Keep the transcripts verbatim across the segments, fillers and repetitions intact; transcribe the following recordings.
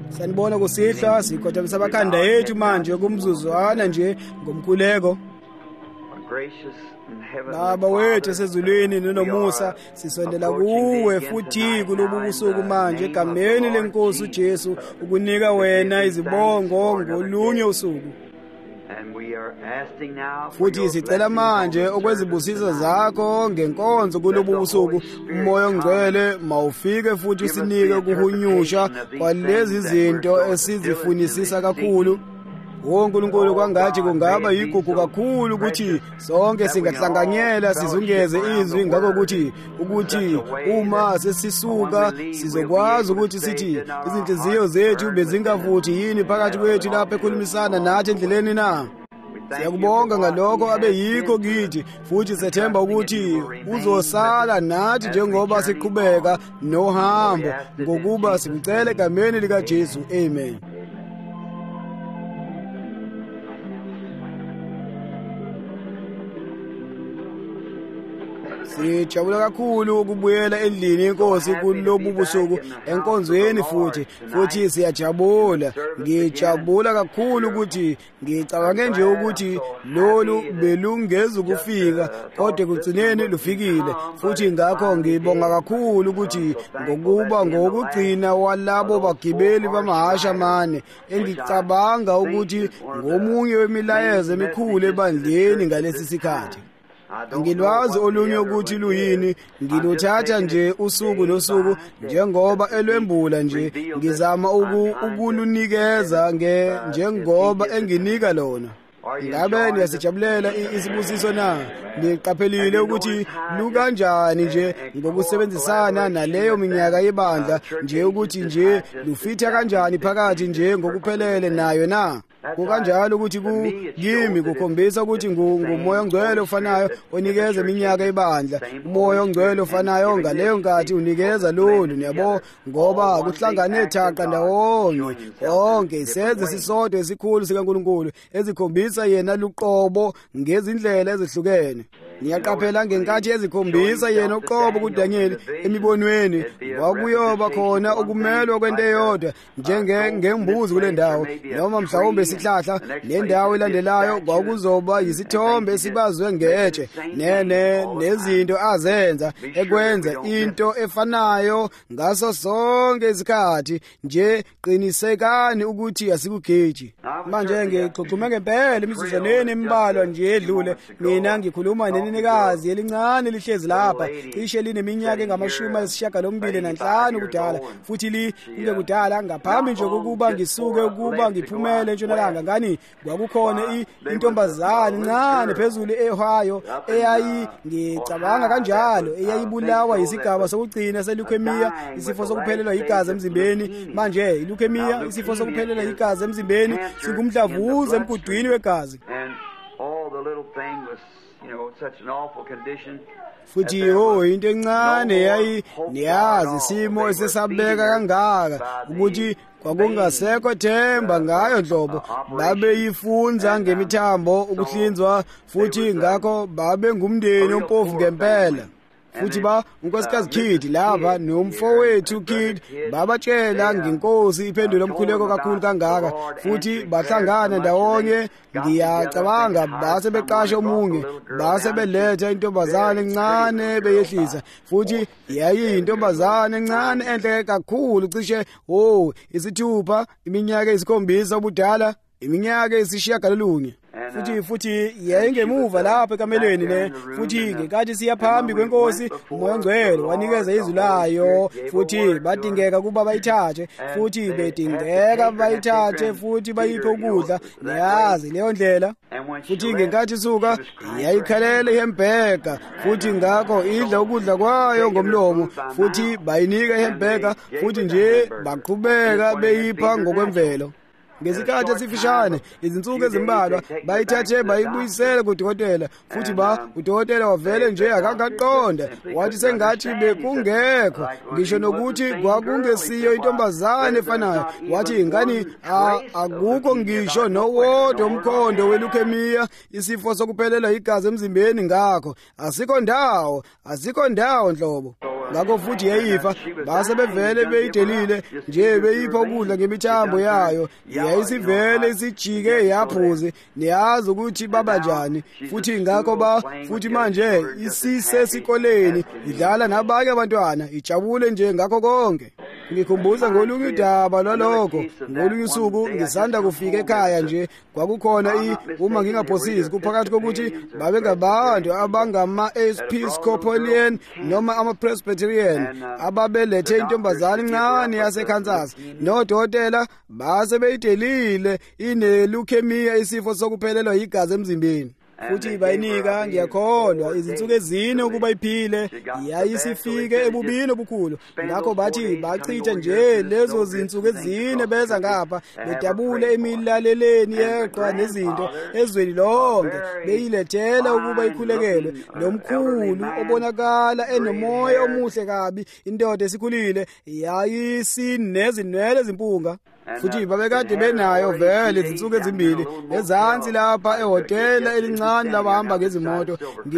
Sanibona kusihla sikhothamisa abakhanda ethu manje kumzuzwana nje ngomkhuleko. Baba wethu esezulwini nonomusa sisondela kuwe futhi kulobu busuku manje egameni lenkosi uJesu ukunika wena izibongo ngolunye usuku. Futhi sicela manje okwezibusiso zakho ngenkonzo kulobu busuku umoya ongcwele mawufike futhi usinike ukuhunyusha kwalezi zinto esizifunisisa kakhulu. uNkulunkulu kwangathi kungaba yigugu kakhulu ukuthi sonke singahlanganyela sizungeze izwi ngakho ukuthi ukuthi uma sesisuka sizokwazi ukuthi sithi izinhliziyo zethu bezingavuthi yini phakathi kwethu lapho ekhulumisana nathi endleleni na. Siyakubonga ngalokho abe yikho kithi futhi sethemba ukuthi uzosala nathi njengoba siqhubeka nohambo ngokuba sikucela egameni lika Jesu. Amen. Sijabula kakhulu ukubuyela endlini yenkosi kulobu busuku enkonzweni futhi futhi siyajabula. Ngijabula kakhulu ukuthi ngicabange nje ukuthi lolu belungeza ukufika kodwa kugcineni lufikile futhi ngakho ngibonga kakhulu ukuthi ngokuba ngokugcina walabo bagibeli bamahasha mane engicabanga ukuthi ngomunye wemilayezo emikhulu ebandleni ngalesi sikhathi. Ngilwazi olunye ukuthi luyini ngilothatha nje usuku nosuku njengoba elwembula nje ngizama ukulunikeza nge njengoba enginika lona. Ngabe niyasijabulela isibusiso na? Niqaphelile ukuthi lukanjani nje ngokusebenzisana naleyo minyaka yebandla nje ukuthi nje lufitha kanjani phakathi nje ngokuphelele nayo na? Kukanjalo ukuthi kimi kukhombisa ukuthi ngumoya ongcwele ofanayo onikeza iminyaka ebandla. Umoya ongcwele ofanayo ngaleyo nkathi unikeza lolu niyabo ngoba kuhlangane thaqa ndawonye konke isenze sisodwa esikhulu sikaNkulunkulu ezikhombisa yena luqobo ngezindlela ezihlukene. Niyaqaphela ngenkathi ezikhombisa yena uqobo kuDaniel emibonweni kwakuyoba khona ukumelwa kwento eyodwa njenge ngembuzi kule ndawo noma mhlawumbe isihlahla lendawo elandelayo kwakuzoba yisithombe esibazwe ngetshe nene nezinto azenza ekwenza into efanayo ngaso sonke isikhathi nje qinisekani ukuthi asikugeji. Manje ngixoxume ngempela imizuzwaneni embalwa nje edlule mina ngikhuluma nenikazi elincane lihlezi lapha cishe lineminyaka engamashumi ayisishiyagalombili nanhlanu kudala futhi li kube kudala ngaphambi nje kokuba ngisuke ukuba ngiphumele entshonalanga ngani kwakukhona intombazane incane phezulu eHoyo eyayi ngicabanga kanjalo eyayibulawa yisigaba sokugcina seleukemia isifo sokuphelelwa igazi emzimbeni. Manje ileukemia isifo sokuphelelwa igazi emzimbeni singumdlavuza emgudwini wegazi. Futhi ho into encane yayi niyazi isimo esesabeka kangaka ukuthi kwakungasekho themba ngayo nhlobo babeyifunza ngemithambo ukuhlinzwa futhi ngakho babe ngumndeni ompofu ngempela. Futhi ba unkosikazi Kid lava nomfowethu Kid babatshela ngenkosi iphendula omkhuleko kakhulu kangaka futhi bahlangana ndawonye. Ngiyacabanga base beqasha omunye base beletha intombazane encane beyehlisa futhi yayiyintombazane encane enhle kakhulu cishe oh isithupha iminyaka esikhombisa ubudala iminyaka esishiyagalolunye. Futhi futhi yayingemuva lapha ekamelweni ne futhi ngekathi siya phambi kwenkosi umoya ongcwele wanikeza izwi layo futhi badingeka kuba bayithathe futhi bedingeka bayithathe futhi bayiphe ukudla niyazi leyo ndlela. Futhi ngenkathi isuka yayikhalela ihembeka futhi ngakho idla ukudla kwayo ngomlomo futhi bayinika ihembeka futhi nje baqhubeka beyipha ngokwemvelo. Ngesikhathi esifishane izinsuku ezimbalwa bayithathe bayibuyisela kudokotela futhi ba udokotela wavele nje akangaqonda wathi sengathi bekungekho ngisho nokuthi kwakungesiyo intombazane efanayo wathi ngani akukho ngisho nowodwa umkhondo weleukemia isifo sokuphelelwa igazi emzimbeni ngakho asikho ndawo asikho ndawo nhlobo. ngakho futhi yayifa base bevele beyidelile nje beyipha ukudla ngemithambo yayo yayisivele isijike yaphuze niyazi ukuthi baba njani futhi ngakho ba futhi manje isise sikoleni idlala nabanye abantwana ijabule nje ngakho konke. Ngikhumbuza ngolunye udaba lolokho ngolunye usuku ngisanda kufika ekhaya nje kwakukhona i uma ngingaphosisi kuphakathi kokuthi babe ngabantu abangama Episcopalian noma ama Presbyterian ababelethe intombazane incane yaseKansas nodokotela base beyidelile ine leukemia isifo sokuphelelwa igazi emzimbeni futhi bayinika ngiyakholwa izinsuku ezine ukuba iphile yayisifike ebubini obukhulu ngakho bathi bachitha nje lezo zinsuku ezine beza ngapha bedabule emilaleleni yeqwa nezinto ezweni lonke beyilethela ukuba ikhulekelwe nomkhulu obonakala enomoya omuhle kabi indoda esikhulile yayisinezinwele ezimpunga futhi babekade benayo vele izinsuku ezimbili ezansi lapha ehotela elincane labahamba ngezimoto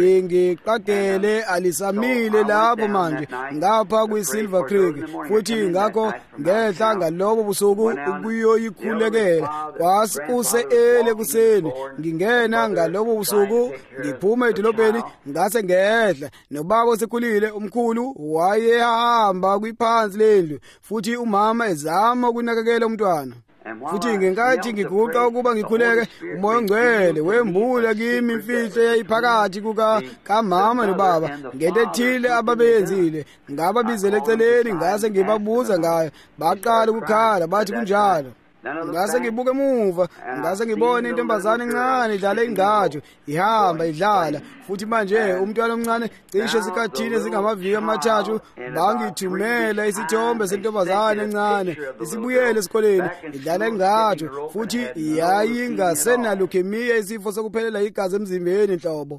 ngingiqagele alisamile lapho manje ngapha kwiSilver Creek futhi ngakho ngehla ngalobo busuku ukuyoyikhulekela kwasikuse ele kuseni ngingena ngalobo busuku ngiphuma edolobheni ngase ngehla nobaba osekhulile umkhulu wayehamba kwiphansi lendlu futhi umama ezama ukunakekela futhi ngenkathi ngiguqa ukuba ngikhuleke umoya ongcwele wembula kimi imfihlo yayiphakathi kuka kamama nobaba ngento ethile ababeyenzile ngababizele eceleni ngase ngibabuza ngayo baqala ukukhala bathi kunjalo ngase ngibuke emuva ngase ngibone intombazane encane idlala ingatsho ihamba idlala futhi manje umntwana omncane cishe esikhathini ezingamaviki amathathu bangithumela isithombe sentombazane encane isibuyele esikoleni idlala ingatsho futhi yayingasenaleukemia isifo sokuphelela igazi emzimbeni inhlobo.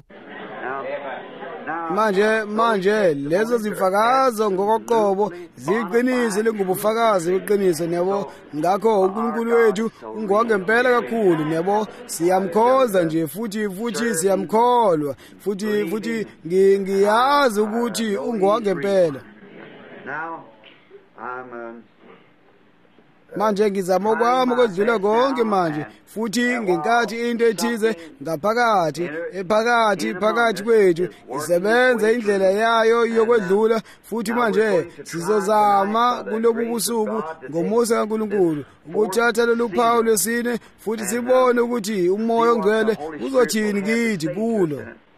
Manje manje lezo zifakazo ngokoqobo ziqinise lengubufakazi beqiniso nebo ngakho uNkulunkulu wethu ungowangempela kakhulu nebo siyamkhoza nje futhi futhi siyamkholwa futhi futhi ngiyazi ukuthi ungowangempela. Manje ngizama okwami ukwedlula konke manje futhi ngenkathi into ethize ngaphakathi ephakathi phakathi kwethu isebenza indlela yayo yokwedlula futhi manje sizozama kulobu busuku ngomusa kaNkulunkulu ukuthatha lolu phawu lwesine futhi sibone ukuthi umoya ongcwele uzothini kithi kulo.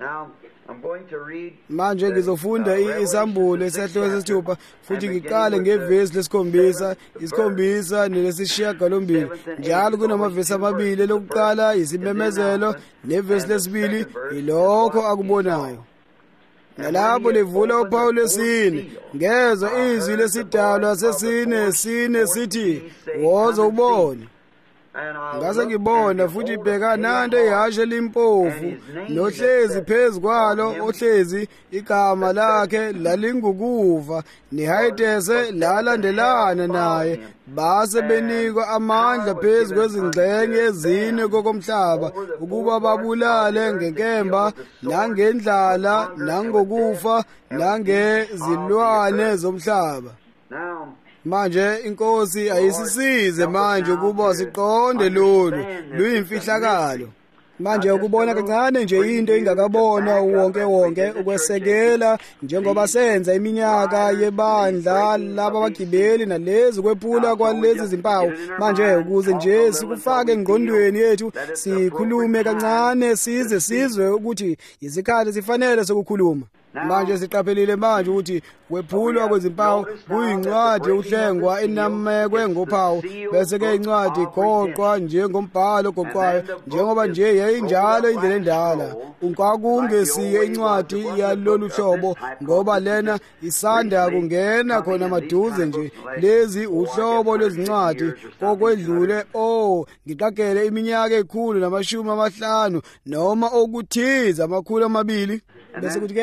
Manje ngizofunda isambulo esehlo sesithupha futhi ngiqale ngevesi lesikhombisa isikhombisa nelesishiyagalombili njalo kunamavesi amabili lokuqala isimemezelo nevesi lesibili ilokho akubonayo nalapho livula uphawu lesine ngezwe izwi lesidalwa sesine sine sithi woza ubone ngase ngibona futhi bheka nanto ihashe limpofu nohlezi phezukwalo ohlezi igama lakhe lalingukuva nehayitese lalandelana naye base benikwa amandla phezu kwezingxenye ezine kokomhlaba ukuba babulale ngenkemba nangendlala nangokufa nangezilwane zomhlaba. Manje inkosi ayisisize manje ukuba siqonde lolu luyimfihlakalo manje ukubona kancane nje into ingakabonwa wonke wonke ukwesekela njengoba senza iminyaka yebandla laba bagibeli nalezi kwephula kwalezi zimpawu manje ukuze nje sikufake engqondweni yethu sikhulume kancane size sizwe ukuthi isikhathi sifanele sokukhuluma. Manje siqaphelile manje ukuthi kwephulwa kwezimpawu kuyincwadi yokuhlengwa enamekwe ngophawu bese ke incwadi igoqwa njengombhalo ogoqwayo njengoba nje yayinjalo indlela endala unkakungesiye incwadi yalolu hlobo ngoba lena isanda kungena khona maduze nje lezi uhlobo lwezincwadi kokwedlule oh ngiqagele iminyaka ekhulu namashumi amahlanu noma okuthiza amakhulu amabili bese kuthi ke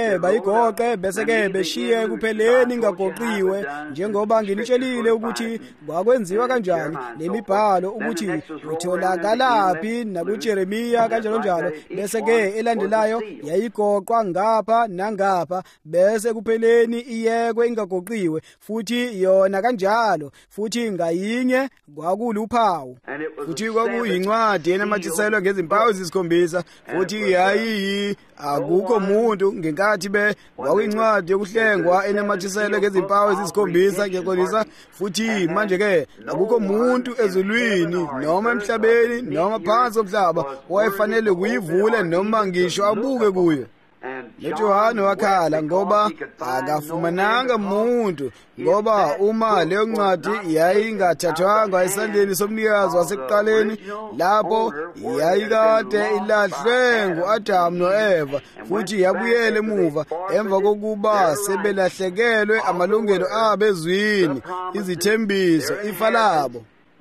bayigoqe bese-ke beshiye kupheleni ingagoqiwe, njengoba nginitshelile ukuthi kwakwenziwa kanjani lemibhalo ukuthi utholakalaphi nakuJeremiya kanjalo njalo. Bese-ke elandelayo yayigoqwa ngapha nangapha, bese kupheleni iyekwe ingagoqiwe futhi yona kanjalo, futhi ngayinye kwakuluphawu, futhi kwakuyincwadi enamathiselwe ngezimpawu ezisikhombisa, futhi yayiyi akukho muntu ngenkathi be kwakuyincwadi yokuhlengwa enamathiselwe ngezimpawu ezisikhombisa. Ngiyaqolisa futhi manje-ke akukho muntu ezulwini noma emhlabeni noma phansi komhlaba owayefanele kuyivule noma ngisho abuke kuyo. noJohane wakhala ngoba akafumananga muntu, ngoba uma leyo ncwadi yayingathathwanga esandleni somnikazi wasekuqaleni, lapho yayikade ilahlwe ngu-Adamu no-Eva, futhi yabuyela emuva emva kokuba sebelahlekelwe amalungelo abo ezwini, izithembiso, ifa labo.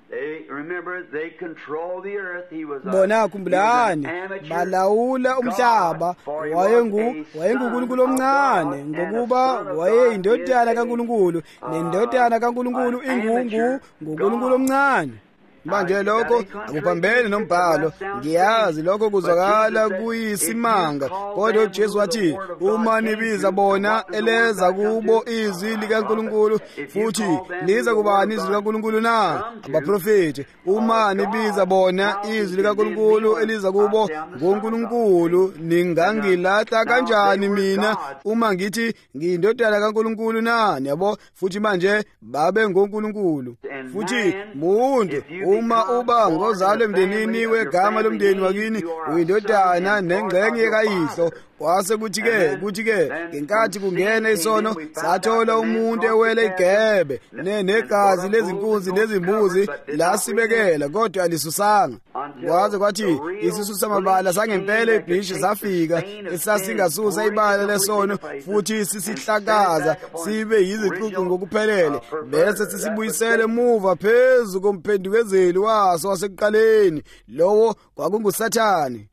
Bona khumbulani, balawula umhlaba. wayengu wayenguNkulunkulu omncane, ngokuba wayeyindodana kaNkulunkulu, nendodana kaNkulunkulu ingungu nguNkulunkulu omncane. Manje lokho akuphambene nombhalo. Ngiyazi lokho kuzwakala kuyisimanga, kodwa uJesu wathi uma nibiza bona eleza kubo izwi likaNkulunkulu, futhi liza kubani izwi likaNkulunkulu na? Abaprofeti. Uma nibiza bona izwi likaNkulunkulu eliza kubo ngoNkulunkulu, ningangilahla kanjani mina uma ngithi ngiyindodana kaNkulunkulu na? Yabo, futhi manje babe ngoNkulunkulu. Futhi muntu uma uba ngozalwa emndenini wegama lomndeni wakini, uyindodana nengxenye kayihlo. Kwase kuthi-ke kuthi-ke ngenkathi kungena isono, sathola umuntu ewele igebe negazi lezinkunzi nezimbuzi lasibekela, kodwa alisusanga. Kwaze kwathi isisu samabala sangempela ibhishi safika, esasingasusa ibala lesono futhi sisihlakaza sibe yizicucu ngokuphelele, bese sisibuyisele emuva phezu komphendukezeli waso wasekuqaleni, lowo kwakunguSathane.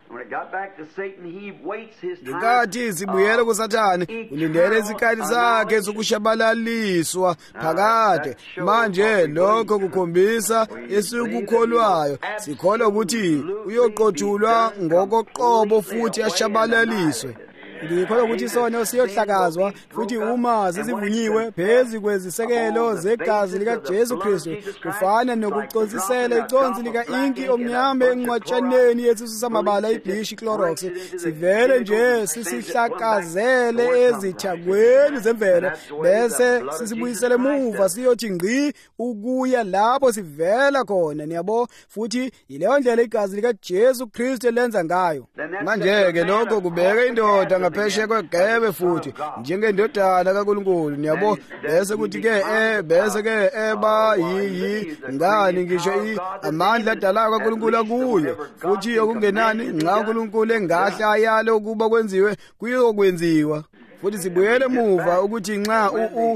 Ngenkathi sibuyela kuSathane, ulindele isikhathi sakhe sokushabalaliswa phakade. Manje lokho kukhombisa esikukholwayo. Sikholwa ukuthi uyoqothulwa ngokoqobo futhi ashabalaliswe. Ngikholwa ukuthi isona siyohlakazwa futhi uma sesivunyiwe phezu kwezisekelo zegazi likaJesu Kristu, kufana nokuconsisela iconsi lika-inki omnyama enqwatshaneni yesisu samabala, ibhishi Clorox, sivele nje sisihlakazele ezithakweni zemvelo, bese sisibuyisele emuva siyothi ngqi ukuya lapho sivela khona. Niyabo, futhi yileyo ndlela igazi likaJesu Kristu elenza ngayo. Manje-ke lokho kubeka indoda ngaphesheya kwegebe futhi njengendodana kaNkulunkulu. Niyabo, bese kuthi-ke eh bese-ke eba yiyi ngani ngisho amandla adalayo kaNkulunkulu akuyo, futhi yokungenani nxa uNkulunkulu engahla ayale ukuba kwenziwe kuyokwenziwa. Futhi sibuyele emuva ukuthi nxa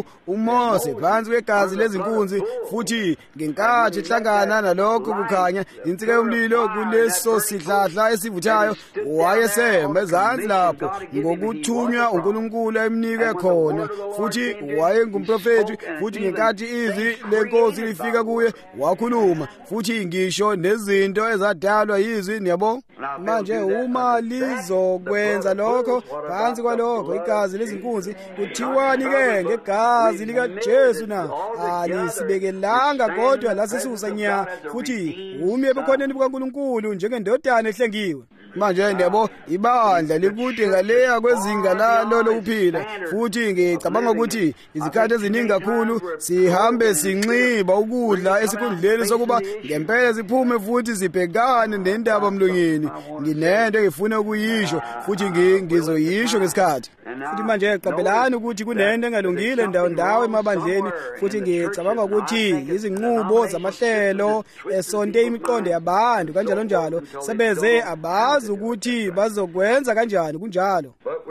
uMose phansi kwegazi lezinkunzi, futhi ngenkathi ehlangana nalokho kukhanya insika yomlilo kuleso sihlahla esivuthayo, wayesema ezansi lapho ngokuthunywa uNkulunkulu emnike khona, futhi wayengumprofeti. Futhi ngenkathi izwi lenkosi lifika kuye, wakhuluma futhi ngisho nezinto ezadalwa yizwi. Niyabo, manje uma lizokwenza lokho phansi kwalokho igazi lezinkunzi, kuthiwani-ke ngegazi likaJesu na? Alisibekelanga kodwa lasisusa nya, futhi umi ebukhoneni bukaNkulunkulu njengendodana ehlengiwe. Manje ndiyabo, ibandla likude ngaleya kwezinga lalo lokuphila, futhi ngicabanga ukuthi izikhathi eziningi kakhulu sihambe sinxiba ukudla esikhundleni sokuba ngempela siphume futhi sibhekane nendaba mlonyeni. Nginento engifuna ukuyisho futhi ngizoyisho ngesikhathi. Futhi manje qabelani ukuthi kunento engalungile ndawo ndawo emabandleni, futhi ngicabanga ukuthi izinqubo zamahlelo esonte imiqondo yabantu kanjalo njalo sebeze abazi ukuthi bazokwenza kanjani kunjalo.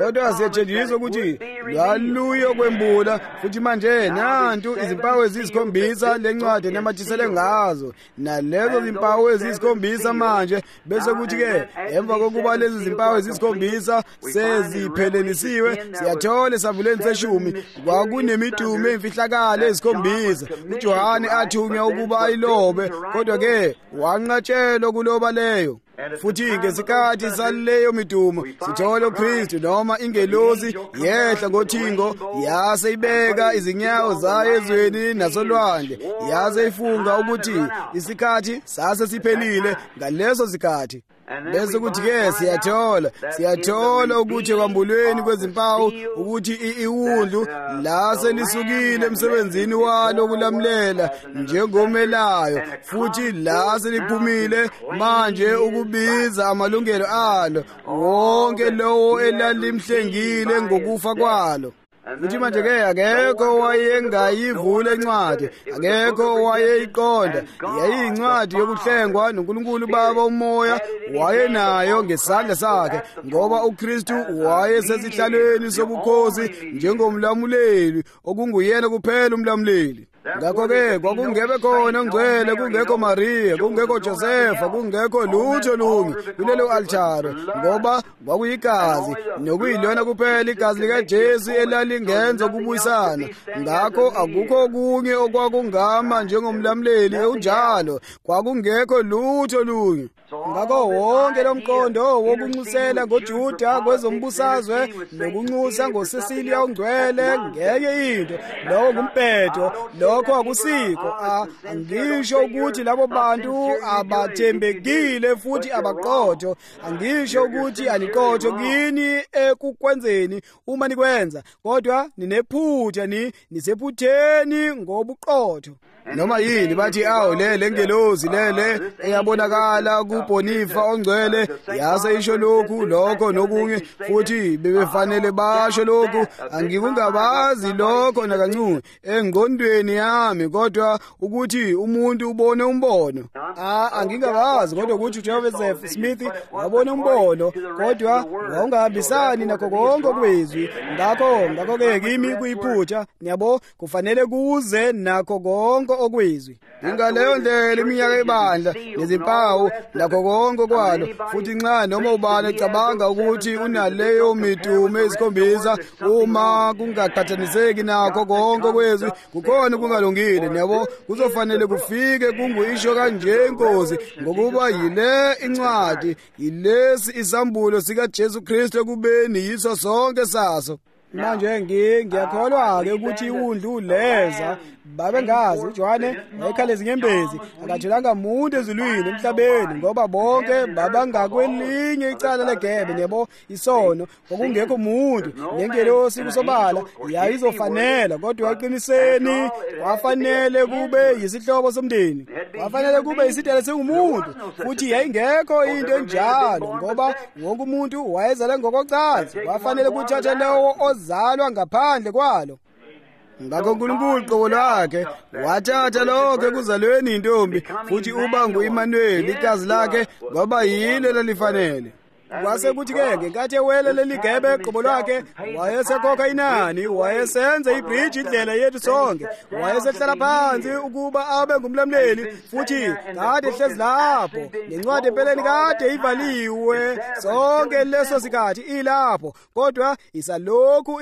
kodwa siyatshengisa ukuthi lwaluyo kwembula futhi manje nantu izimpawu ezisikhombisa lencwadi enamathisele ngazo nalezo zimpawu ezisikhombisa manje bese kuthi ke emva kokuba lezi zimpawu ezisikhombisa seziphelelisiwe siyathola esavuleni seshumi kwakunemitumo emfihlakalo esikhombisa uJohane athunywa ukuba ayilobe kodwa ke wanqatshelwa kuloba leyo futhi ngesikhathi saleyo midumo sithola uKristu noma ingelosi yehla ngothingo yase ibeka izinyawo zayo ezweni nasolwandle yase ifunga ukuthi isikhathi sase siphelile ngaleso sikhathi bese kuthi ke siyathola siyathola ukuthi kwambulweni kwezimpawu ukuthi iwundlu lase lisukile emsebenzini walo kulamlela njengomelayo futhi lase liphumile manje ukubiza amalungelo alo wonke lowo elalimhlengile ngokufa kwalo uthi manje ke akekho wayengayivula encwadi akekho wayeyiqonda yayiyincwadi yokuhlengwa noNkulunkulu Baba umoya wayenayo ngesandla sakhe ngoba uKristu wayesesihlalweni sobukhosi njengomlamuleli okunguyena kuphela umlamuleli ngakho-ke kwakungebe khona ongcwele kungekho Mariya kungekho Josefa kungekho lutho lunye kulelo altare ngoba kwakuyigazi nokuyilona kuphela igazi likaJesu elalingenza ukubuyisana ngakho akukho kunye okwakungama njengomlamuleli unjalo kwakungekho lutho lunye ngakho wonke lomqondo wokunxusela ngoJuda kwezombusazwe nokunxusa ngoSesilia ongcwele ngeke into lowo ngumpetho lokho akusiko angisho ukuthi labo bantu abathembekile futhi abaqotho angisho ukuthi aniqotho kini ekukwenzeni uma nikwenza kodwa ninephutha ni nisephutheni ngobuqotho noma yini bathi awu lele ngelozi lele eyabonakala kuBonifa ongcwele yase isho lokhu lokho nokunye futhi bebefanele basho lokhu angikungabazi lokho nakancungu engqondweni yami kodwa ukuthi umuntu ubone umbono ah angingabazi kodwa ukuthi Joseph Smith wabona umbono kodwa wawungahambisani nakho konke kwezwi ngakho ngakho ke kimi kuyiphutha niyabo kufanele kuze nakho konke okwezwi ingaleyo ndlela iminyaka ebandla nezimpawu nakho konke kwalo futhi nxa noma ubani ecabanga ukuthi unaleyo midumo esikhombisa uma kungaqhathaniseki nakho konke kwezwi kukhona kungalungile niyabo kuzofanele kufike kunguyisho kanje inkosi ngokuba yile incwadi yilesi isambulo sika Jesu Kristu ekubeni yiso sonke saso manje ngiyakholwa ke ukuthi iwundlu leza babengazi uJohane wayekhaleza inyembezi akatholanga umuntu ezulwini emhlabeni ngoba bonke babangakwelinye icala legebe yebo isono kwakungekho umuntu nengelosi kusobala yayizofanela kodwa waqiniseni wafanele kube yisihlobo somndeni wafanele kube isitele singumuntu futhi yayingekho into enjalo ngoba wonke umuntu wayezala ngokocansi wafanele kuthatha lewo ozalwa ngaphandle kwalo ngakho uNkulunkulu qobo lakhe wathatha lokho ekuzalweni intombi futhi uba nguEmmanuel igazi lakhe kwaba yilo lelifanele kwase kuthi ke ngenkathi ewele leligebe qobo lakhe wayesekhokha inani wayesenza ibridge indlela yethu sonke wayesehlala phansi ukuba abe ngumlamleli futhi kade ehlezi lapho nencwadi empeleni kade ivaliwe sonke leso sikhathi ilapho kodwa isalokhu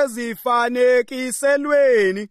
isezifanekiselweni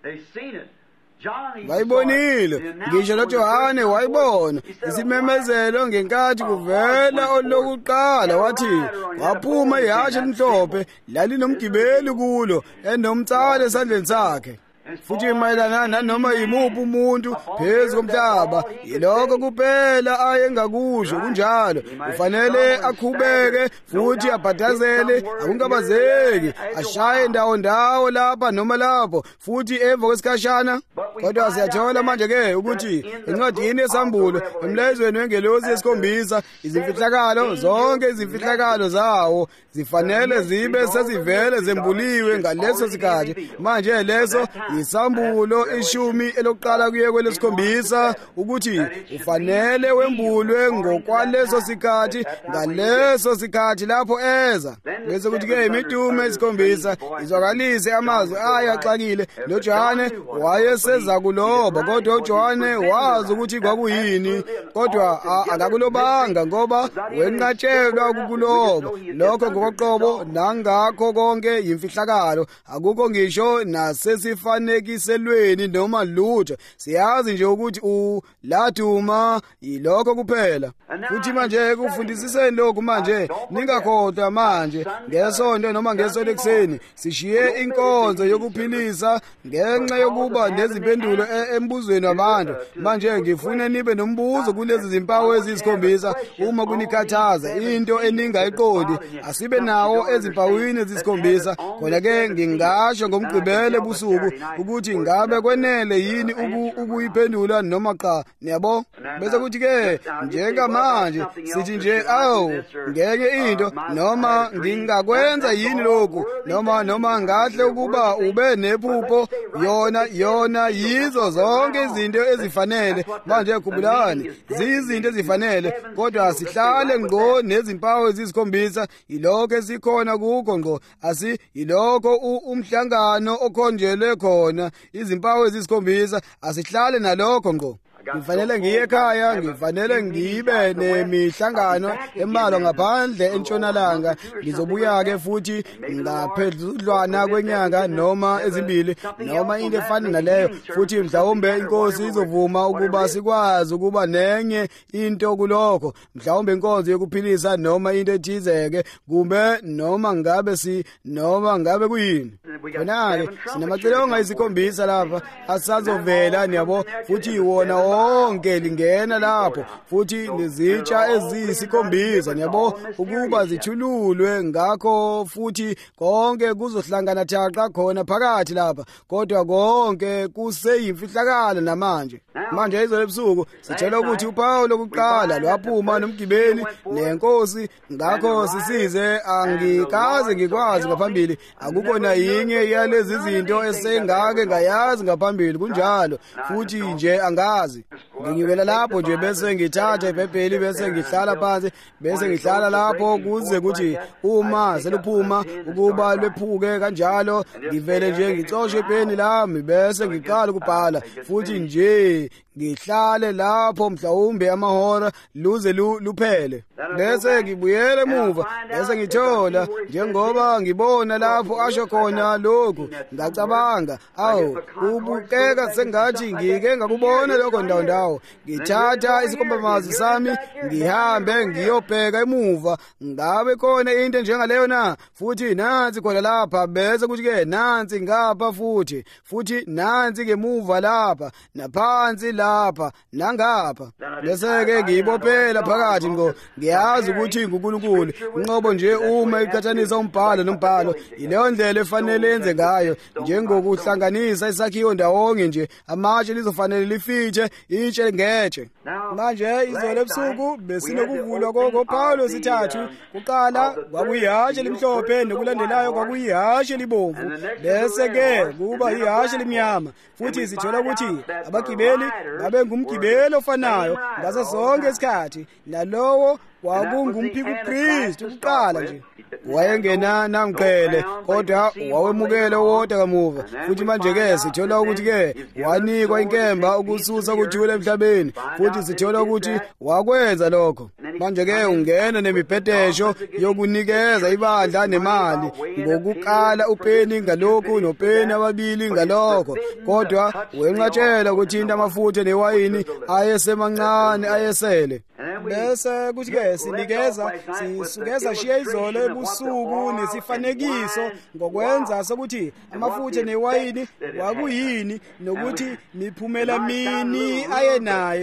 wayibonile ngisho noJohane wayibona isimemezelo ngenkathi kuvela olokuqala wathi waphuma ihashe elimhlophe lalinomgibeli kulo enomtsalo esandleni sakhe futhi mayelana nanoma yimuphi umuntu phezu komhlaba yiloko kuphela ayengakusho kunjalo ufanele akhubeke futhi abhadazele akungabazeki ashaye ndawo ndawo lapha noma lapho futhi emva kwesikhashana kodwa siyathola manje ke ukuthi encwadini yesambulo emlezweni wengelosi yesikhombisa izimfihlakalo zonke izimfihlakalo zawo zifanele zibe sezivele zembuliwe ngaleso sikhathi manje leso isambulo ishumi elokuqala kuye kwelesikhombisa ukuthi ufanele wembulwe ngokwaleso sikhathi ngaleso sikhathi lapho eza. Bese kuthi ke imitume esikhombisa izwakalise amazwi ayaxakile noJohane wayeseza kuloba, kodwa uJohane wazi ukuthi kwakuyini, kodwa akakulobanga ngoba wenqatshelwa ukukuloba. Lokho ngokoqobo nangakho konke yimfihlakalo, akukho ngisho nasesifanekiselweni noma lutho. Siyazi nje ukuthi uladuma yilokho kuphela. Futhi manje kufundisiseni lokhu manje ningakhohlwa manje ngesonto noma ngesonto ekseni sishiye inkonzo yokuphilisa ngenxa yokuba nezimpendulo embuzweni wabantu. Manje ngifuna nibe nombuzo kulezi zimpawu ezisikhombisa. Uma kunikhathaza into eningayiqondi asibe nawo ezimpawini ezisikhombisa, khona ke ngingasho ngomgqibelo ebusuku ukuthi ngabe kwenele yini ukuyiphendula noma cha. Niyabo? Bese kuthi ke njengamanje sithi nje awu ngeke into noma ngingakwenza yini lokhu noma noma ngahle ukuba ube nephupho. Yona yona yizo zonke izinto ezifanele. Manje khumbulani zizinto ezifanele, kodwa sihlale ngqo nezimpawu ezisikhombisa. Ilokho esikhona kukho ngqo, asi ilokho umhlangano okhonjelwe khona izimpawu ezisikhombisa, asihlale nalokho ngqo. Ngifanele ngiye ekhaya, ngifanele ngibe nemihlangano embalwa ngaphandle entshonalanga. Ngizobuya ke futhi ngaphezudlwana kwenyanga noma ezimbili noma into efana naleyo. Futhi mhlawumbe inkosi izovuma ukuba sikwazi ukuba nenye into kulokho, mhlawumbe inkonzo yokuphilisa noma into ethizeke kumbe noma ngabe si noma ngabe kuyini. Khona-ke sinamacilongo esikhombisa lapha asazovela, niyabo, futhi wona wonke lingena lapho, futhi lezitsha eziyisikhombisa, niyabo, ukuba zithululwe ngakho, futhi konke kuzohlangana thaqa khona phakathi lapha, kodwa konke kuseyimfihlakalo namanje. Manje izolo ebusuku sitshela ukuthi uPawulo kuqala lwaphuma nomgibeli nenkosi, ngakho sisize angikaze ngikwazi ngaphambili, akukho na yinye yalezi zinto esengake ngayazi ngaphambili, kunjalo futhi nje angazi. Ngingivela lapho nje bese ngithatha iBhayibheli bese ngihlala phansi, bese ngihlala lapho kuze kuthi uma seluphuma ukuba lwephuke kanjalo ngivele nje ngicoshe ipeni lami bese ngiqala ukubhala, futhi nje ngihlale lapho mhlawumbe amahora luze luphele, bese ngibuyele emuva, bese ngithola njengoba ngibona lapho asho khona lokhu, ngacabanga awu kubukeka sengathi ngike ngakubona lokho ndawo ndawo. Ngithatha isikhombomazi sami ngihambe ngiyobheka emuva, ngabe khona into njengaleyo na, futhi nansi khona lapha, bese kuthi ke nansi ngapha futhi futhi nansi ngemuva lapha naphansi lapha nangapha, bese ke ngiyibophela phakathi ngo ngiyazi ukuthi nguNkulunkulu. Inqobo nje uma iqhathanisa umbhalo nombhalo, ileyo ndlela efanele yenze ngayo, njengokuhlanganisa isakhiwo ndawonye nje, amatshe lizofanele lifithe itshe ngetshe. Manje izolo ebusuku besinokuvulwa koPawulo sithathu. Kuqala kwakuyihashe limhlophe nokulandelayo kwakuyihashe libomvu, bese ke kuba ihashe limnyama, futhi sithola ukuthi abagibeli babe ngumgibelo ofanayo ngaso sonke isikhathi, nalowo kwakungumphikuKristu kuqala nje, wayengena namqhele kodwa wawemukele wodwa kamuva. Futhi manje ke sithola ukuthi ke wanikwa inkemba ukususa ukuthula emhlabeni, futhi sithola ukuthi wakwenza lokho. Manje ke ungena nemibhedesho yokunikeza ibandla nemali, ngokuqala upeni ngalokhu nopeni ababili ngalokho, kodwa wenqatshela ukuthinta amafutha newayini ayesemancane ayesele. Bese kuthi ke sinikeza sisukeza shiya izolo ebusuku nesifanekiso ngokwenza sokuthi amafutha newayini wakuyini nokuthi miphumela mini ayenayo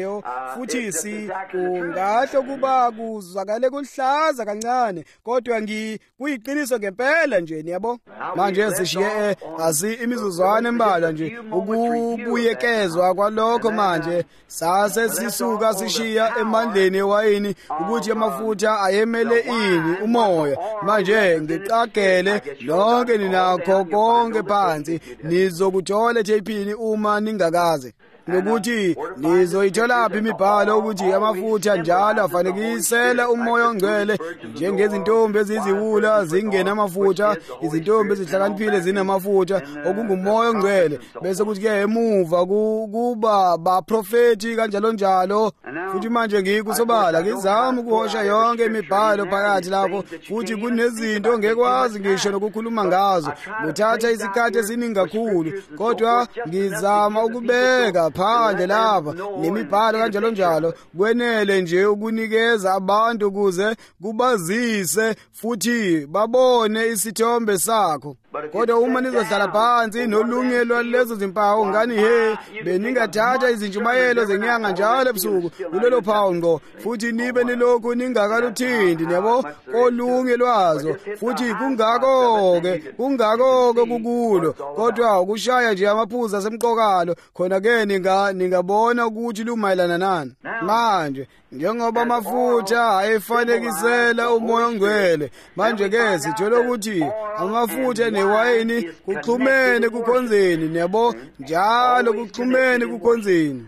futhi si kungahle kuba kuzwakale kuhlaza kancane kodwa ngi kuyiqiniso ngempela nje niyabo. Manje sishiye asi imizuzwana embalwa nje ukubuyekezwa kwalokho manje sase sisuka sishiya emandleni ewayini ukuthi amafutha ayemele ini umoya. Manje ngiqagele lonke ninakho konke phansi nizokuthola J P uma ningakaze nokuthi nizoyithola phi imibhalo ukuthi amafutha njalo afanekisela umoya ongcwele njengezintombi eziziwula zingena amafutha, izintombi ezihlakaniphile zinamafutha okungumoya ongcwele, bese kuthi ke emuva kuba baprofeti kanjalo njalo. Futhi manje ngikusobala ngizama ukuhosha yonke imibhalo phakathi lapho, futhi kunezinto ongekwazi ngisho nokukhuluma ngazo, kuthatha isikhathi esiningi kakhulu, kodwa ngizama ukubeka phandle lapha nemibhalo kanjalo njalo kwenele nje ukunikeza abantu ukuze kubazise futhi babone isithombe sakho. Kodwa uma nizohlala phansi nolungelo lezo zimpawu ngani he beningathatha izintshumayelo zenyanga njalo ebusuku kulelo phawu ngo, futhi nibe nilokhu ningakaluthindi niyabo kolunge lwazo, futhi kungako-ke kungako-ke kukulo, kodwa ukushaya nje amaphuzu asemqokalo khona ke ningabona ukuthi lumayelana nani. Manje njengoba amafutha ayefanekisela umoya ongcwele, manje ke sithola ukuthi amafutha newayini kuxhumene kukhonzeni niyabo, njalo kuxhumene kukhonzeni.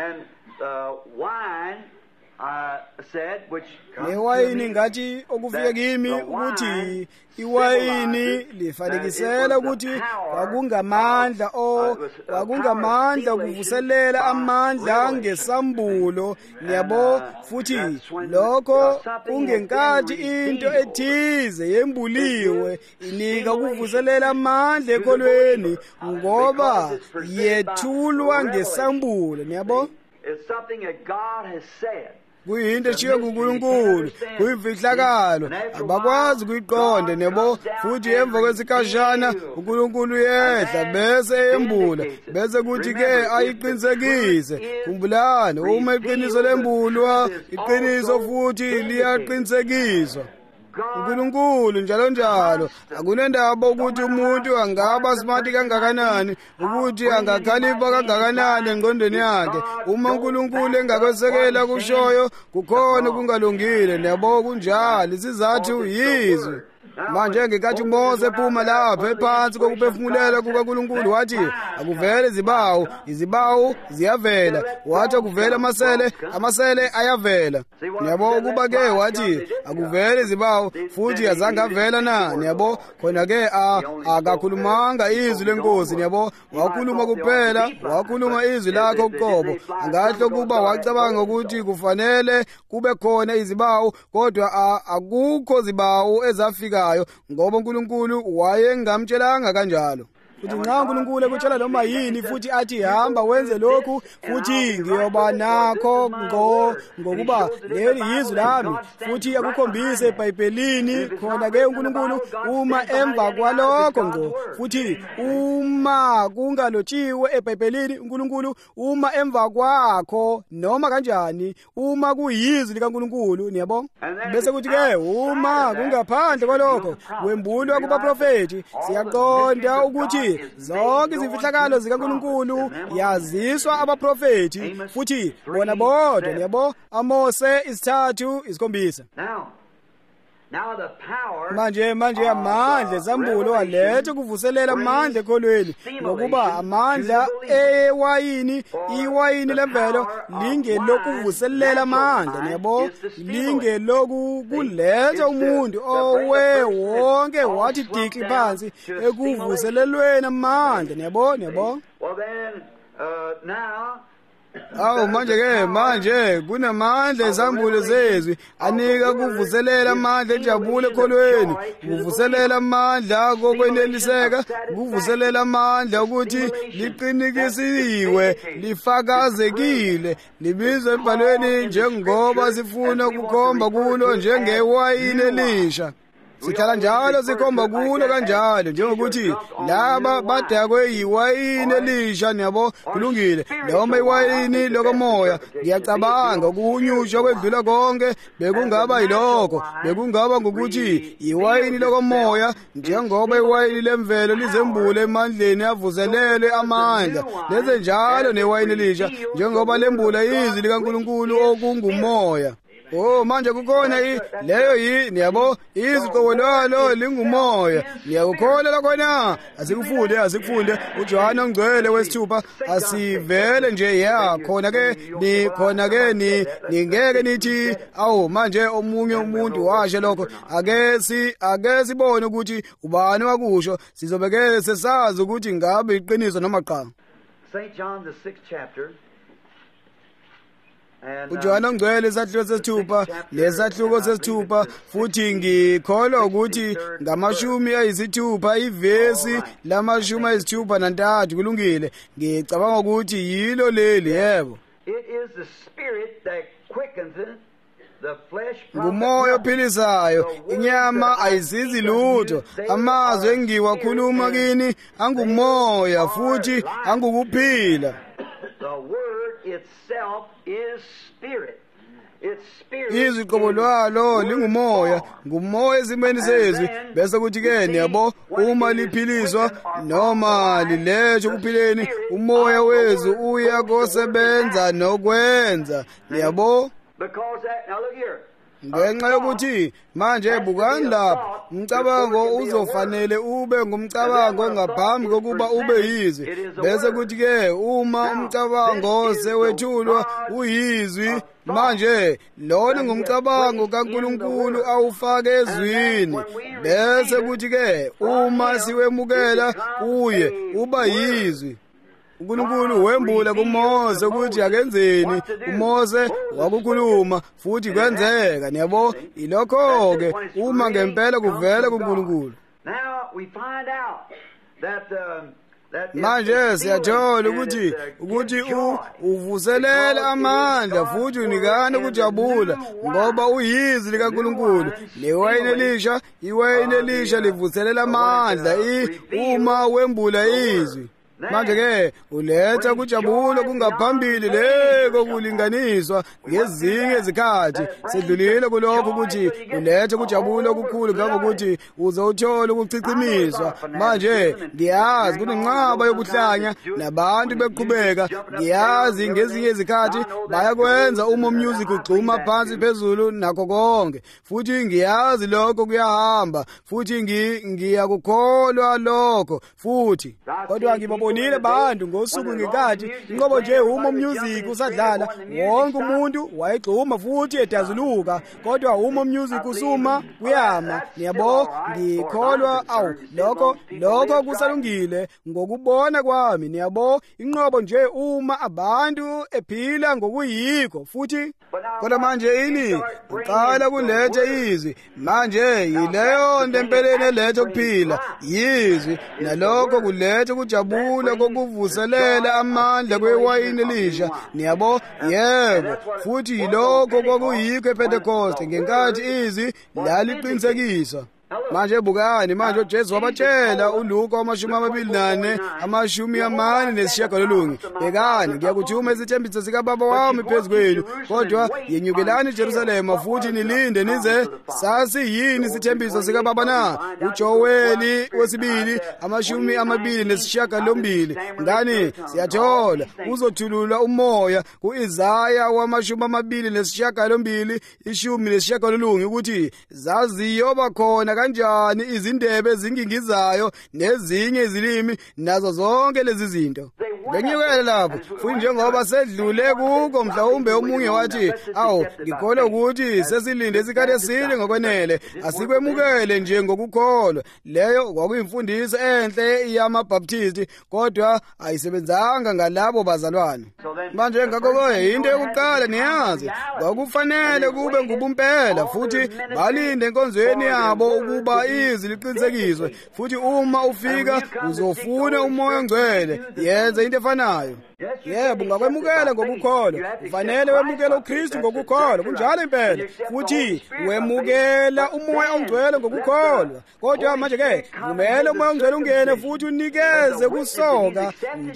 Newayini ngathi okufike kimi ukuthi iwayini lifanekisela ukuthi kwakungamandla o kwakungamandla ukuvuselela amandla ngesambulo niyabo, futhi lokho kungenkathi into ethize yembuliwe inika ukuvuselela amandla ekholweni ngoba yethulwa ngesambulo niyabo. Kuyinto eshiye nguNkulunkulu, kuyimfihlakalo abakwazi kuyiqonda nebo, futhi emva kwesikashana uNkulunkulu yehla bese eyembula, bese kuthi ke ayiqinisekise. Khumbulani, uma iqiniso lembulwa iqiniso futhi liyaqinisekiswa. uNkulunkulu njalo njalo akunendaba ukuthi umuntu angaba smart kangakanani, ukuthi angakhalipha kangakanani engqondweni yakhe. Uma uNkulunkulu engakwesekela kushoyo kukhona kungalungile nabo kunjalo, isizathu yizwe. Manje ngekathi uMose ephuma lapha ephansi kokuphefumulela kukaNkulunkulu wathi akuvele izibawu, izibawu ziyavela, wathi akuvele amasele, amasele ayavela. Niyabo ukuba ke wathi akuvele izibawu futhi azange avela na, niyabo khona ke akakhulumanga izwi lenkosi, niyabo wakhuluma kuphela, wakhuluma izwi lakho uqobo. Angahle kuba wacabanga ukuthi kufanele kube khona izibawu, kodwa akukho zibawu ezafika ngoba uNkulunkulu wayengamtshelanga kanjalo. Futhi nxa uNkulunkulu ekutshela noma yini futhi athi hamba wenze lokhu, futhi ngiyoba nakho ngo ngokuba leli yizwi lami, futhi akukhombise eBhayibhelini khona ke uNkulunkulu uma emva kwalokho ngo, futhi uma kungalotshiwe eBhayibhelini uNkulunkulu uma emva kwakho noma kanjani, uma kuyizwi likaNkulunkulu niyabo. Bese kuthi ke uma kungaphandle kwalokho wembulwa kubaprofeti, siyaqonda ukuthi zonke izimfihlakalo zikaNkulunkulu yaziswa abaprofeti, futhi bona bodwa niyabo. Amose isithathu isikhombisa. Manje manje amandla zambulo alethe kuvuselela amandla ekholweni, ngokuba amandla ewayini, iwayini lemvelo lingelokuvuselela amandla niyabo, lingelokuletha umuntu owe wonke wathi diki phansi ekuvuselelweni amandla niyabo niyabo. Awu manje ke manje kunamandla ezambulo zezwi anika kuvuselela amandla enjabulo ekholweni, kuvuselela amandla kokweneliseka, kuvuselela amandla ukuthi liqinikisiwe, lifakazekile, libizwe embhalweni njengoba sifuna ukukhomba kulo njengewayini elisha. sihlala njalo sikhomba kulo kanjalo njengokuthi laba badakwe yiwayini elisha niyabo kulungile noma iwayini lokomoya ngiyacabanga ukunyushwa kwedlula konke bekungaba yiloko bekungaba ngokuthi iwayini lokomoya njengoba iwayini lemvelo lizembule emandleni avuselele amandla leze njalo newayini elisha njengoba lembula izwi likaNkulunkulu okungumoya. Oh manje kukhona i leyo yi niyabo iziqobo lalo lingumoya niyakukholelwa khona asikufunde asikufunde uJohana ongcwele wesithupha asivele nje ya khona ke ni khona ke ni ningeke nithi awu manje omunye umuntu washe lokho ake si ake sibone ukuthi ubani wakusho sizobeke sesazi ukuthi ngabe iqiniso noma cha. Saint John the sixth chapter uJohana ongcwele isahluko sesithupha lesahluko sesithupha futhi ngikholwa ukuthi ngamashumi ayisithupha ivesi lamashumi ayisithupha nantathu kulungile ngicabanga ukuthi yilo leli yebo. It is the spirit that quickeneth the flesh. Ngumoya ophilisayo inyama ayisizi lutho amazwi engiwakhuluma kini angumoya futhi angukuphila. The word itself is spirit. It's spirit. Izwi qobo lwalo lingumoya, ngumoya esimeni sezwi bese kuthi ke niyabo uma liphiliswa noma lilethwe kuphileni umoya wezwi uya kosebenza nokwenza niyabo. Because that, now look here. Ngenxa yokuthi manje bukani lapha umcabango uzofanele ube ngumcabango ngaphambi kokuba ube yizwi bese kuthi ke uma umcabango sewethulwa uyizwi manje lona ngumcabango kaNkulunkulu awufake ezwini bese kuthi ke uma siwemukela kuye uba yizwi. uNkulunkulu wembula kuMose ukuthi akenzeni uMose wakukhuluma futhi kwenzeka niyabo ilokho ke uma ngempela kuvela kuNkulunkulu. Now we find out that um, manje siyathola ukuthi ukuthi uvuselela amandla futhi unikana ukujabula ngoba uyizwi likaNkulunkulu. Lewayini elisha iwayini elisha livuselela amandla uma wembula izwi. Manje ke uletha ukujabula kungaphambili leko kulinganiswa ngezinye izikhathi sedlulile kulokho ukuthi uletha ukujabula okukhulu kangokuthi uzothola ukucikimiswa. Manje ngiyazi kunenqaba yokuhlanya nabantu beqhubeka ngiyazi ngezinye izikhathi bayakwenza uma music ugxuma phansi phezulu nakho konke futhi ngiyazi lokho kuyahamba futhi ngiyakukholwa lokho futhi kodwa ngibabonile bantu ngosuku ngekhathi inqobo nje uma music usadlala wonke umuntu wayegxuma futhi edazuluka kodwa uma music usuma kuyama niyabo ngikholwa awu lokho lokho kusalungile ngokubona kwami niyabo inqobo nje uma abantu ephila ngokuyikho futhi kodwa manje ini uqala kulethe izwi manje yileyo ndempeleni elethe ukuphila yizwi nalokho kulethe kujabula kokuvuselela amandla kwewayini elisha niyabo yebo futhi yilokho kwakuyikho ePentecost ngenkathi izwi laliqinisekiswa. Manje bukani manje uJesu wabatshela uLuka amashumi amabili nane amashumi amane nesishiyagalolunye bekani ngiyakuthuma isithembiso sika baba wami phezu kwenu kodwa yenyukelani eJerusalema futhi nilinde nize sasi yini isithembiso sika baba na. uJoweli wesibili amashumi amabili nesishiyagalombili ngani siyathola uzothulula umoya kuIsaya wamashumi amabili nesishiyagalombili ishumi nesishiyagalolunye ukuthi zaziyoba khona kanjani izindebe ezingingizayo nezinye izilimi nazo zonke lezi zinto. Benyukele lapho futhi njengoba sedlule kuko mhlawumbe omunye wathi awu ngikholwa ukuthi sesilinde isikhathi eside ngokwenele asikwemukele nje ngokukholwa. Leyo kwakuyimfundiso enhle yamaBaptisti kodwa ayisebenzanga ngalabo bazalwane. Manje ngakho into yokuqala niyazi kwakufanele kube ngubumpela futhi balinde enkonzweni yabo ukuba izwi liqinisekiswe futhi uma ufika uzofuna umoya ongcwele yenze into efanayo. yebo ungakwemukela ngokukholwa, kufanele wemukele uKristu ngokukholwa, kunjalo impela, futhi wemukela umoya ongcwele ngokukholwa. Kodwa manje ke kumele umoya ongcwele ungene futhi unikeze kusoka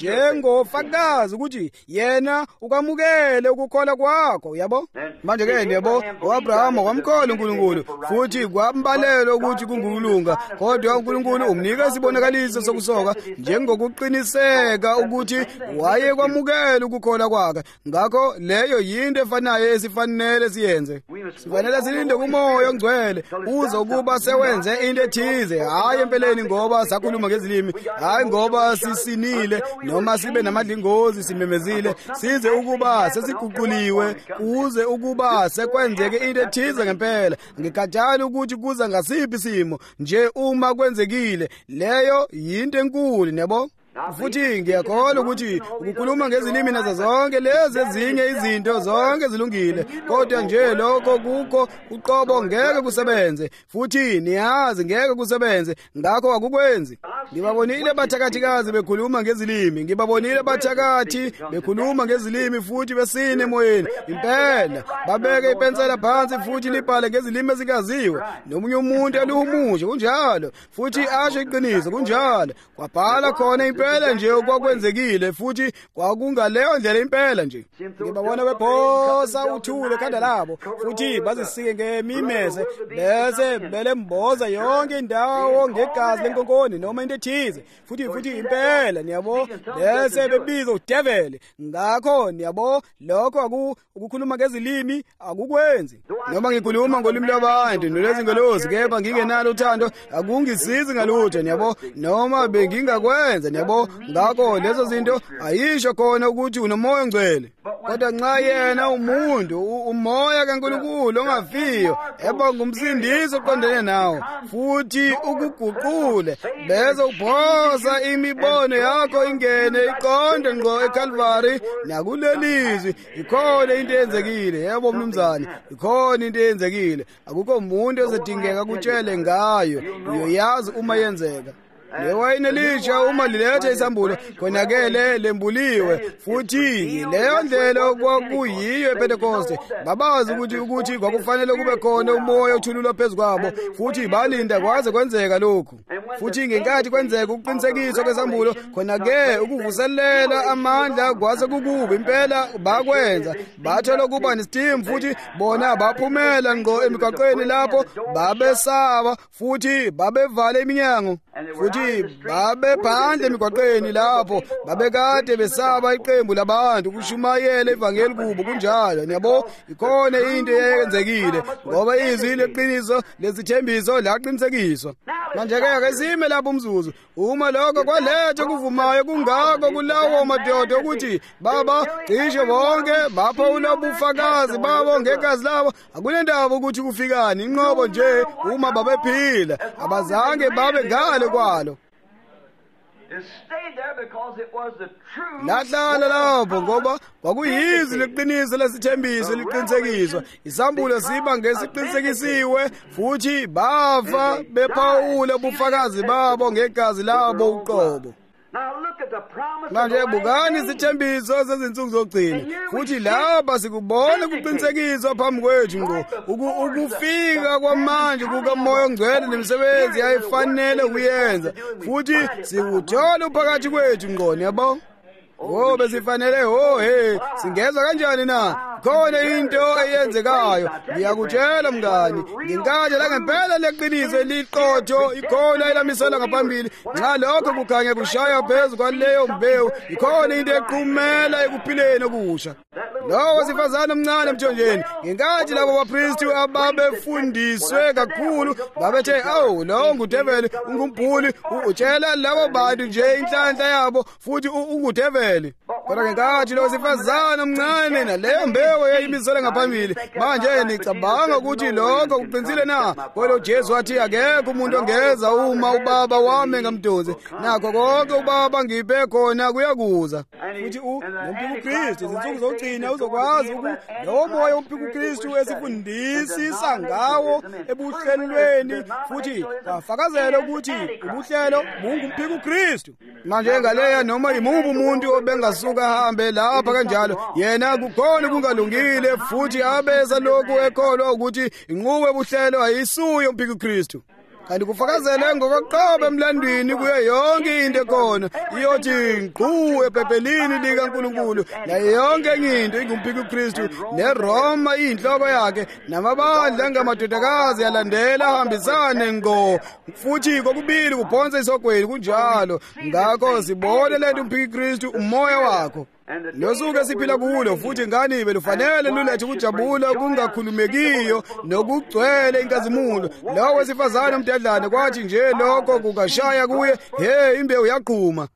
njengofakazi ukuthi yena ukamukele ukukholwa kwakho, yabo. Manje ke yebo, uAbraham wamkholwa uNkulunkulu futhi kwambalela ukuthi kungukulunga, kodwa uNkulunkulu umnika isibonakaliso sokusoka njengokuqiniseka ukuthi waye kwamukela ukukholwa kwakhe. Ngakho leyo yinto efanayo esifanele siyenze. Sifanele silinde kumoya ongcwele uze ukuba sewenze into ethize, hayi empeleni ngoba sakhuluma ngezilimi, hayi ngoba sisinile noma sibe namadlingozi simemezile, size ukuba sesiguquliwe kuze ukuba sekwenzeke into ethize ngempela. Ngikhathali ukuthi kuza ngasiphi isimo nje uma kwenzekile, leyo yinto enkulu, nebo. Futhi ngiyakholwa ukuthi ukukhuluma ngezilimi nazo zonke lezi ezinye izinto zonke zilungile, kodwa nje lokho kukho uqobo ngeke kusebenze, futhi niyazi ngeke kusebenze, ngakho akukwenzi. Ngibabonile bathakathikazi bekhuluma ngezilimi, ngibabonile bathakathi bekhuluma ngezilimi futhi besine emoyeni, impela babeke ipensela phansi futhi libhale ngezilimi ezikaziwe, nomunye umuntu alihumushe kunjalo, futhi asho iqiniso kunjalo, kwabhala khona impela nje okwakwenzekile, futhi kwakungaleyo ndlela impela nje. Ngibabona bephosa uthule ekhanda labo futhi bazisike ngemimese bese belemboza yonke indawo ngegazi lenkonkoni noma into ethize, futhi futhi impela niyabo bese bebiza udevele. Ngakho niyabo lokho ukukhuluma ngezilimi akukwenzi. Noma ngikhuluma ngolimi lwabantu nolezi ngelozi, kepha ngingenalo uthando akungisizi ngalutho, niyabo, noma bengingakwenza, niyabo. Ngakho lezo zinto ayisho khona ukuthi unomoya ongcwele, kodwa nxa yena umuntu umoya kaNkulunkulu ongafiyo ebonga umsindisi oqondene nawo futhi ukuguqule bese uphosa imibono yakho ingene iqonde ngqo eCalvary nakulelizwi, ikhona into eyenzekile. Yebo mnumzane, ikhona into eyenzekile, akukho umuntu ozodingeka kutshele ngayo, uyoyazi uma yenzeka. Lewayini elisha uma liletha isambulo khona-ke le lembuliwe, futhi leyo ndlela kwakuyiyo ePentecoste. Babazi ukuthi ukuthi kwakufanele kube khona umoya othululwa phezu kwabo, futhi balinda kwaze kwenzeka lokhu. Futhi ngenkathi kwenzeka ukuqinisekiswa kwesambulo khona-ke ukuvuselela amandla kwaze kukubi impela bakwenza, bathola ukuba nesitimu, futhi bona baphumela ngqo emigwaqweni lapho babesaba futhi babevala iminyango, futhi babe phandle emigwaqweni lapho babekade besaba iqembu labantu kushumayela ivangeli kubo kunjalo. Niyabo, ikhona into eyenzekile ngoba izwi leqiniso lesithembiso laqinisekiswa. Manje ke kesime lapho umzuzu uma lokho kwaletha kuvumayo kungako kulawo madoda ukuthi baba cishe bonke bapha ulobufakazi babo ngegazi labo, akunendaba ukuthi kufikani, inqobo nje uma babephila abazange babe ngale kwalo. Lahlala lapho ngoba kwakuyizwi leqiniso lesithembiso liqinisekiswa, isambulo siba ngesiqinisekisiwe, futhi bafa bephawula ubufakazi babo ngegazi labo uqobo. Manje bukani isithembiso sezinsuku zokugcina, futhi lapha sikubona ukuqinisekiswa phambi kwethu ngo ukufika kwamanje kukamoya ongcwele nemisebenzi yayifanele ukuyenza, futhi sikuthola uphakathi kwethu ngqo. Yabo, oh besifanele, oh hey singeza kanjani na? Khona into eyenzekayo, ngiyakutshela mngani, ngenkathi la ngempela leqiniso liqotho ikhona elamisela ngaphambili. Nxa lokho kukhanya kushaya phezu kwaleyo mbewu, ikhona into eqhumela ekuphileni okusha. Lowo sifazane omncane emthonjeni, ngenkathi labo bapristi ababefundiswe kakhulu babethe, awu lowo ngudeveli, ungumbhuli, utshela labo bantu nje inhlanhla yabo futhi ungudeveli. Kodwa ngenkathi lowo sifazane omncane naleyo mbewu eyayimisela ngaphambili, manje nicabanga ukuthi lokho kuqinisile na? Kodwa uJesu wathi akekho umuntu ongeza uma ubaba wami engamdonsi, nakho konke ubaba ngiphe khona kuyakuza. Futhi umphika uKristu izinsuku zokugcina uzokwazi ukuthi lowo moya umphika uKristu esifundisisa ngawo ebuhlelweni, futhi kafakazela ukuthi ubuhlelo bungumphika uKristu. Manje ngaleya noma imuphi umuntu obengasuka kahambe lapha kanjalo yena kukhona kungalungile futhi abeza lokhu ekholwa ukuthi inqubo ebuhlelo ayisuyo umpiki uKristu kanti kufakazele ngokuqoba emlandweni kuyo yonke into ekhona iyothi ngqhu eBhayibhelini likaNkulunkulu nayo yonke into ingumpiki uKristu neRoma iyinhloko yakhe namabandla angamadodakazi yalandela ahambisane ngo futhi kokubili kuphonsa isogweni kunjalo ngakho sibone lento umpiki uKristu umoya wakho nosuku esiphila kulo futhi ngani belufanele lulethe ukujabula kungakhulumekiyo nokugcwele inkazimulo lawo wesifazane umdedlane kwathi nje lokho kukashaya kuye he imbewu yaqhuma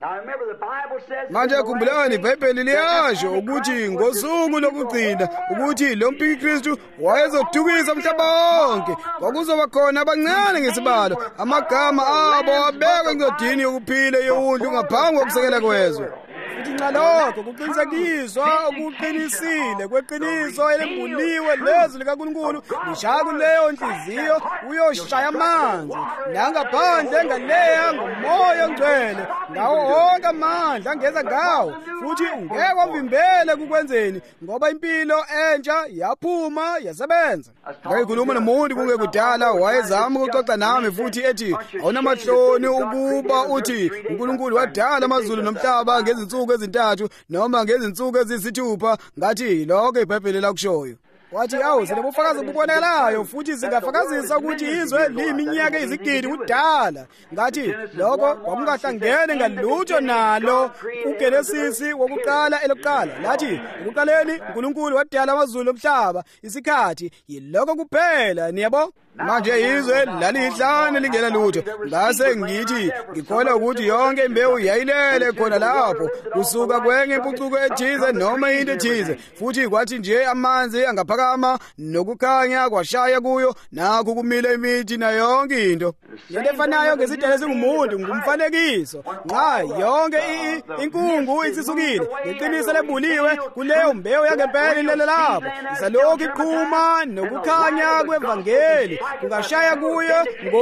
manje khumbulani iBhayibheli liyasho ukuthi ngosuku lokugcina ukuthi lo mpiki Kristu wayezodukisa umhlaba wonke kwakuzoba khona abancane ngesibalo amagama abo abekwe encwadini yokuphila yewundlu ngaphambi kokusekela kwezwe futhi ngalokho kuqinisekiswa okuqinisile kweqiniso elimbuliwe lezwi likaNkulunkulu lishaya kuleyo nhliziyo uyoshaya amanzi nangaphandle engaleya ngomoya ongcwele ngawo wonke amandla angeza ngawo futhi ungeke wamvimbele kukwenzeni ngoba impilo entsha yaphuma yasebenza ngayikhuluma nomuntu kungekudala wayezama ukuxoxa nami futhi ethi awunamahloni ukuba uthi uNkulunkulu wadala amazulu nomhlaba ngezinsuku ezintathu noma ngezinsuku ezisithupha ngathi lokho iBhayibheli lakushoyo wathi awu sinobufakazi obubonakalayo futhi singafakazisa ukuthi izwe liyiminyaka ezigidi kudala ngathi lokho kwakungahlangene ngalutho nalo uGenesisi wokuqala elokuqala lathi ekuqaleni uNkulunkulu wadala amazulu omhlaba isikhathi yiloko kuphela niyabo manje izwe lalihlane lingena lutho ngase ngithi ngikholwa ukuthi yonke imbewu yayilele khona lapho kusuka kwenye impucuko ethize noma into ethize futhi kwathi nje amanzi angaphakama nokukhanya kwashaya kuyo nakho kumile imithi na yonke into into efanayo ngesidala singumuntu ngumfanekiso nxa yonke inkungu isisukile iqiniso lebuliwe kuleyo mbewu yangempela ilele lapho isalokhu iqhuma nokukhanya kwevangeli kungashaya kuyo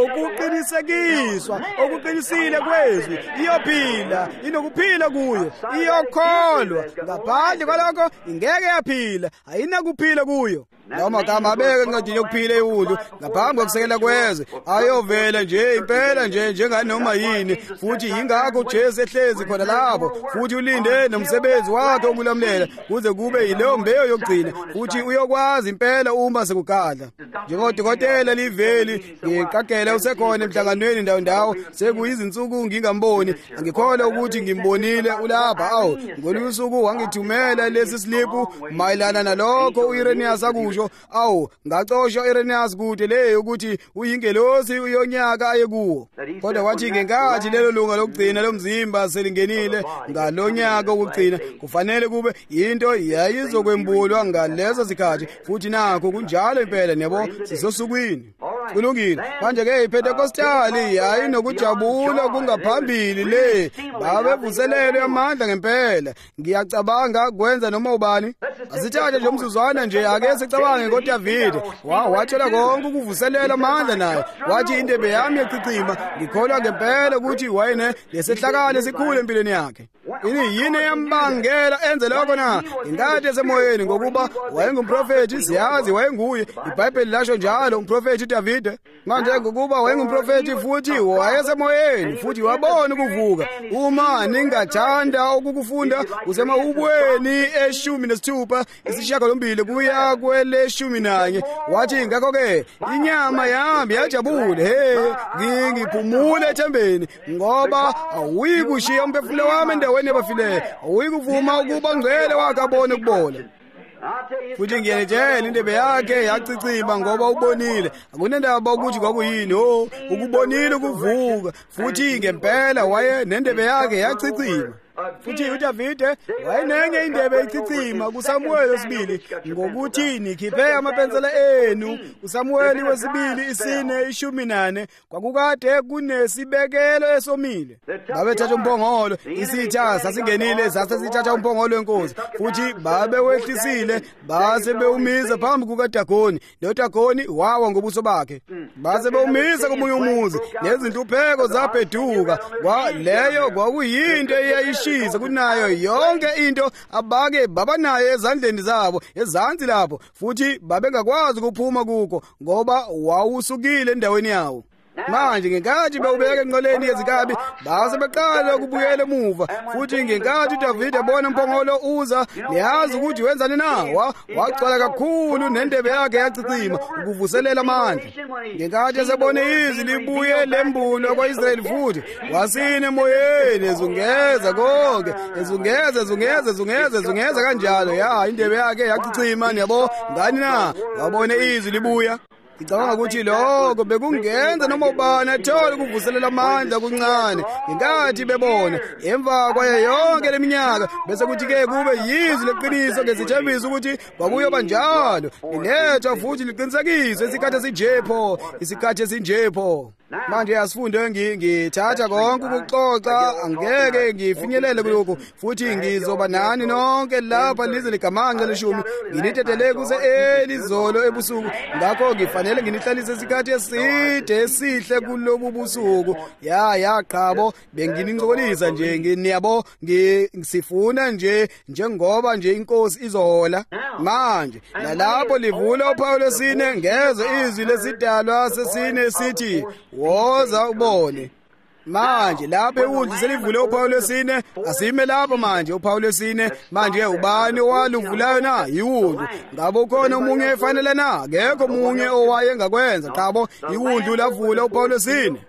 ngokuqinisekiswa okuqinisile kwezwi iyophila inokuphila kuyo iyokholwa ngaphandle kwalokho ingeke yaphila ayinakuphila kuyo noma kama abeke encwadini yokuphila ewulu ngaphambi kokusekela kwezwe ayovela nje impela nje njenganoma yini futhi yingakho uJesu ehlezi khona lapho futhi ulinde nomsebenzi wakhe okulamulela kuze kube yileyo mbewu yokugcina futhi uyokwazi impela uma sekukadla njengodokotela liveli ngiqagela usekhona emhlanganweni ndawo ndawo sekuyizinsuku ngingamboni angikholwa ukuthi ngimbonile ulapha awu ngolusuku wangithumela lesi slipu mayelana nalokho uIrenaeus akusho awu ngacosha uIrenaeus kude leyo ukuthi uyingelosi uyonyaka aye kuwo kodwa wathi ngenkathi lelo lunga lokugcina lomzimba selingenile ngalonyaka okugcina kufanele kube into yayizokwembulwa ngalezo sikhathi futhi nakho kunjalo impela nebo sisosukwini kulungile manje ke iPentecostali yayi nokujabula kungaphambili le babevuselelwe amandla ngempela ngiyacabanga kwenza noma ubani asithathe nje umsuzwana nje ake sicabange ngoDavide wow wathola konke ukuvuselela amandla naye wathi indebe yami yacicima ngikholwa ngempela ukuthi wayene lesehlakalo esikhulu empilweni yakhe ini yini yambangela enze lokho na ingadi esemoyeni ngokuba wayengumprofeti siyazi wayenguye iBhayibheli lasho njalo umprofeti uDavide manje ngokuba wayengumprofeti futhi wayesemoyeni futhi wabona ukuvuka uma ningathanda ukukufunda usemahubweni eshumi nesithupha isishiyagalombili kuya kweleshumi nanye wathi ngakho ke inyama yami yajabule he ngingiphumule ethembeni ngoba awuyikushiya umphefumulo wami endaweni yabafileyo awuyikuvuma ukuba ngcwele wakhe abone ukubola futhi ngiyenetshela indebe yakhe yacicima ngoba ubonile akunendaba ukuthi kwakuyini oh ukubonile ukuvuka futhi ngempela waye nendebe yakhe yacicima futhi uDavide wayenenye indebe icicima kuSamuweli wesibili ngokuthi nikhiphe amapensela enu uSamuweli wesibili isine ishumi nane kwakukade kunesibekelo esomile babethatha umpongolo isitha sasingenile sasesithatha umpongolo wenkosi futhi babewehlisile base bewumiza phambi kukaDagoni loDagoni wawa ngobuso bakhe base bewumiza komunye umuzi nezintupheko zabheduka kwa leyo kwakuyinto eyayishi ukushisa kunayo yonke into abake babanayo ezandleni zabo ezansi lapho, futhi babengakwazi ukuphuma kuko ngoba wawusukile endaweni yawo. Manje ngenkathi bewubeka enqoleni yezikabi base beqala ukubuyela emuva, futhi ngenkathi uDavide ebona umphongolo uza, niyazi ukuthi wenzani nawa, wagcwala kakhulu nendebe yakhe yacicima ukuvuselela amandla. Ngenkathi esebone izwi libuye lembulo kwa-Israyeli futhi wasina emoyeni ezungeza konke, ezungeza ezungeza ezungeza ezungeza kanjalo, ya indebe yakhe yacicima. Niyabo ngani na wabone izwi libuya? Ngicabanga ukuthi lokho bekungenza noma ubani athole ukuvuselela amandla kuncane ngenkathi bebona emva kwayo yonke leminyaka, bese kuthi-ke kube yizwi leqiniso ngesithembiso ukuthi kwakuyoba njalo, lilethwa futhi liqinisekiswe isikhathi esinjepho, isikhathi esinjepho. Manje asifunde ngithatha konke ukuxoxa, angeke ngifinyelele kulokho, futhi ngizoba nani nonke lapha lize ligamanxe leshumi, nginitetele kuse elizolo ebusuku. Ngakho ngifanele nginihlalise isikhathi eside esihle kulobu busuku. Ya ya qhabo, benginincokolisa nje, nginiyabo ngisifuna nje njengoba nje inkosi izohola. Manje nalapho livula uPhawulo lesine ngeze izwi lesidalwa sesine sithi woza ubone. Manje lapho iwundlu selivule uPhawulo lesine, asime lapho manje uPhawulo lesine. Manje ubani owaluvulayo na? Iwundlu. Ngabe ukhona umunye efanele na? Akekho umunye owaye ngakwenza. Qhabo iwundlu lavula uPhawulo lesine.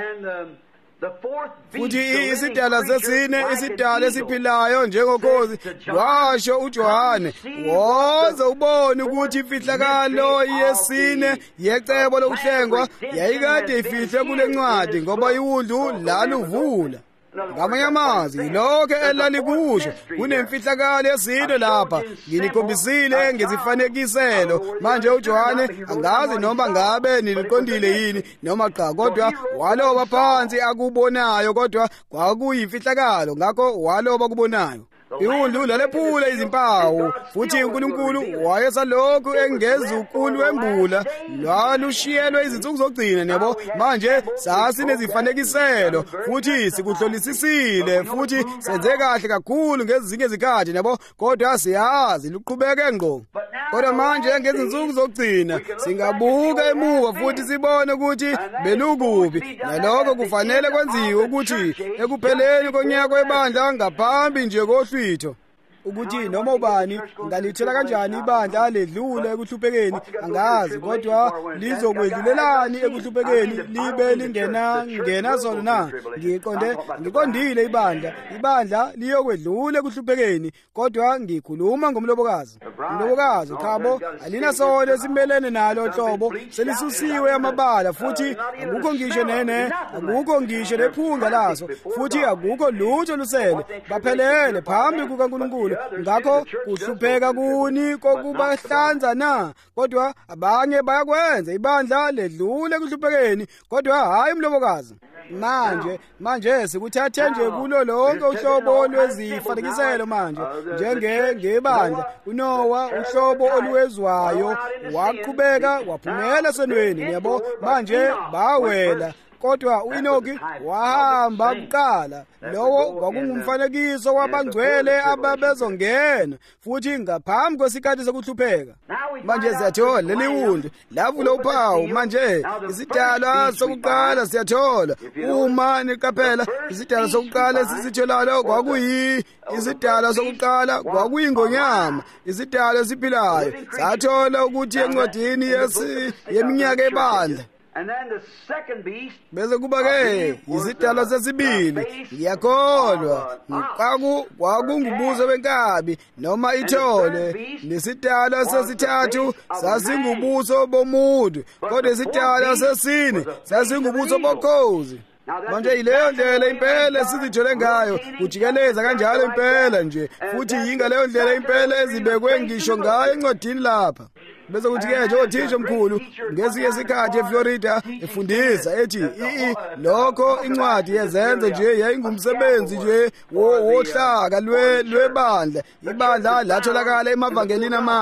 Futhi isidala sesine, isidala esiphilayo njengokhozi, washo uJohane, woza ubone ukuthi imfihlakalo yesine yecebo lokuhlengwa yayikade ifihle kule ncwadi, ngoba iwundlu laluvula. Ngamanye amazwi lokho elalikusho kunemfihlakalo yesine lapha, nginikhombisile ngezifanekiselo. Manje uJohane angazi noma ngabe niliqondile yini noma cha, kodwa waloba phansi akubonayo, kodwa kwakuyimfihlakalo, ngakho waloba kubonayo. Iwundlu lalephula izimpawu, futhi uNkulunkulu wayesalokhu engeza ukulu wembula, lwalushiyelwe izinsuku zokugcina. Niyabo manje sasinezifanekiselo, futhi sikuhlolisisile, futhi senze kahle kakhulu ngezinye izikhathi. Niyabo kodwa siyazi luqhubeke ngqo. Kodwa manje ngezinsuku zokugcina singabuka emuva futhi sibone ukuthi belukubi, nalokho kufanele kwenziwe ukuthi ekupheleni konyaka webandla ngaphambi nje kohlu ukuthi noma ubani ngalithola kanjani ibandla ledlule ekuhluphekeni angazi, kodwa lizokwedlulelani ekuhluphekeni libe lingena ngena zona na? Ngiqonde ngiqondile ibandla ibandla liyokwedlula ekuhluphekeni, kodwa ngikhuluma ngomlobokazi. Umlobokazi Qhabo alina solo simelene nalo hlobo, selisusiwe amabala, futhi akukho ngisho nene, akukho ngisho lephunga laso, futhi akukho lutho lusele, baphelele phambi kukaNkulunkulu. Ngakho kuhlupheka kuni kokubahlanza na? Kodwa abanye bayakwenza ibandla ledlule ekuhluphekeni, kodwa hayi umlobokazi. Manje manje sikuthathe nje kulo lonke uhlobo lwezifanekiselo manje, njenge ngebandla uNowa, uhlobo oluwezwayo, waqhubeka waphumela sonweni. Niyabo manje bawela, kodwa uEnoki wahamba kuqala. Lowo kwakungumfanekiso wabangcwele ababezongena futhi ngaphambi kwesikhathi sokuhlupheka. Manje siyathola leli wundlu lavula uphawu. Manje isidalwa sokuqala siyathola, uma niqaphela isidalwa sokuqala esisitholayo kwakuyi isidalwa sokuqala kwakuyingonyama, isidalwa esiphilayo. Sathola ukuthi encwadini yeminyaka ebandla And then the second beast, bese kuba ke isidalwa sesibili, ngiyakholwa kwaku kwakungubuso benkabi noma ithole. Nesidalwa sesithathu sasingubuso bomuntu, kodwa isidalwa sesine sasingubuso bokhozi. Manje ileyo ndlela impela sizithole ngayo, kujikeleza kanjalo impela nje, futhi yinga leyo ndlela impela ezibekwe ngisho ngayo encwadini lapha. Bese kuthi-ke nje othisha omkhulu ngesinye isikhathi eFlorida efundisa ethi ii lokho incwadi yezenzo nje yayingumsebenzi nje wohlaka lwebandla. Ibandla latholakala emavangelini amane.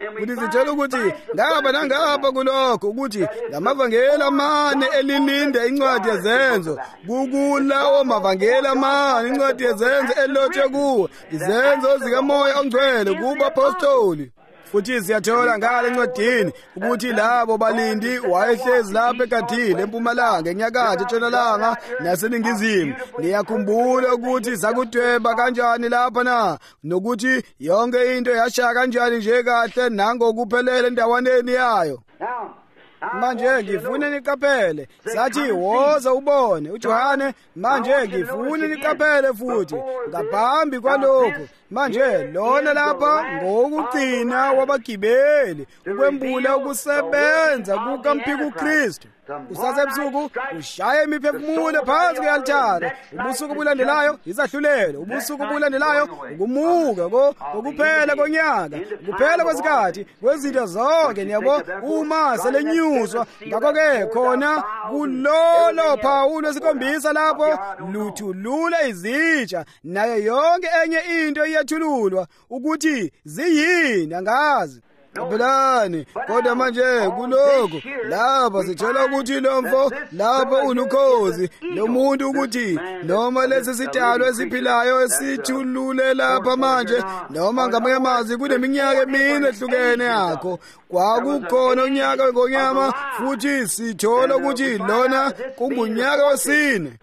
futhi sithola ukuthi ngapha nangapha kulokho ukuthi lamavangeli amane elilinda incwadi yezenzo kukulawo mavangeli amane incwadi yezenzo elotshwe kuwo izenzo zikamoya ongcwele kubapostoli. Futhi siyathola ngale encwadini ukuthi labo balindi wayehlezi lapha egadile empumalanga enyakatho entshonalanga naseningizimu. Niyakhumbula ukuthi zakudweba kanjani lapha na nokuthi yonke into yashaya kanjani nje kahle nangokuphelele endawaneni yayo. Manje ngifuna niqaphele sathi woza ubone uJohane. Manje ngifuna niqaphele futhi ngaphambi kwalokho manje lona lapha ngokugcina wabagibeli ukwembula ukusebenza kukaMphiko uKristu. Kusasa ebusuku ushaya imiphefumulo phansi kwe-altare. Ubusuku obulandelayo izahlulelo. Ubusuku obulandelayo ukumuka kokuphela konyaka, ukuphela kwesikhathi kwezinto zonke. Niyabo uma selenyuswa ngakho-ke khona kulolo Pawulo esikhombisa lapho luthulule izitsha nayo yonke enye into iyathululwa ukuthi ziyini angazi. Qabelani kodwa manje kuloko lapha sithola ukuthi lomfo lapho ulukhozi lomuntu ukuthi noma lesi sitalo esiphilayo esithulule lapha manje noma ngamanye amazwi kuneminyaka emine ehlukene yakho kwakukhona unyaka wengonyama futhi sithola ukuthi lona kungunyaka wesine.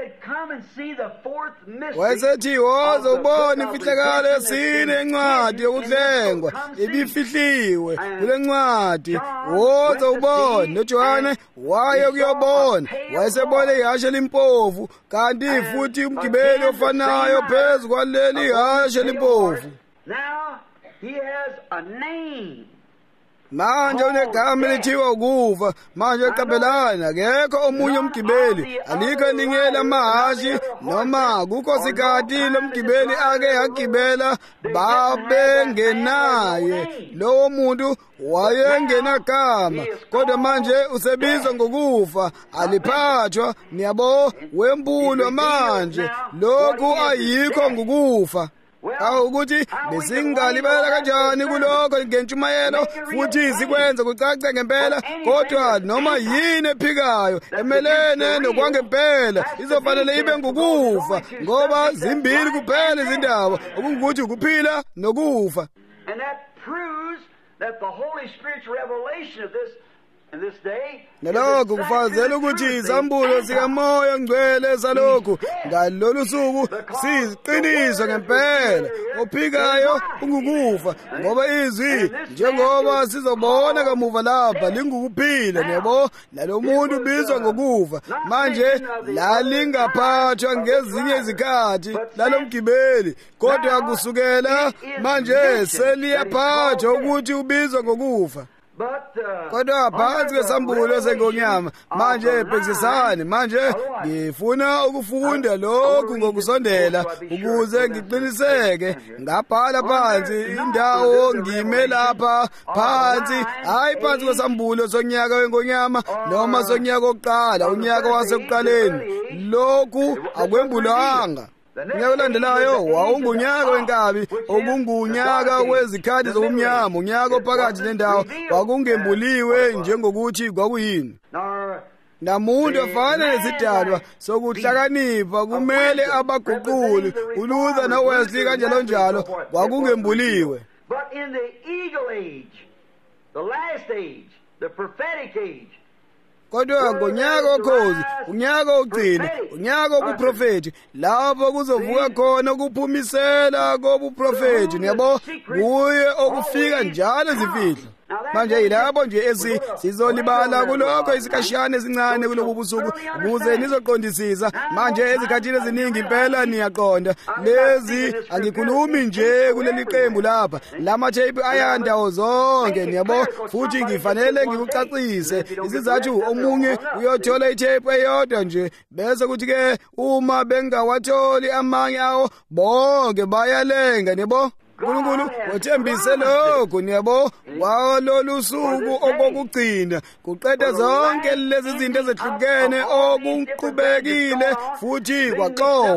Wayesethi woza ubone imfihlakalo yesine encwadi yokuhlengwa ibifihliwe kule ncwadi. Woza ubone noJohane waye kuyobona wayesebone ihashe limpofu kanti futhi umgibeli ofanayo phezu kwaleli hashe limpofu. Manje unegama elithiwa ukufa. Manje qabelana akekho omunye umgibeli alikho elinye lamahashi noma kukho sikhathi lomgibeli ake yagibela babengenaye lowo muntu wayengenagama kodwa manje usebizwa ngokufa aliphathwa. Niyabo wempulo manje lokhu ayikho ngokufa. Awu ukuthi besingalibala kanjani kulokho ngentshumayelo futhi sikwenza kucace ngempela kodwa noma yini ephikayo emelene nokwangempela izofanele ibe ngukufa ngoba zimbili kuphela izindaba okungukuthi ukuphila nokufa. And that proves that the Holy Spirit's revelation of this in this day nalokho kufazela ukuthi izambulo zikamoya ngcwele salokhu ngalolu suku siziqiniso ngempela ophikayo ungukufa ngoba izwi njengoba sizobona kamuva lapha lingukuphila. Niyabo nalo muntu ubizwa ngokufa manje lalingaphathwa ngezinye izikhathi lalomgibeli kodwa kusukela manje seliyaphathwa ukuthi ubizwa ngokufa. Kodwa phansi kwesambulo sengonyama manje phekisisane manje ngifuna ukufunda lokhu ngokusondela ukuze ngiqiniseke ngabhala phansi indawo ngime lapha phansi hayi phansi kwesambulo sonyaka wengonyama noma sonyaka oqala unyaka wasekuqaleni. Lokhu akwembulwanga. Unyaka olandelayo wawungunyaka wenkabi okungunyaka wezikhathi zobumnyama unyaka ophakathi nendawo wakungembuliwe njengokuthi kwakuyini. Namuntu afana nesidalwa sokuhlakanipha kumele abaguquli uLuther noWesley kanjalo njalo kwakungembuliwe. But in the eagle age, the last age, the prophetic age, kodwa ngonyaka okhozi unyaka ogcina unyaka wobuprofethi lapho kuzovuka khona ukuphumisela kobuprofethi. Niyabo kuye okufika njalo izifihlo. Manje yilapho nje esi sizolibala kulokho isikhashana esincane kulobu busuku ukuze nizoqondisisa. Manje ezikhathini eziningi impela niyaqonda lezi angikhulumi nje kuleli qembu lapha lamathephi ayandawo zonke. Niyabo futhi ngifanele ngikucacise isizathu omunye uyothola ithephi eyodwa nje bese kuthi ke uma bengawatholi amanye awo bonke bayalenga. Niyabo uNkulunkulu wathembise lokho. Niyabo walolu suku okokugcina kuqeda zonke lezi zinto ezehlukene okuqhubekile futhi kwaxovwa.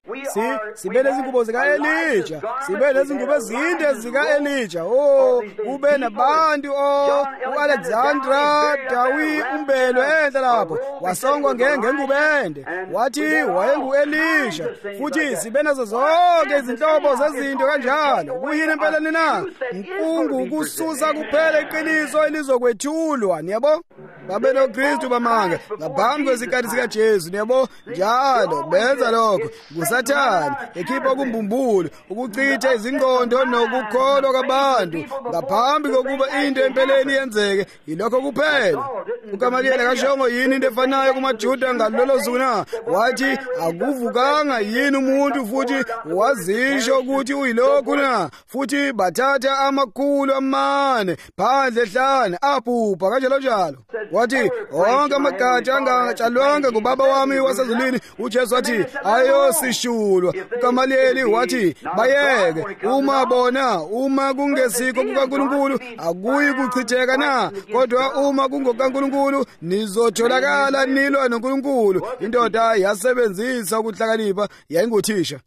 si sibe lezingubo zika-Elija, sibe lezingubo ezinde zika-Elija. Oh, kube nabantu o u-Alexandra Dawi umbelo enhle lapho wasongwa ngengubo ende, wathi wayengu-Elisha. Futhi sibe nazo zonke izinhlobo zezinto kanjalo. Kuyini empeleni na? Inkungu kususa kuphela iqiniso elizokwethulwa, niyabo? Babe noKristu bamanga ngaphambi kwesikhathi sikaJesu, niyabo? Njalo benza lokho. Kusathane ekhipha kumbumbulu ukuchitha izingqondo nokukholwa kwabantu ngaphambi kokuba into empeleni yenzeke. Yilokho kuphela. uGamaliyeli kashongo yini into efanayo kumaJuda ngalolo suku na? Wathi akuvukanga yini umuntu futhi wazisho ukuthi uyilokhu na? Futhi bathatha amakhulu amane phandle ehlane abhubha kanjalo njalo. Wathi onke amagatsha angatshalwanga ngubaba wami wasezulwini. uJesu wathi ayosishulwa. uGamaliyeli wathi bayeke, uma bona uma kungesikho kukaNkulunkulu akuyi kuchitheka na, kodwa uma kungokaNkulunkulu nizotholakala nilwa noNkulunkulu. Indoda yasebenzisa ukuhlakanipha, yayinguthisha.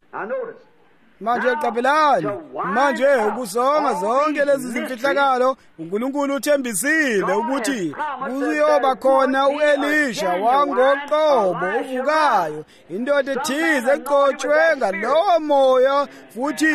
Manje qaphelani, manje ukusonga zonke lezi zimfihlakalo uNkulunkulu uthembisile ukuthi kuyoba khona uElisha wangoqobo uvukayo, indoda ethize eqotshwe ngalowo moya, futhi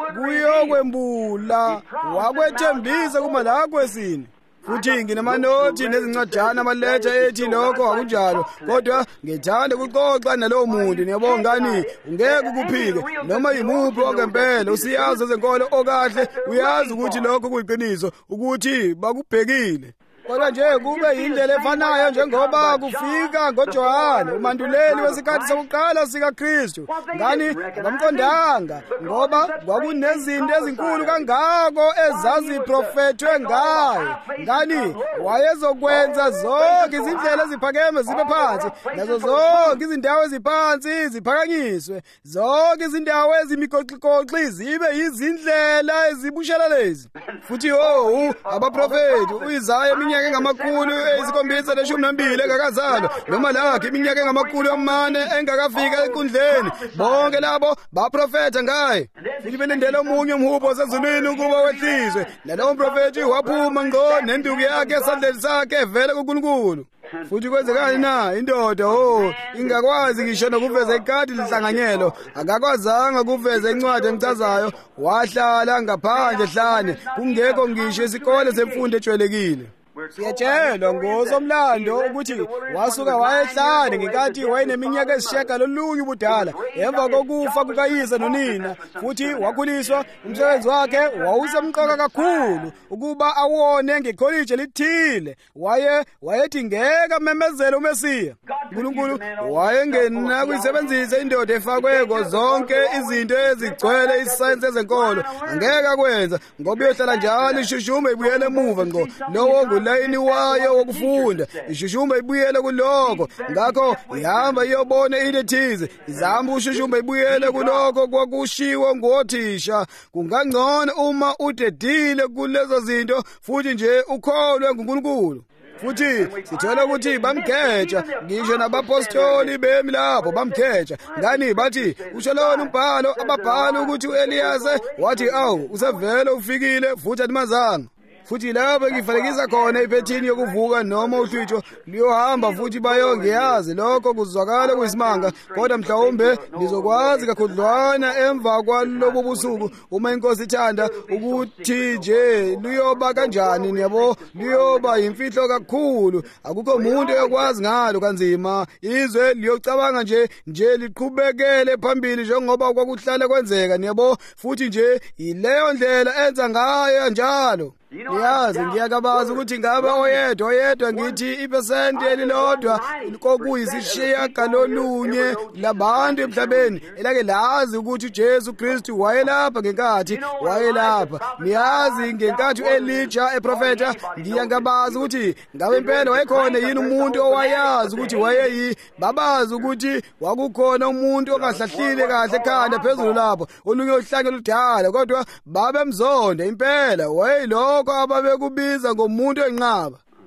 kuyokwembula wakwethembisa kuma kwesini. Futhi nginamanothi nezincwadana amaletha ethi lokho akunjalo, kodwa ngithanda ukuxoxa nalowo muntu. Niyabonga ngani? Ungeke ukuphike noma yimuphi ongempela usiyazi ezenkolo okahle, uyazi ukuthi lokho kuyiqiniso, ukuthi bakubhekile. Kodwa nje kube yindlela efanayo njengoba kufika ngoJohane umanduleli wesikhathi sokuqala sikaKristu. Ngani abamqondanga ngoba kwakunezinto ezinkulu kangako ezaziprofethwe ngaye. Ngani wayezokwenza zonke izindlela eziphakeme zibe phansi, nazo zonke izindawo eziphansi ziphakanyiswe, zonke izindawo ezimikoxikoxi zibe yizindlela ezibushelelezi. Futhi oh abaprofeti uIsaya iminyaka engamakhulu esikhombisa neshumi nambili engakazalwa, noma lakhe iminyaka engamakhulu amane engakafika enkundleni, bonke labo baprofetha ngaye. Futhi belindele omunye umhubho osezulwini ukuba wehlizwe, nalowo mprofethi waphuma ngqo nenduku yakhe esandleni sakhe evele kuNkulunkulu. Futhi kwenzekani na? Indoda oh ingakwazi ngisho nokuveza ikadi lihlanganyelo, akakwazanga kuveza incwadi emchazayo, wahlala ngaphandle ehlane, kungekho ngisho isikole semfundo ejwayelekile. Siyatshelwa ngosomlando ukuthi wasuka wayehlane ngenkathi wayeneminyaka ezishiyaka lolunye ubudala emva kokufa kukayise nonina, futhi wakhuliswa. Umsebenzi wakhe wawusemqoka kakhulu ukuba awone ngekholiji elithile. Waye wayethi ngeke memezele uMesiya. uNkulunkulu wayengena kuyisebenzisa indoda efakweko zonke izinto ezigcwele isayensi ezenkolo. Angeke akwenza ngoba uyohlala njalo ishushume ibuyele emuva ngqo. Lowo layini wayo wokufunda ishushume ibuyele kuloko, ngakho ihamba iyobona into ethize, izamba ushushume ibuyele kuloko kwakushiwo ngothisha. Kungangcono uma udedile kulezo zinto futhi nje ukholwe nguNkulunkulu. Futhi sithola ukuthi bamkheja, ngisho nabapostoli bemi lapho bamkheja. Ngani bathi ushalona umbhalo ababhala ukuthi uEliyase wathi awu usevele ufikile futhi atimazanga. Futhi lapho ngivalekisa khona iphethini yokuvuka noma uhlwitho liyohamba futhi bayongiyazi lokho kuzwakala kuyisimanga, kodwa mhlawumbe nizokwazi kakhudlwana emva kwalobo busuku uma inkosi ithanda ukuthi nje luyoba kanjani. Niyabo luyoba imfihlo kakhulu, akukho umuntu oyakwazi ngalo kanzima. Izwe liyocabanga nje nje liqhubekele phambili njengoba kwakuhlala kwenzeka. Niyabo futhi nje ileyo ndlela enza ngayo njalo. Yazi ngiyakabaza ukuthi ngabe oyedwa oyedwa ngithi iphesenti elilodwa kokuyisishiya galolunye labantu emhlabeni elake lazi ukuthi uJesu Kristu wayelapha ngenkathi wayelapha. Niyazi ngenkathi uElija eprofeta, ngiyakabaza ukuthi ngabe impela wayekhona yini umuntu owayazi ukuthi wayeyi babazi ukuthi wakukhona umuntu ongahlahlile kahle ekhanda phezulu lapho olunye uhlanga oludala, kodwa babemzonda impela wayelo ababekubiza ngomuntu enqaba.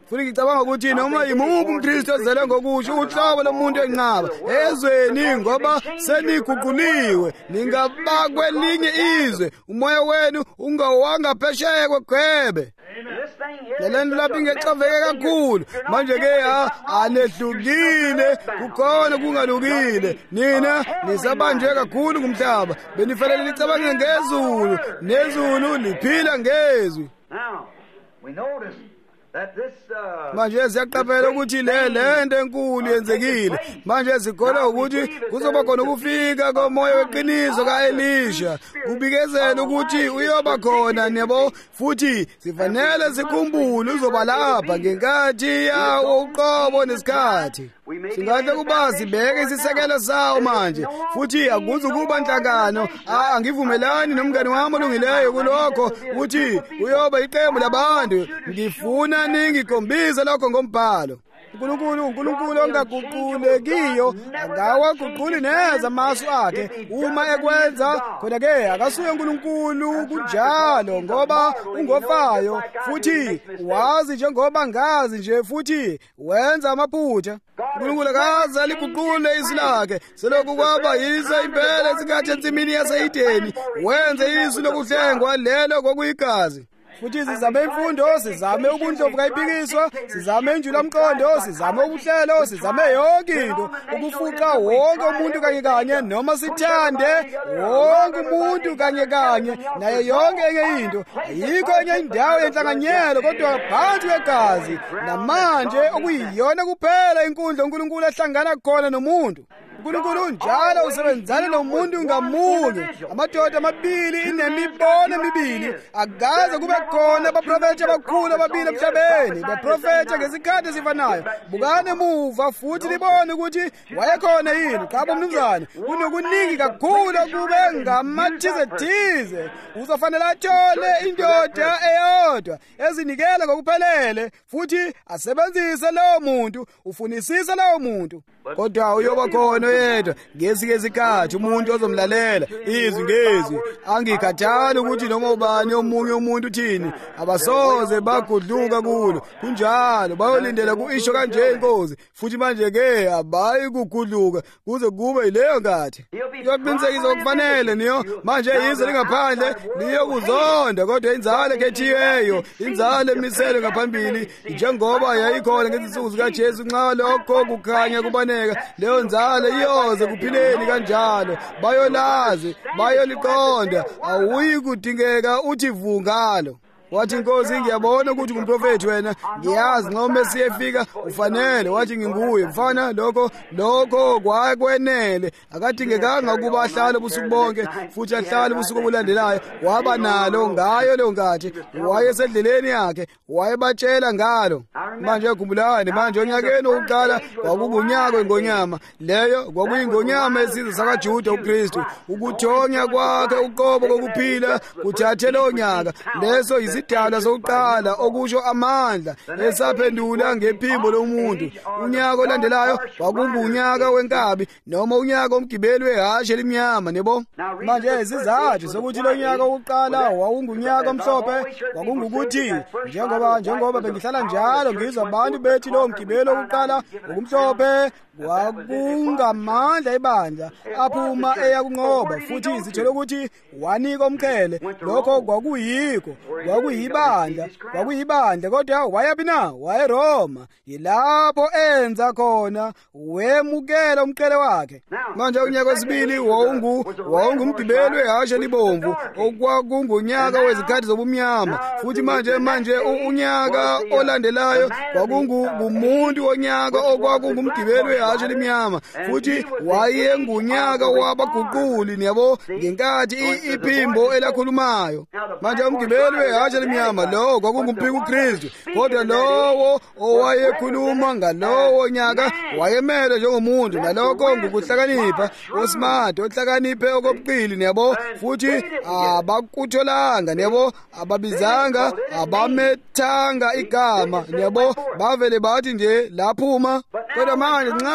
futhi ngicabanga ukuthi noma yimuphi umKristu ozele ngokusho uhlobo lomuntu enqaba ezweni ngoba seniguquliwe ningabakwelinye izwe umoya wenu ungawanga phesheya kwegwebe lelento lapho ngecaveke kakhulu manje ke anehlukile kukhona kungalukile nina nisabanjwe kakhulu kumhlaba benifanele licabange ngezulu nezulu liphila ngezwi. Manje siyaqaphela ukuthi le lento enkulu yenzekile manje sikholwa ukuthi kuzoba khona ukufika komoya weqiniso kaElisha kubikezela ukuthi uyoba khona nebo futhi sifanele sikhumbule uzoba lapha ngenkathi yawo uqobo nesikhathi. Singahle kuba sibeke isisekelo sawo manje futhi akuzukuba inhlangano angivumelani nomngane wami olungileyo kulokho ukuthi uyoba iqembu labantu ngifuna ningikhombise lokho ngombhalo. uNkulunkulu uNkulunkulu ongaguqulekiyo akawaguquli neza amasu akhe uma ekwenza khona ke akasuye uNkulunkulu kunjalo ngoba ungofayo futhi wazi njengoba ngazi nje futhi wenza amaphutha. uNkulunkulu akaze liguqule izwi lakhe selokhu kwaba yize impela isikhathi ensimini yaseyideni wenze izwi lokuhlengwa lelo kwakuyigazi. Futhi sizame imfundo sizame ubundlovu kayiphikiswa sizame injula mqondo sizame ubuhlelo sizame yonke into ukufuqa wonke umuntu kanye kanye noma sithande wonke umuntu kanye kanye naye yonke enye into ayikho enye indawo yenhlanganyelo kodwa phansi kwegazi namanje okuyiyona kuphela inkundla uNkulunkulu ahlangana khona nomuntu. uNkulunkulu njalo usebenzana nomuntu ngamunye amadoda amabili inemibono emibili akaze kube khona abaprofethi abakhulu ababili emhlabeni beprofetha ngesikhathi esifanayo. Bukane emuva futhi libone ukuthi wayekhona yini qaba mnumzane kunokuningi kakhulu kube ngamathizetize uzofanele athole indoda eyodwa ezinikela ngokuphelele futhi asebenzise lowo muntu ufunisise lowo muntu kodwa uyoba khona yedwa ngezinye izikhathi umuntu ozomlalela izwi ngezwi angikhathali ukuthi noma ubani omunye umuntu uthini abasoze bagudluka kulo kunjalo bayolindela kuisho kanje inkosi futhi manje ke abayi kugudluka kuze kube yileyo ngathi yokuqinisekisa okufanele niyo manje yize lingaphandle niyo kuzonda kodwa inzalo ekhethiweyo inzalo emisele ngaphambili njengoba yayikhona ngezinsuku zikaJesu nxa lokho kukhanya kubane leyo nzalo iyoze kuphileni kanjalo bayolazi bayoliqonda awuyi kudingeka uthi vungalo. Wathi inkosi ngiyabona ukuthi umprofeti wena ngiyazi nxa uMesiya efika ufanele wathi nginguye mfana lokho lokho kwakwenele akadingekanga ukuba ahlale ubusuku bonke futhi ahlale ubusuku obulandelayo waba nalo ngayo leyo ngathi wayesedleleni yakhe wayebatshela ngalo. Manje khumbulani manje onyakeni wokuqala kwakungunyaka wengonyama leyo kwakuyingonyama yesizwe sakaJuda uKristu ukuthonya kwakhe uqobo kokuphila kuthathe lo nyaka leso isidala sokuqala okusho amandla esaphendula ngephimbo lomuntu. Unyaka olandelayo kwakungunyaka wenkabi noma unyaka omgibeli wehashe elimnyama nebo. Manje izizathu sokuthi lo nyaka wokuqala wawungunyaka omhlophe kwakungukuthi njengoba njengoba bengihlala njalo ngizwa abantu bethi lo mgibeli wokuqala okumhlophe kwakungamandla ebandla aphuma eyakunqoba futhi izithelo ukuthi wanika umqhele lokho kwakuyikho kwakuyibandla kwakuyibandla kodwa wayabi na wayeRoma yilapho enza khona wemukela umqhele wakhe. Manje unyaka wesibili wawungu wawungumgibeli wehashe libomvu okwakungunyaka wezikhathi zobumnyama futhi manje manje unyaka olandelayo kwakungumuntu wonyaka okwakungumgibeli wehashe elimnyama futhi wayengunyaka wabaguquli niyabo ngenkathi iphimbo elakhulumayo. Manje umgibeli wehashe elimnyama lo kwakungumphinga uKristu kodwa lowo owayekhuluma ngalowo nyaka wayemele njengomuntu nalokho ngokuhlakanipha osmart ohlakaniphe okobuqili niyabo futhi abakutholanga niyabo ababizanga abamethanga igama niyabo bavele bathi nje laphuma. Kodwa manje nxa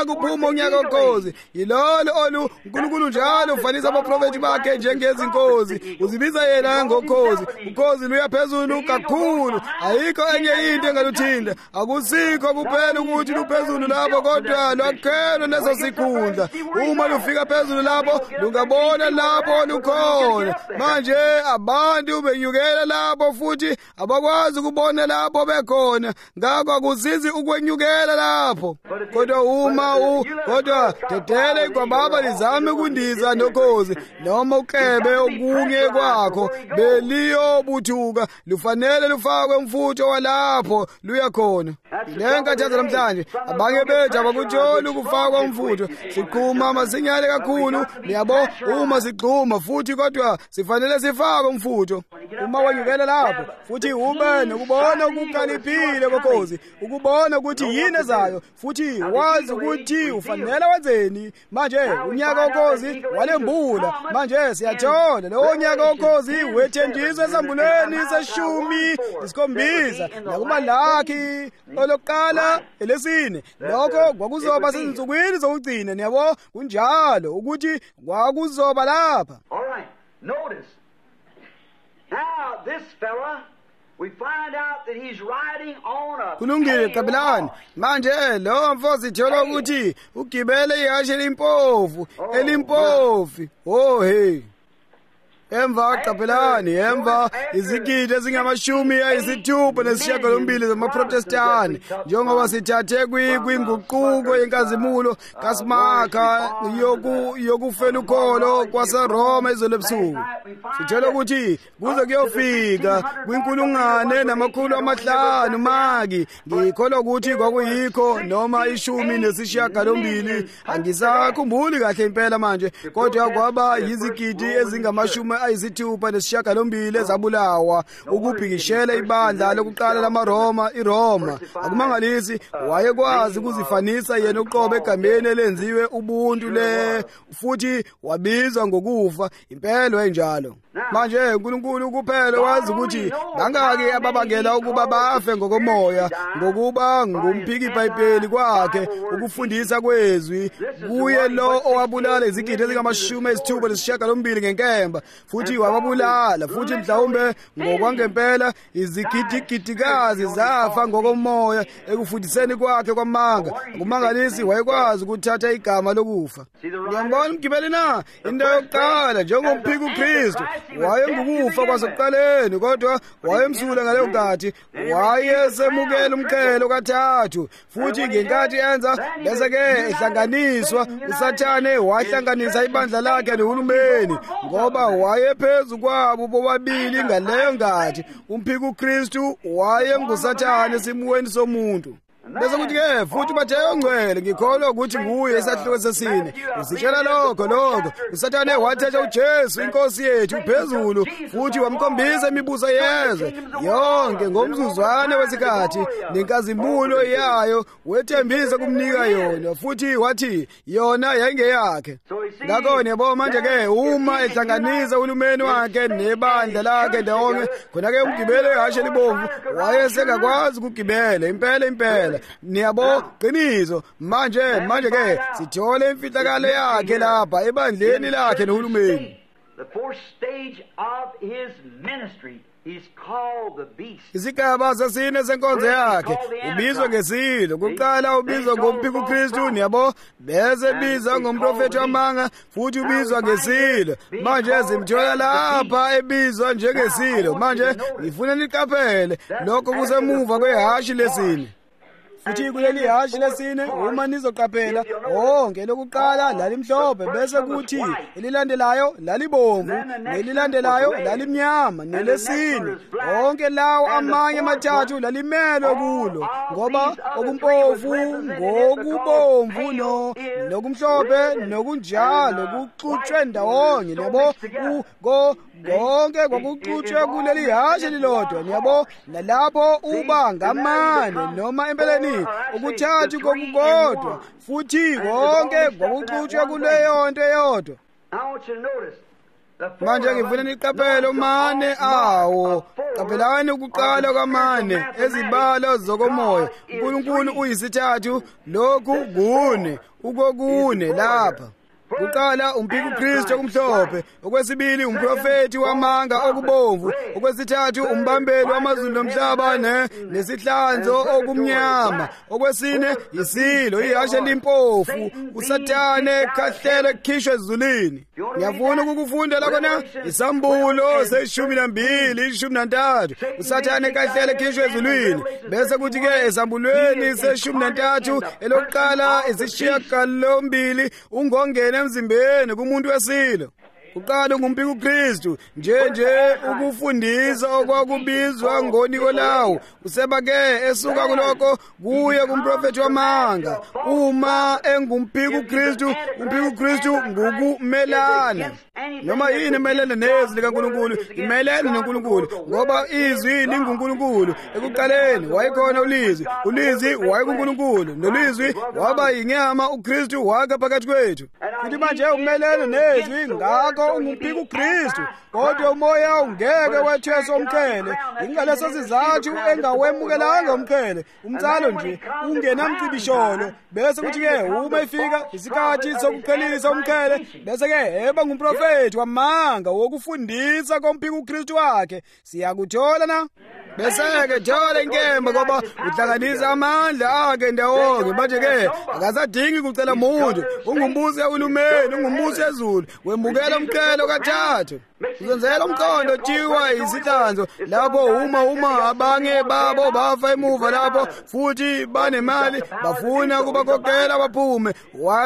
kuphuma unyaka wokhozi yilolo olu uNkulunkulu njalo ufanisa abaprofeti bakhe njengezinkozi uzibiza yena ngokhozi ukhozi luya phezulu kakhulu ayikho enye into engaluthinda akusikho kuphela ukuthi luphezulu lapho kodwa lwakhelwe leso sikhundla uma lufika phezulu lapho lungabona lapho lukhona manje abantu benyukela lapho futhi abakwazi ukubona lapho bekhona ngakho akusizi ukwenyukela lapho kodwa uma u kodwa dedele kwababa lizame ukundiza nokhozi noma uklebe okunye kwakho beliyobuthuka lufanele lufakwe umfutho walapho luya khona lenkathana namhlanje abanye bethu abakuthola ukufakwa umfutho siqhuma masinyane kakhulu niyabo uma siqhuma futhi kodwa sifanele sifake umfutho uma wenyukela lapho futhi ube nokubona ukukaliphile kokhozi ukubona ukuthi yini ezayo futhi wazi ukuthi ufanele wenzeni manje unyaka wokhozi walembula manje siyathola lo nyaka wokhozi wethenjiswa esambulweni seshumi isikhombisa nakumalaki olokuqala elesine lokho kwakuzoba sezinsukwini zokugcina niyabo kunjalo ukuthi kwakuzoba lapha. All right, notice now this fella we find out that he's riding on a kulungile qabelani manje lo mfosi thola ukuthi ugibele ihashe elimpofu elimpofi oh hey emva qabelani emva izigidi ezingamashumi ayisithupha nesishiyagalombili zamaprotestani njengoba sithathe kwinguquko yenkazimulo kaSmaka yoku yokufela ukholo kwaseRoma izolo ebusuku sithola ukuthi kuze kuyofika kwinkulungwane namakhulu amahlanu maki ngikholwa ukuthi kwakuyikho noma ishumi nesishiyagalombili angisakhumbuli kahle impela manje kodwa kwaba yizigidi ezingamashumi ayisithupha nesishiyagalombili ezabulawa ukubhikishela ibandla lokuqala lamaRoma iRoma akumangalisi wayekwazi ukuzifanisa yena uqobo egameni elenziwe ubuntu le futhi wabizwa ngokufa impela enjalo manje uNkulunkulu kuphela wazi ukuthi bangaki ababangela ukuba bafe ngokomoya ngokuba ngumphiki iBhayibheli kwakhe ukufundisa kwezwi kuye lo owabulala izigidi ezingamashumi ayisithupha nesishiyagalombili ngenkemba futhi wababulala futhi mhlawumbe ngokwangempela izigidigidikazi zafa ngokomoya ekufundiseni kwakhe kwamanga akumangalisi wayekwazi ukuthatha igama lokufa ngiyambona umgibeli na into yokuqala njengomphiki uKristu wayengukufa kwasekuqaleni kodwa wayemsula ngaleyo nkathi wayesemukela umqhelo kathathu futhi ngenkathi enza bese ke ehlanganiswa uSathane wahlanganisa ibandla lakhe nohulumeni ngoba wayephezu kwabo bobabili ngaleyo nkathi umphiki uKristu wayenguSathane esimweni somuntu bese kuthi ke futhi bathe ongcwele ngikholwa ukuthi nguye isahluko sesine usitshela lokho lokho uSathane wathetha uJesu inkosi yethu phezulu futhi wamkhombisa imibuso yezwe yonke ngomzuzwana wesikhathi nenkazimulo yayo wethembisa kumnika yona futhi wathi yona yayingeyakhe ngakho niyabo manje ke uma ehlanganisa uhulumeni wakhe nebandla lakhe ndawonye khona ke umgibeli ehashe libomvu wayesengakwazi ukugibela impela impela niyabo qiniso manje manje ke sithole imfihlakalo yakhe lapha ebandleni lakhe nohulumeni. The fourth stage of his ministry is called the beast. Isigaba sesine senkonzo yakhe ubizwa ngesilo kuqala ubizwa ngomphiki uKristu niyabo bese bizwa ngomprofeti wamanga futhi ubizwa ngesilo manje simthola lapha ebizwa njengesilo manje ngifuna niqaphele lokho kusemuva kwehashi lesine futhi kuleli hashi lesine uma nizoqaphela onke lokuqala lalimhlophe bese kuthi elilandelayo lalibomvu nelilandelayo lalimnyama nelesine onke lawo amanye amathathu lalimelwe kulo ngoba okumpofu ngokubomvu no nokumhlophe nokunjalo kuxutshwe ndawonye yabo go konke kwakuxutshwe kuleli hashi lilodwa niyabo nalapho uba ngamane noma empeleni ukuthathu kokukodwa futhi konke kwakuxutshwe kuleyo nto eyodwa. I want you to notice manje ngifuna niqaphele umane awo qaphelani ukuqala kwamane ezibalo zokomoya uNkulunkulu uyisithathu lokhu kune ukokune lapha kuqala umpiko uKristu okumhlophe okwesibili umprofeti wamanga okubomvu okwesithathu umbambeli wamazulu nomhlaba ne nesihlanzo okumnyama okwesine isilo ihashe limpofu uSathane khahlela kukhishwe ezulwini ngiyafuna ukukufunda la kona isambulo seshumi nambili ishumi nantathu uSathane khahlela kukhishwe ezulwini bese kuthi ke esambulweni seshumi nantathu elokuqala isishiyagalombili ungongene emzimbeni kumuntu wesilo uqala ngumpiko uKristu nje nje ukufundisa okwakubizwa ngoNikolawu useba ke esuka kuloko kuye kumprofeti wamanga uma engumpiko uKristu umpiko uKristu ngukumelana noma yini emelene nezwi likaNkulunkulu imelene noNkulunkulu ngoba izwi linguNkulunkulu ekuqaleni wayekhona ulizwi ulizwi wayekuNkulunkulu nolizwi waba yinyama uKristu waka phakathi kwethu futhi manje umelene nezwi ngakho ungumpiko uKristu kodwa umoya ungeke wetheswa umqhele ingaleso sizathu engawemukelanga umqhele umtsalo nje ungenamcibisholo bese kuthi ke uma ifika isikhathi sokuqhelisa umqhele bese ke eba ngumprofeti wamanga wokufundisa kompiko uKristu wakhe siyakuthola na bese ke thola inkemba ngoba uhlanganisa amandla akhe ndawonke manje ke akasadingi kucela umuntu ungumbusi kahulumeni ungumbusi ezulu wembukela umqhele kathathu uzenzela umkhondo thiwa isihlanzo lapho uma uma abange babo bafa emuva lapho futhi banemali bafuna kubakhokhela baphume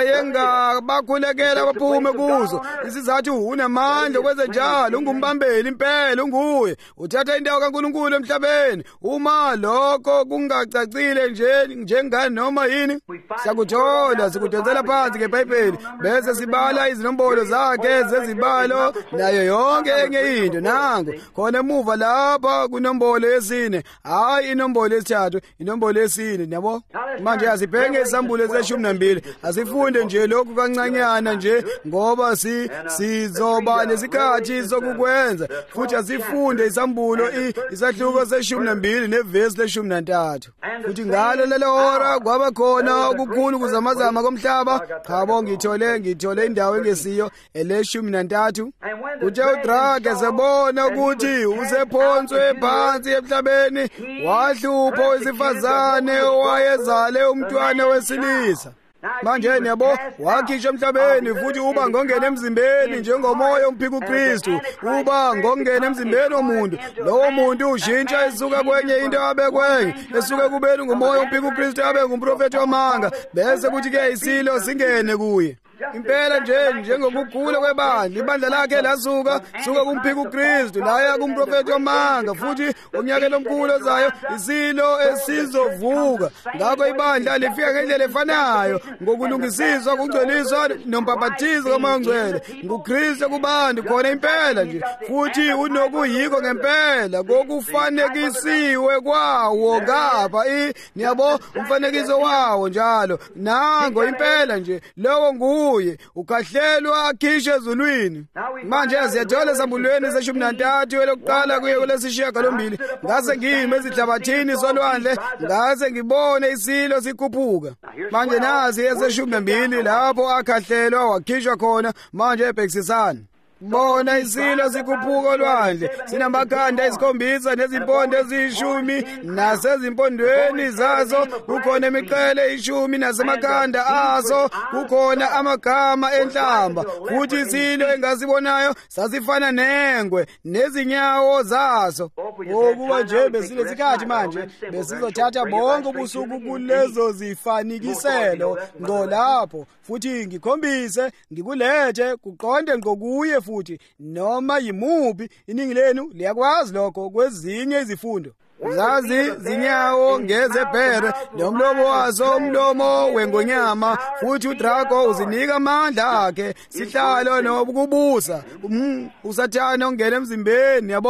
wayengabakhulekela baphume kuzo isizathu unamandla kwenze njalo ungumbambeli impela unguye uthatha indawo kaNkulunkulu emhlabeni uma lokho kungacacile nje njengani noma yini sakuthola sikudonsela phansi ngeBhayibheli bese sibala izinombolo zakhe zezibalo nayo yonke enye into nango khona emuva lapha kunombolo yesine hayi inombolo yesithathu inombolo yesine yabo manje asibhenge isambulo seshumi nambili asifunde nje lokhu kancanyana nje ngoba si sizoba nesikhathi sokukwenza futhi asifunde isambulo isahluko seshumi nambili nevesi leshumi nantathu futhi ngalo lelo hora kwaba khona okukhulu kuzamazama komhlaba khabo ngithole ngithole indawo engesiyo eleshumi nantathu uthe uDrake sebona ukuthi usephonswe phansi emhlabeni wahlupho isifazane owayezale umntwana wesilisa manje yabo wakhishwa emhlabeni futhi uba ngongena emzimbeni njengomoya umphiko uKristu uba ngongena emzimbeni womuntu lowo muntu ushintsha isuka kwenye into abekwenye esuka kubeni ngumoya umphiko uKristu abe ngumprofeti wamanga bese kuthi ke isilo singene kuye impela nje njengokukhula kwebandla ibandla lakhe lasuka suka kumphiko uKristu laya kumprofeti wamanga futhi unyaka lomkhulu ozayo isilo esizovuka ngakho ibandla lifika ngendlela efanayo ngokulungisiswa kungcoliswa nompaphathizo kaMangcwele nguKristu kubantu khona impela nje futhi unokuyiko ngempela kokufanekisiwe kwawo ngapha i niyabo umfanekiso wawo njalo nango impela nje lowo ngu uye ukhahlelwa akhishwe ezulwini manje siyathola esambulweni seshumi nantathu elokuqala kuye kulesishiyagalombili ngase ngime ezihlabathini solwandle ngase ngibone isilo sikhuphuka manje nasi eseshumi nambili lapho akhahlelwa wakhishwa khona manje ebhekisisana bona isilo sikhuphuka olwandle sinamakhanda esikhombisa nezimpondo eziyishumi nasezimpondweni zazo kukhona imiqhele ishumi nasemakhanda aso kukhona amagama enhlamba futhi isilo engasibonayo sasifana nengwe nezinyawo zaso okuba nje besilesikhathi manje besizothatha bonke ubusuku kulezo zifanikiselo ngolapho futhi ngikhombise ngikulethe kuqonde ngokuye futhi noma yimubi iningi lenu liyakwazi lokho kwezinye izifundo zazi zinyawo ngezebhere nomlomo wazo umlomo wengonyama futhi uDrako uzinika amandla akhe sihlalo nobukubusa uSathane ongena emzimbeni yabo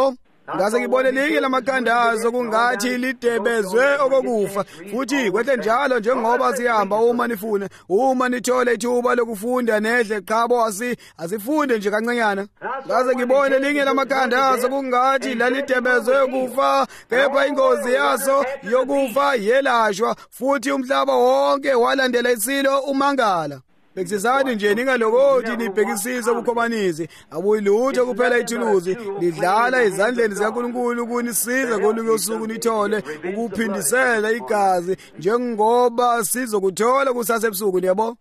ngase ngibone linye lamakhandazo kungathi lidebezwe okokufa, futhi kwehle njalo njengoba sihamba uma nifuna, uma nithole ithuba lokufunda nedle qhabo asi asifunde nje kancenyana. Ngase ngibone linye lamakhandazo kungathi lalidebezwe ukufa, kepha ingozi yaso yokufa yelashwa, futhi umhlaba wonke walandela isilo umangala. Bekuzisani nje ningalokoti nibhekisise ubukhomanisi, abuyilutho kuphela ithuluzi, lidlala ezandleni zikaNkulunkulu kunisiza kolunye usuku nithole ukuphindisela igazi njengoba sizokuthola kusasa ebusuku, yabo.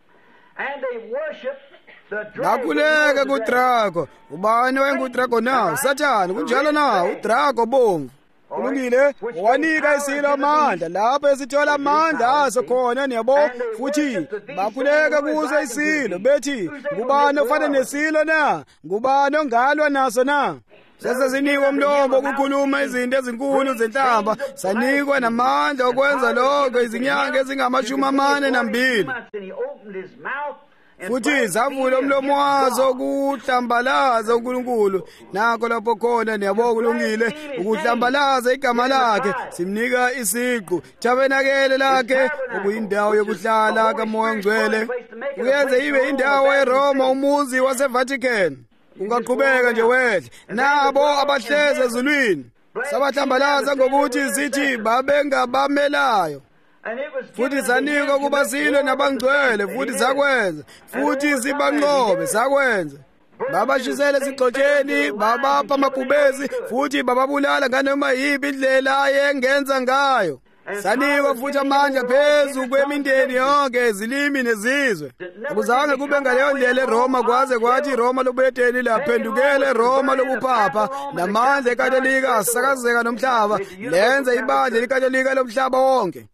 Nakuleke kudrago. Ubani wengudrago na? Sathane kunjalo na, udrago bomvu. Kulungile, wanika isilo amandla lapho esithola amandla aso khona, yabo. Futhi bakhuleka kuzo isilo bethi ngubani ofana nesilo na, ngubani ongalwa naso na. Sesinikwa umlomo ukukhuluma izinto ezinkulu zenhlamba, sanikwa namandla okwenza lokho izinyanga ezingamashumi amane nambili. Futhi zavula umlomo wazo ukuhlambalaza uNkulunkulu. Nakho lapho khona yabo kulungile ukuhlambalaza igama lakhe, simnika isiqu tabenakele lakhe okuyindawo yokuhlala kaMoya oNgcwele. Uyenze ibe indawo eRoma, umuzi waseVatican. Ungaqhubeka nje wedle nabo abahleze ezulwini, sabahlambalaza ngokuthi sithi babengabamelayo. Futhi zanikwa kuba silwe nabangcwele, futhi zakwenza, futhi sibanqobe zakwenza. Babashisele sigxotsheni, babapha amabhubezi, futhi bababulala nganoma yiphi indlela ayengenza ngayo. Sanikwa futhi amandla phezu kwemindeni yonke, izilimi nezizwe. Akuzange kube ngaleyo ndlela eRoma, kwaze kwathi Roma lobuyeteni laphendukele Roma lobupapa, namandla eKatolika asakazeka nomhlaba, lenza ibandla leKatolika lomhlaba wonke.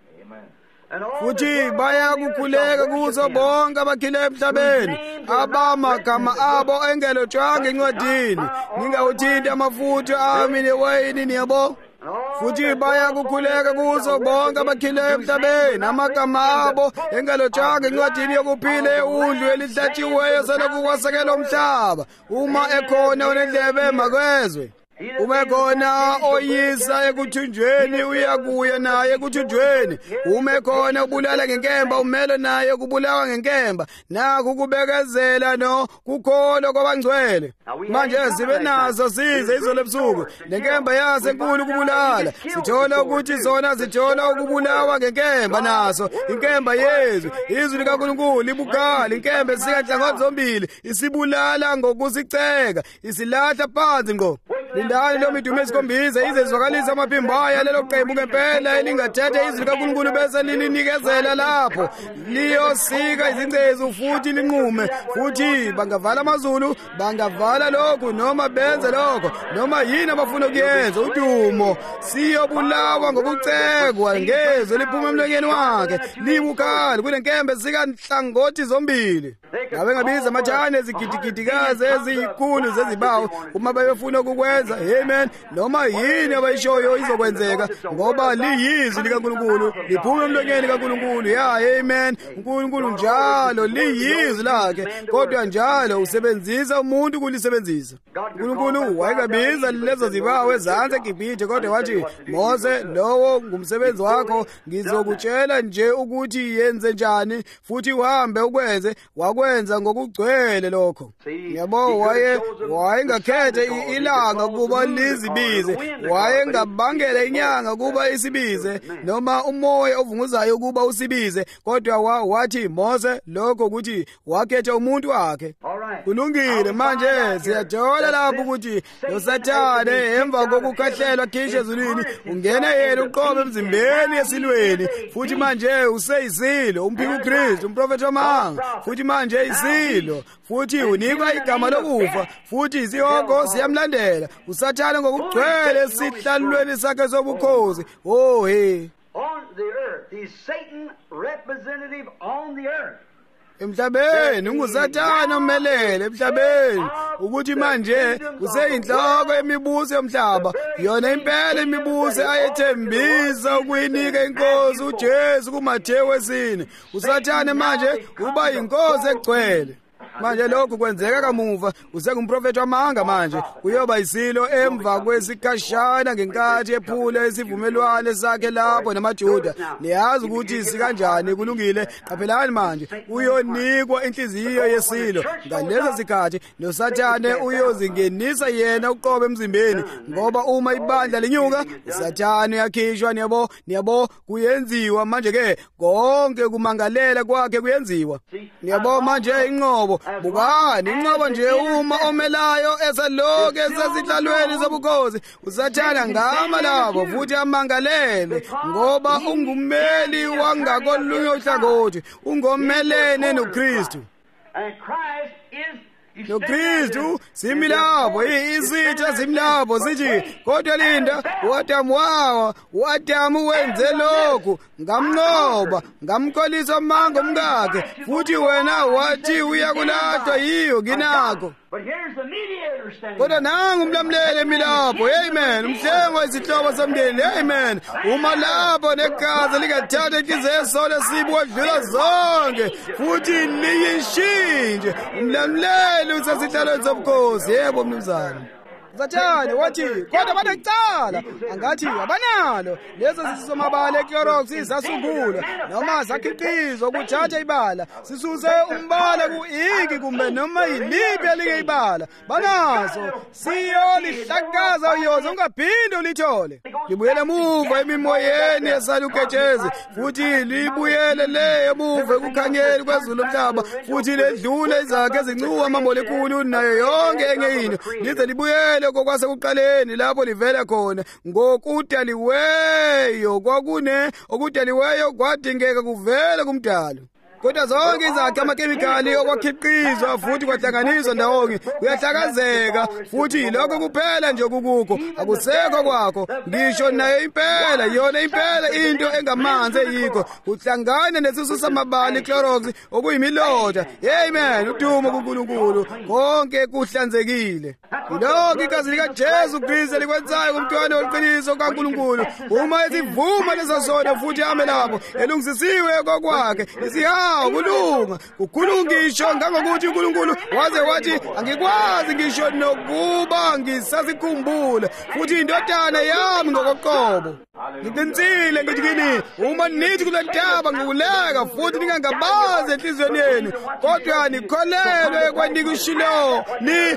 Futhi bayakukhuleka kuzo bonke abakhile emhlabeni, abamagama abo engelotshwanga encwadini, ningawuthinti amafutha ami newayini, yabo. Futhi bayakukhuleka kuzo bonke abakhile emhlabeni, amagama abo engelotshwanga encwadini yokuphila eundlu elihlatshiweyo selokhu kwasekelwa umhlaba. Uma ekhona onendlebe makezwe. Uma khona oyisa ekuthunjweni uyakuya naye ekuthunjweni. Uma khona ubulala ngenkemba umelo naye kubulawa ngenkemba. Naku ukubekezela no kukholo kwabangcwele. Manje sibe nazo size izolo ebusuku lenkemba yase enkulu kubulala. Sithola ukuthi zona zithola ukubulawa ngenkemba naso. Inkemba yezwi izwi likaNkulunkulu libukala, inkemba sikanhlangothi zombili isibulala ngokusiceka, isilahla phansi ngo. Lindani lo midumo esikhombisa izezwakalisa amaphimbo aya lelo qembu ngempela elingathethe izwi likaNkulunkulu bese lilinikezela lapho liyosika izingcezu futhi linqume. Futhi bangavala amazulu, bangavala lokhu noma benze lokho noma yini abafuna ukuyenza. Udumo siyobulawa ngokucekwa ngezwe liphuma emlonyeni wakhe libukhali kulenkembe zikanhlangothi zombili. Ngabe ngabiza amajane ezigidigidikazi eziyikhulu zezibawu uma befuna ukukwenza, amen, noma yini abayishoyo izokwenzeka ngoba liyizwi likaNkulunkulu liphuma emlonyeni kaNkulunkulu. Ya amen. uNkulunkulu njalo liyizwi lakhe, kodwa njalo usebenzisa umuntu kulisebenzisa. uNkulunkulu wayekabiza lezo zibawu ezansi eGibhithe, kodwa wathi Mose, lowo ngumsebenzi wakho, ngizokutshela nje ukuthi yenze njani futhi uhambe ukwenze. Wakwenza ngokugcwele lokho. Yabo waye wayengakhethe ilanga kuba lizibize, wayengabangela inyanga kuba isibize noma umoya ovunguzayo kuba usibize, kodwa wathi Mose lokho ukuthi wakhetha umuntu wakhe. Kulungile, manje siyathola lapho ukuthi loSathane emva kokukhahlelwa khishwe ezulwini ungena yena uqobe emzimbeni esilweni. Futhi manje useyisilo, umphiki uKristu, umprofeti wamanga, futhi manje isilo, futhi unikwa igama lokufa, futhi isihongo siyamlandela. uSathane ngokugcwele esihlalweni sakhe sobukhosi. Oh hey, on the earth, he's Satan representative on the earth. Emhlabeni unguSathane omelele emhlabeni ukuthi manje useyinhloko emibuso yomhlaba, yona impela imibuso ayethembisa ukuyinika inkosi uJesu kuMathewu wesine. uSathane manje uba yinkosi egcwele. manje lokhu kwenzeka kamuva usengumprofeti wamanga manje uyoba isilo emva kwesikhashana ngenkathi ephula isivumelwano sakhe lapho namaJuda niyazi ukuthi sikanjani kulungile qaphelani manje uyonikwa inhliziyo yesilo ngaleso sikhathi noSathane uyozingenisa yena uqobo emzimbeni ngoba uma ibandla linyuka uSathane yakhishwa niyabo niyabo kuyenziwa manje ke konke kumangalela kwakhe kuyenziwa niyabo manje inqobo bukani inqobo nje uma omelayo esaloke esezihlalweni zobukhosi uSathane ngama labo futhi amangalele ngoba ungumeli wangakolunye uhlangothi ungomelene noKristu And Christ is noKristu similabo izitha similabo sithi kodwa linda uAdamu wawa uAdamu wenze lokhu ngamnqoba ngamkholisa amanga omkakhe futhi wena wathi uyakulahlwa yiyo kinako But here's the mediator standing. kodwa nangu umlamleli emilapho amen umhlengo wezihlobo somndeni amen uma lapho negazi likathatha inhliziyo yesona sibu wadlula zonke futhi liyishintshe umlamleli usesihlalweni sobukhosi yebo mnumzane Usathane wathi kodwa banecala angathi abanalo lezo sisomabala eClorox izasungula noma zakhiqizwa ukuthatha ibala sisuse umbala kuiki kumbe noma yiliphi elinye ibala banazo siyolihlakaza uyoze ungaphinde ulithole libuyele emuva emimoyeni esaluketshezi futhi libuyele le emuva ekukhanyeni kwezulu lomhlaba futhi ledlule izakhe ezincuwa amamolekulu nayo yonke enye into lize libuyele kokwase kuqaleni lapho livela khona ngokudaliweyo kwakune okudaliweyo kwadingeka kuvele kumdalo kodwa zonke izakhi amakhemikhali okwakhiqizwa futhi kwahlanganiswa ndawonye kuyahlakazeka futhi lokho kuphela nje kukukho akusekho kwakho ngisho nayo impela yona impela into engamanzi eyikho kuhlangana nesisu samabala iClorox okuyimiloda amen udumo kuNkulunkulu konke kuhlanzekile ilokho igazi likaJesu Kristu likwenzayo kumntwana weqiniso kaNkulunkulu uma esivuma lesasona futhi ame lapho elungisisiwe kokwakhe isiha kulunga ukhulungisho ngangokuthi uNkulunkulu waze wathi angikwazi ngisho nokuba ngisasikhumbula futhi indodana yami ngokoqobo ngiqinisile ngithi kini uma nithi kulentaba ngikuleka futhi ningangabazi enhliziyweni yenu kodwa nikholelwe kwendikushilo ni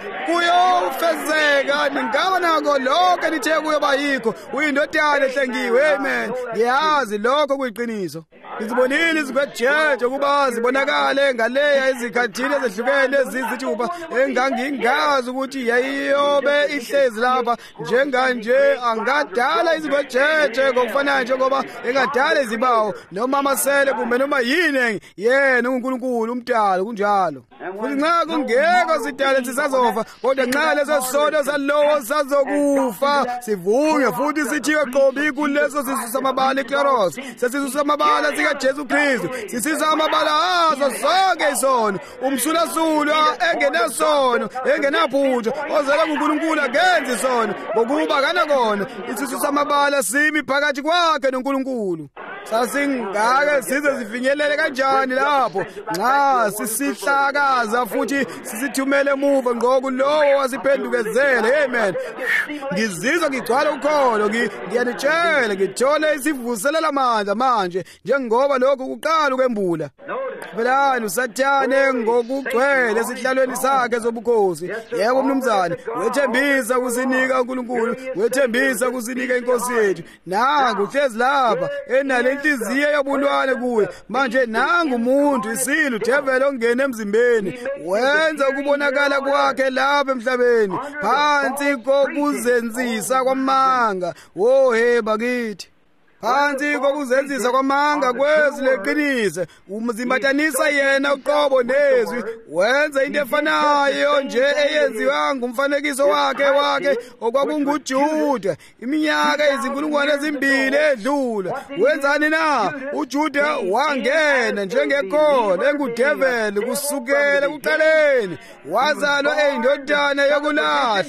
kuyofezeka ningaba nako lokho nithe kuyoba yikho uyindodana ehlengiwe amen ngiyazi lokho kuyiqiniso ngizibonile izigwejeje kuba zibonakale ngaleya ezikhathini ezehlukene ezizithupa engangingazi ukuthi yayiyobe ihlezi lapha njenganje angadala izigwejeje ngokufanayo njengoba engadala izibawo noma amasele kumbe noma yini yena uNkulunkulu umdala kunjalo futhi nxa kungekho sidale sisazofa kodwa nxa leso sono salowo sazokufa sivuke futhi sithiwe qobi kuleso sisu samabala iClorox sesisu samabala sikaJesu Kristu sisisa amabala azo sonke isono umsulasulwa engenasono engenaphutho ozela kuNkulunkulu akenzi isono ngokuba kana kona isisu samabala simi phakathi kwakhe noNkulunkulu sasingake size sifinyelele kanjani lapho nxa sisihlakaza futhi sisithumele emuva ngokulowo wasiphendukezele amen ngizizwa ngigcwala ukholo ngiyanitshela ngithole isivuselela amandla manje njengoba lokhu kuqala ukwembula Belani uSathane ngokugcwele esihlalweni sakhe sobukhosi yebo mnumzane wethembisa kusinika uNkulunkulu wethembisa kusinika inkosi yethu nangu uhlezi lapha enale inhliziyo yobulwane kuwe manje nangu umuntu isilu develo ongena emzimbeni wenza ukubonakala kwakhe lapha emhlabeni phansi kokuzenzisa kwamanga wohe bakithi phansi kokuzenzisa kwamanga kwezi leqiniso umzimbatanisa yena uqobo nezwi wenza into efanayo nje eyenziwa ngumfanekiso wakhe wakhe okwakunguJuda iminyaka izinkulungwane ezimbili edlula wenzani na uJuda wangena njengekhola engudeveli kusukela kuqaleni wazalwa eyindodana yokulahlwa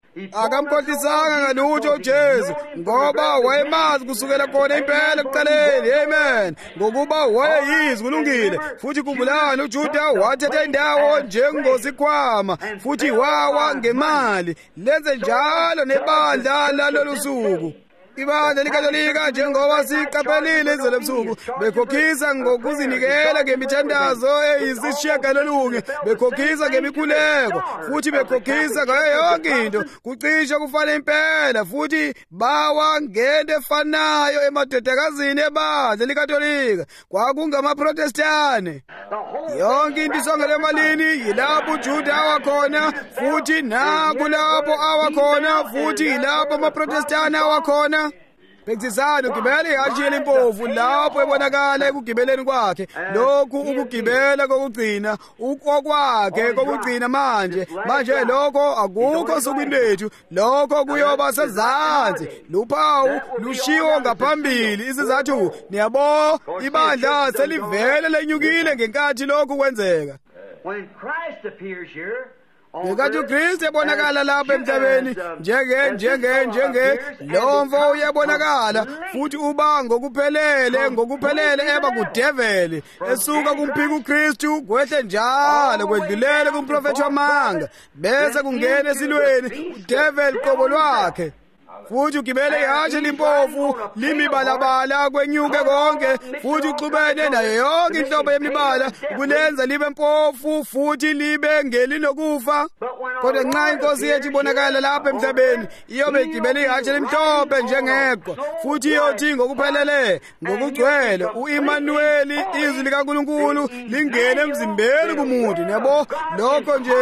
akamkhohlisanga ngalutho uJesu ngoba wayemazi kusukela khona impela ekuqaleni. Amen. Ngokuba wayeyizwi kulungile. Futhi khumbulani uJuda wathatha indawo njengosikhwama futhi wawa ngemali. Lenze njalo nebandla lalolu suku. Ibandla likatolika njengoba siqaphelile izolo ebusuku bekhokhisa ngokuzinikela ngemithandazo eyisishiyagalolunye, bekhokhisa ngemikhuleko futhi bekhokhisa ngayo yonke into. Kucishe kufana impela futhi bawa ngento efanayo emadodakazini ebandla likatolika kwakungamaprotestane. Yonke into isongela emalini yilapho uJuda awakhona futhi nakulapho awakhona futhi yilapho amaprotestane awakhona. Bekuzisana ugibela ihashe elimpofu lapho ebonakala ekugibeleni kwakhe. Lokhu ukugibela kokugcina ukokwakhe kokugcina manje. Manje lokho akukho sukwindethu, lokho kuyoba sezansi. Luphawu lushiwo ngaphambili. Isizathu niyabo ibandla selivele lenyukile ngenkathi lokhu kwenzeka. When Christ appears here, ngenkathi uKristu ebonakala lapha emhlabeni njenge njenge njenge lomfo uyabonakala futhi uba ngokuphelele ngokuphelele eba kudeveli esuka kumphika uKristu kwehle njalo kwedlulele kumprofethi wamanga bese kungena esilweni udeveli qobo lwakhe. Futhi ugibele ihashe limpofu limibalabala kwenyuke konke futhi uxubene nayo yonke inhlobo yemibala kulenza libe mpofu futhi libe ngelinokufa. Kodwa nxa inkosi yethu ibonakala lapha emhlabeni iyobe igibele ihashe limhlophe njengeqwa futhi iyothi ngokuphelele ngokugcwele uImmanueli izwi likaNkulunkulu lingene emzimbeni kumuntu. Yabo lokho nje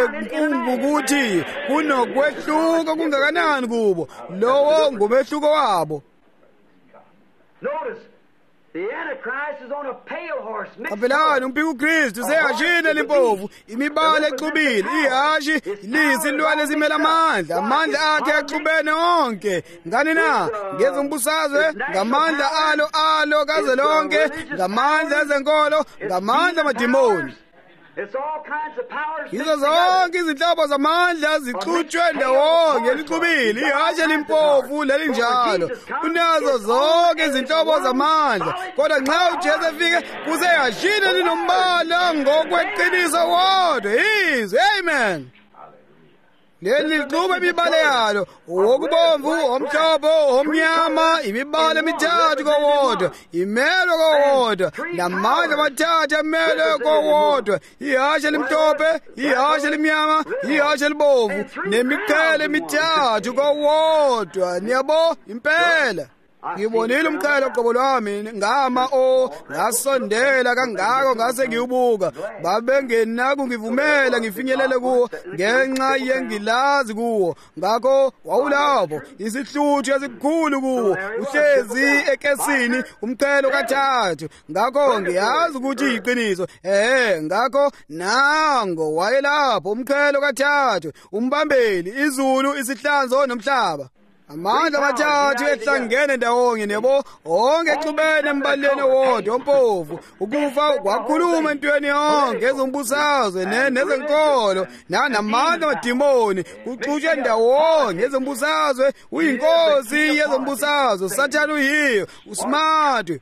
ukuthi kunokwehluka kungakanani kubo lowo ngomehluko wabo. Notice, the Antichrist is on a pale horse. Kapelani umpika uKristu seyashina limpofu imibala exubile. Ihashi liyisilwane esimela amandla, amandla akhe axubene onke. Ngani na ngeze umbusazwe ngamandla alo alo kaze lonke, ngamandla ezenkolo, ngamandla amadimoni. It's all kinds of powers. Izo zonke izinhlobo zamandla zixutshwe ndawonye lixubile. Ihashe limpofu lelinjalo unazo zonke izinhlobo zamandla. Kodwa nxa uJesu efike kuseyashina linombala ngokweqiniso wodwa. Izwi. Amen. Leli lixube imibala yalo okubomvu, omhlophe, omnyama, imibala emithathu kowodwa, imelo kowodwa, namandla amathathu emelo kowodwa. Ihashe limhlophe, ihashe limnyama, ihashe libomvu, nemiqhele emithathu kowodwa. Niyabo impela ngibonile umqhele qobo lwami ngama o ngasondela kangako ngase ngiubuka babengenaku ngivumela ngifinyelele kuwo ngenxa yengilazi kuwo. Ngakho wawulapho isihluthu esikhulu kuwo uhlezi ekesini umqhele kathathu. Ngakho ngiyazi ukuthi iqiniso. Eh ngakho nango wayelapho umqhele kathathu umbambeli izulu isihlanzo nomhlaba. Amandla amathathu ehlangene ndawonye nabo onke exubene embaleni wodwa ompofu. Ukufa kwakhuluma entweni yonke ezombusazwe nezenkolo namandla amadimoni kuxutshwe ndawonye ezombusazwe. Uyinkosi yezombusazwe, Sathane uyiyo, usmartwe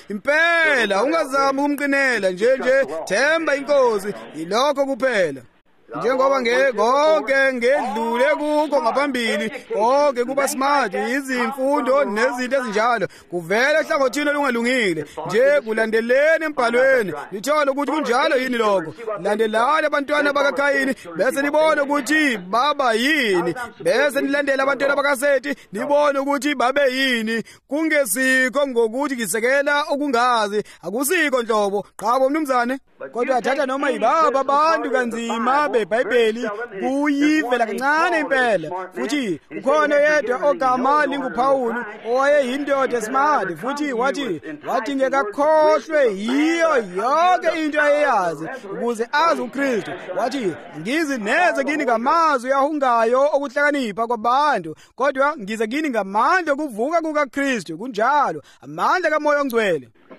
impela. Ungazami ukumqinela nje nje, themba inkosi, yilokho kuphela. Njengoba ngekonke ngedlule kukho ngaphambili konke kuba smart izimfundo nezinto ezinjalo kuvela ehlangothini olungalungile nje kulandeleni embhalweni lithola ukuthi kunjalo yini lokho. Landelani abantwana bakaKhayini bese nibone ukuthi baba yini, bese nilandela abantwana bakaSethi nibone ukuthi babe yini. Kungesikho ngokuthi kisekela okungazi, akusiko nhlobo qhabo mnumzane. Kodwa athatha noma yibaba abantu kanzima beBhayibheli kuyivela kancane impela. Futhi ukhona yedwa ogama linguPawulu owayeyindoda esmart futhi wathi wathi ngekakhohlwe yiyo yonke into ayeyazi ukuze azi uKristu. Wathi ngizi neze kini ngamazwi ahungayo okuhlakanipha kwabantu, kodwa ngize kini ngamandla okuvuka kukaKristu. Kunjalo amandla kaMoya oNgcwele.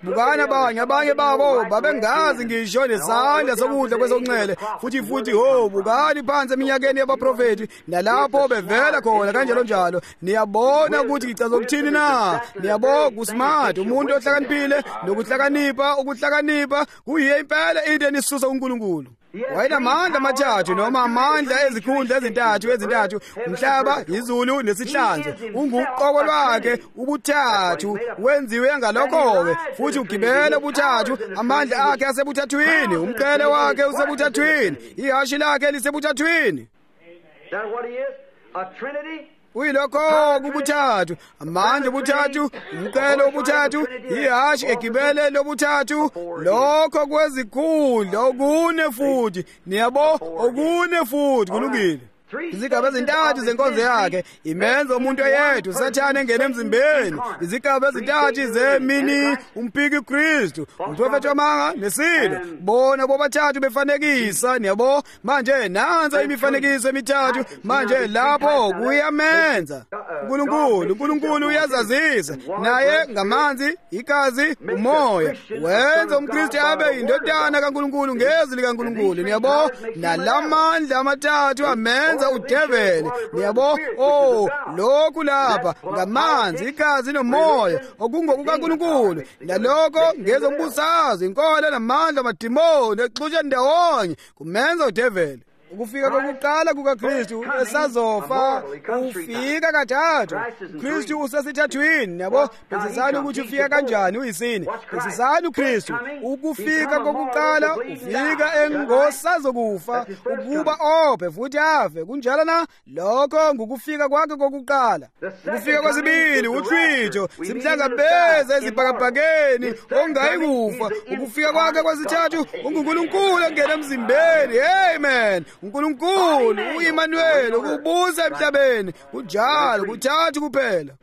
bukani abanye abanye babo babengazi ngisho nesandla sokudla kwesonxele futhi futhi ho bukani phansi eminyakeni yabaprofeti nalapho bevela khona kanjalo njalo. Niyabona ukuthi ngichaza ukuthini na? Niyabona kusmart umuntu ohlakaniphile nokuhlakanipha ukuhlakanipha kuyiyo impela into enisusa uNkulunkulu. Wayinamandla amathathu noma amandla ezikhundla ezintathu ezintathu umhlaba izulu nesihlanzo unguqoko lwakhe ubuthathu wenziwe ngalokho-ke futhi ugibela ubuthathu amandla akhe asebuthathwini umqhele wakhe usebuthathwini ihashi lakhe lisebuthathwini. That's what he is, a trinity. Uyilokho kubuthathu amandla obuthathu umqhele obuthathu ihashi egibele lobuthathu lokho kwezikhundla okune futhi niyabo okune futhi kulungile. Izigaba ezintathu zenkonzo yakhe imenza umuntu oyedwa uSathane engene emzimbeni. Izigaba ezintathu zemini umpiki uKristu umprofeti wamanga nesilo bona bobathathu befanekisa niyabo. Manje nanza imifanekiso emithathu manje lapho kuyamenza uNkulunkulu. uNkulunkulu uyazazisa naye ngamanzi igazi umoya wenza umKristu abe indodana kaNkulunkulu ngezwi likaNkulunkulu niyabo. Nalamandla amathathu amenza udevele niyabo. Oh lokhu lapha ngamanzi igazi nomoya okungokukaNkulunkulu nalokho ngezombusazwe inkolo namandla amadimoni exutsha ndawonye kumenza udevele. Ukufika kokuqala kukaKristu esazofa ufika kathathu. uKristu usesithathwini yabo. Bhekisisani ukuthi ufika kanjani uyisini. Bhekisisani uKristu ukufika kokuqala ufika engosazokufa ukuba ophe futhi afe kunjalo na lokho ngukufika kwakhe kokuqala. Ukufika kwesibili uthwitho simhlangabeza ezibhakabhakeni ongayikufa. Ukufika kwakhe kwesithathu unguNkulunkulu ongena emzimbeni. Amen. uNkulunkulu uImmanuel ukubuza emhlabeni kunjalo kuthathu kuphela.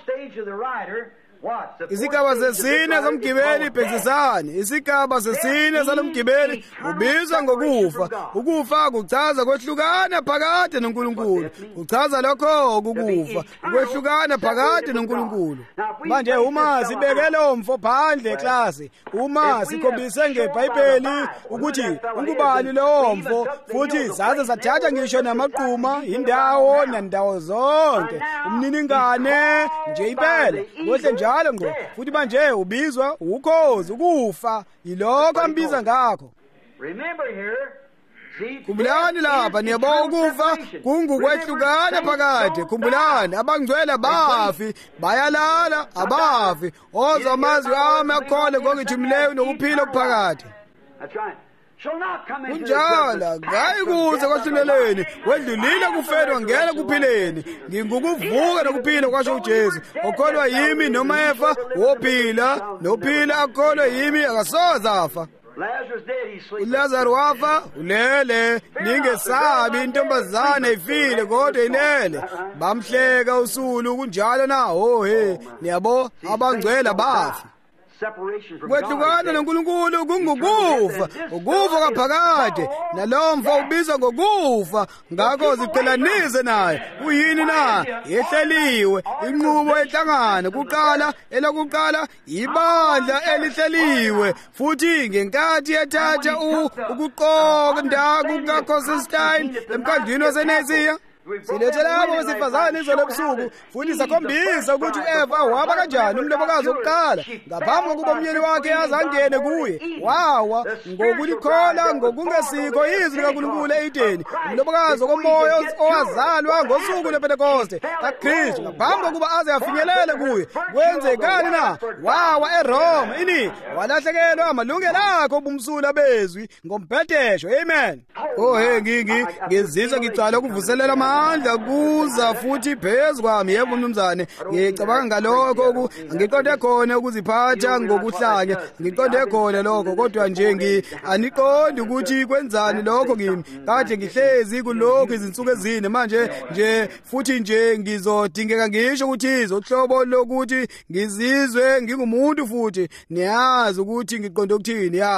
Izigaba zesine zomgibeli bhekisisani. Isigaba sesine salomgibeli ubizwa ngokufa. Ukufa kuchaza kwehlukana phakathi noNkulunkulu. Kuchaza lokho ukufa kwehlukana phakathi noNkulunkulu. Manje uma sibeke lo mfo phandle eklasi uma sikhombise ngeBhayibheli ukuthi ungubani lo mfo futhi saze sathatha ngisho namaqhuma indawo nandawo zonke umniningane nje impela kuhle njalo ngo futhi manje ubizwa ukhozi ukufa yilokho ambiza ngakho. Remember here, Khumbulani lapha niyabona ukufa kungukwehlukana phakathi. Khumbulani abangcwele bafi bayalala abafi oza amazwi ami akhole ngokujimileyo nokuphila okuphakathi. that's right, shall not come into Kunjala ngayi kuze kwahluleleni wedlulile kufeni wangena kuphileni. Ngingukuvuka nokuphila kwasho uJesu okholwa yimi noma efa wophila nophila akholwa yimi akasoze afa. Lazarus dead, he's sleeping. uLazaro wafa ulele. Ningesabi intombazane ifile kodwa ilele. Bamhleka usulu kunjalo na oh he niyabo abangcwele bafi. Separation from Kwehlukana God. noNkulunkulu kungukufa ukufa kwaphakade nalowo mfo ubizwa ngokufa ngakho ziqelanise naye uyini na yehleliwe inqubo ehlangana kuqala elokuqala ibandla elihleliwe futhi ngenkathi yethatha ukuqoka ndaku kaConstantine emkhandlwini waseNesiya. Silethe labo besifazane izolo ebusuku futhi sakhombisa ukuthi uEva waba kanjani umlobokazi wokuqala ngaphambi kokuba umyeni wakhe azangene kuye wawa ngokulikhola ngokungesikho izwi likaNkulunkulu e-Edeni. Umlobokazi womoya owazalwa ngosuku lwePentekoste kaKristu ngaphambi kokuba aze afinyelele kuye. Kwenzekani na? Wawa eRoma ini walahlekelwa amalungelo akho obumsula bezwi ngombhedesho. Amen. Oh hey ngingi ngizizwa ngicala ukuvuselela amandla kuza futhi phezu kwami. Yebo mnumzane ngicabanga ngalokho ngiqonde khona ukuziphatha ngokuhlanya ngiqonde khona lokho kodwa nje ngi aniqondi ukuthi kwenzani lokho kimi kade ngihlezi kulokho izinsuku ezine manje nje futhi nje ngizodingeka ngisho ukuthi izohlobo lokuthi ngizizwe ngingumuntu futhi niyazi ukuthi ngiqonde ukuthini ya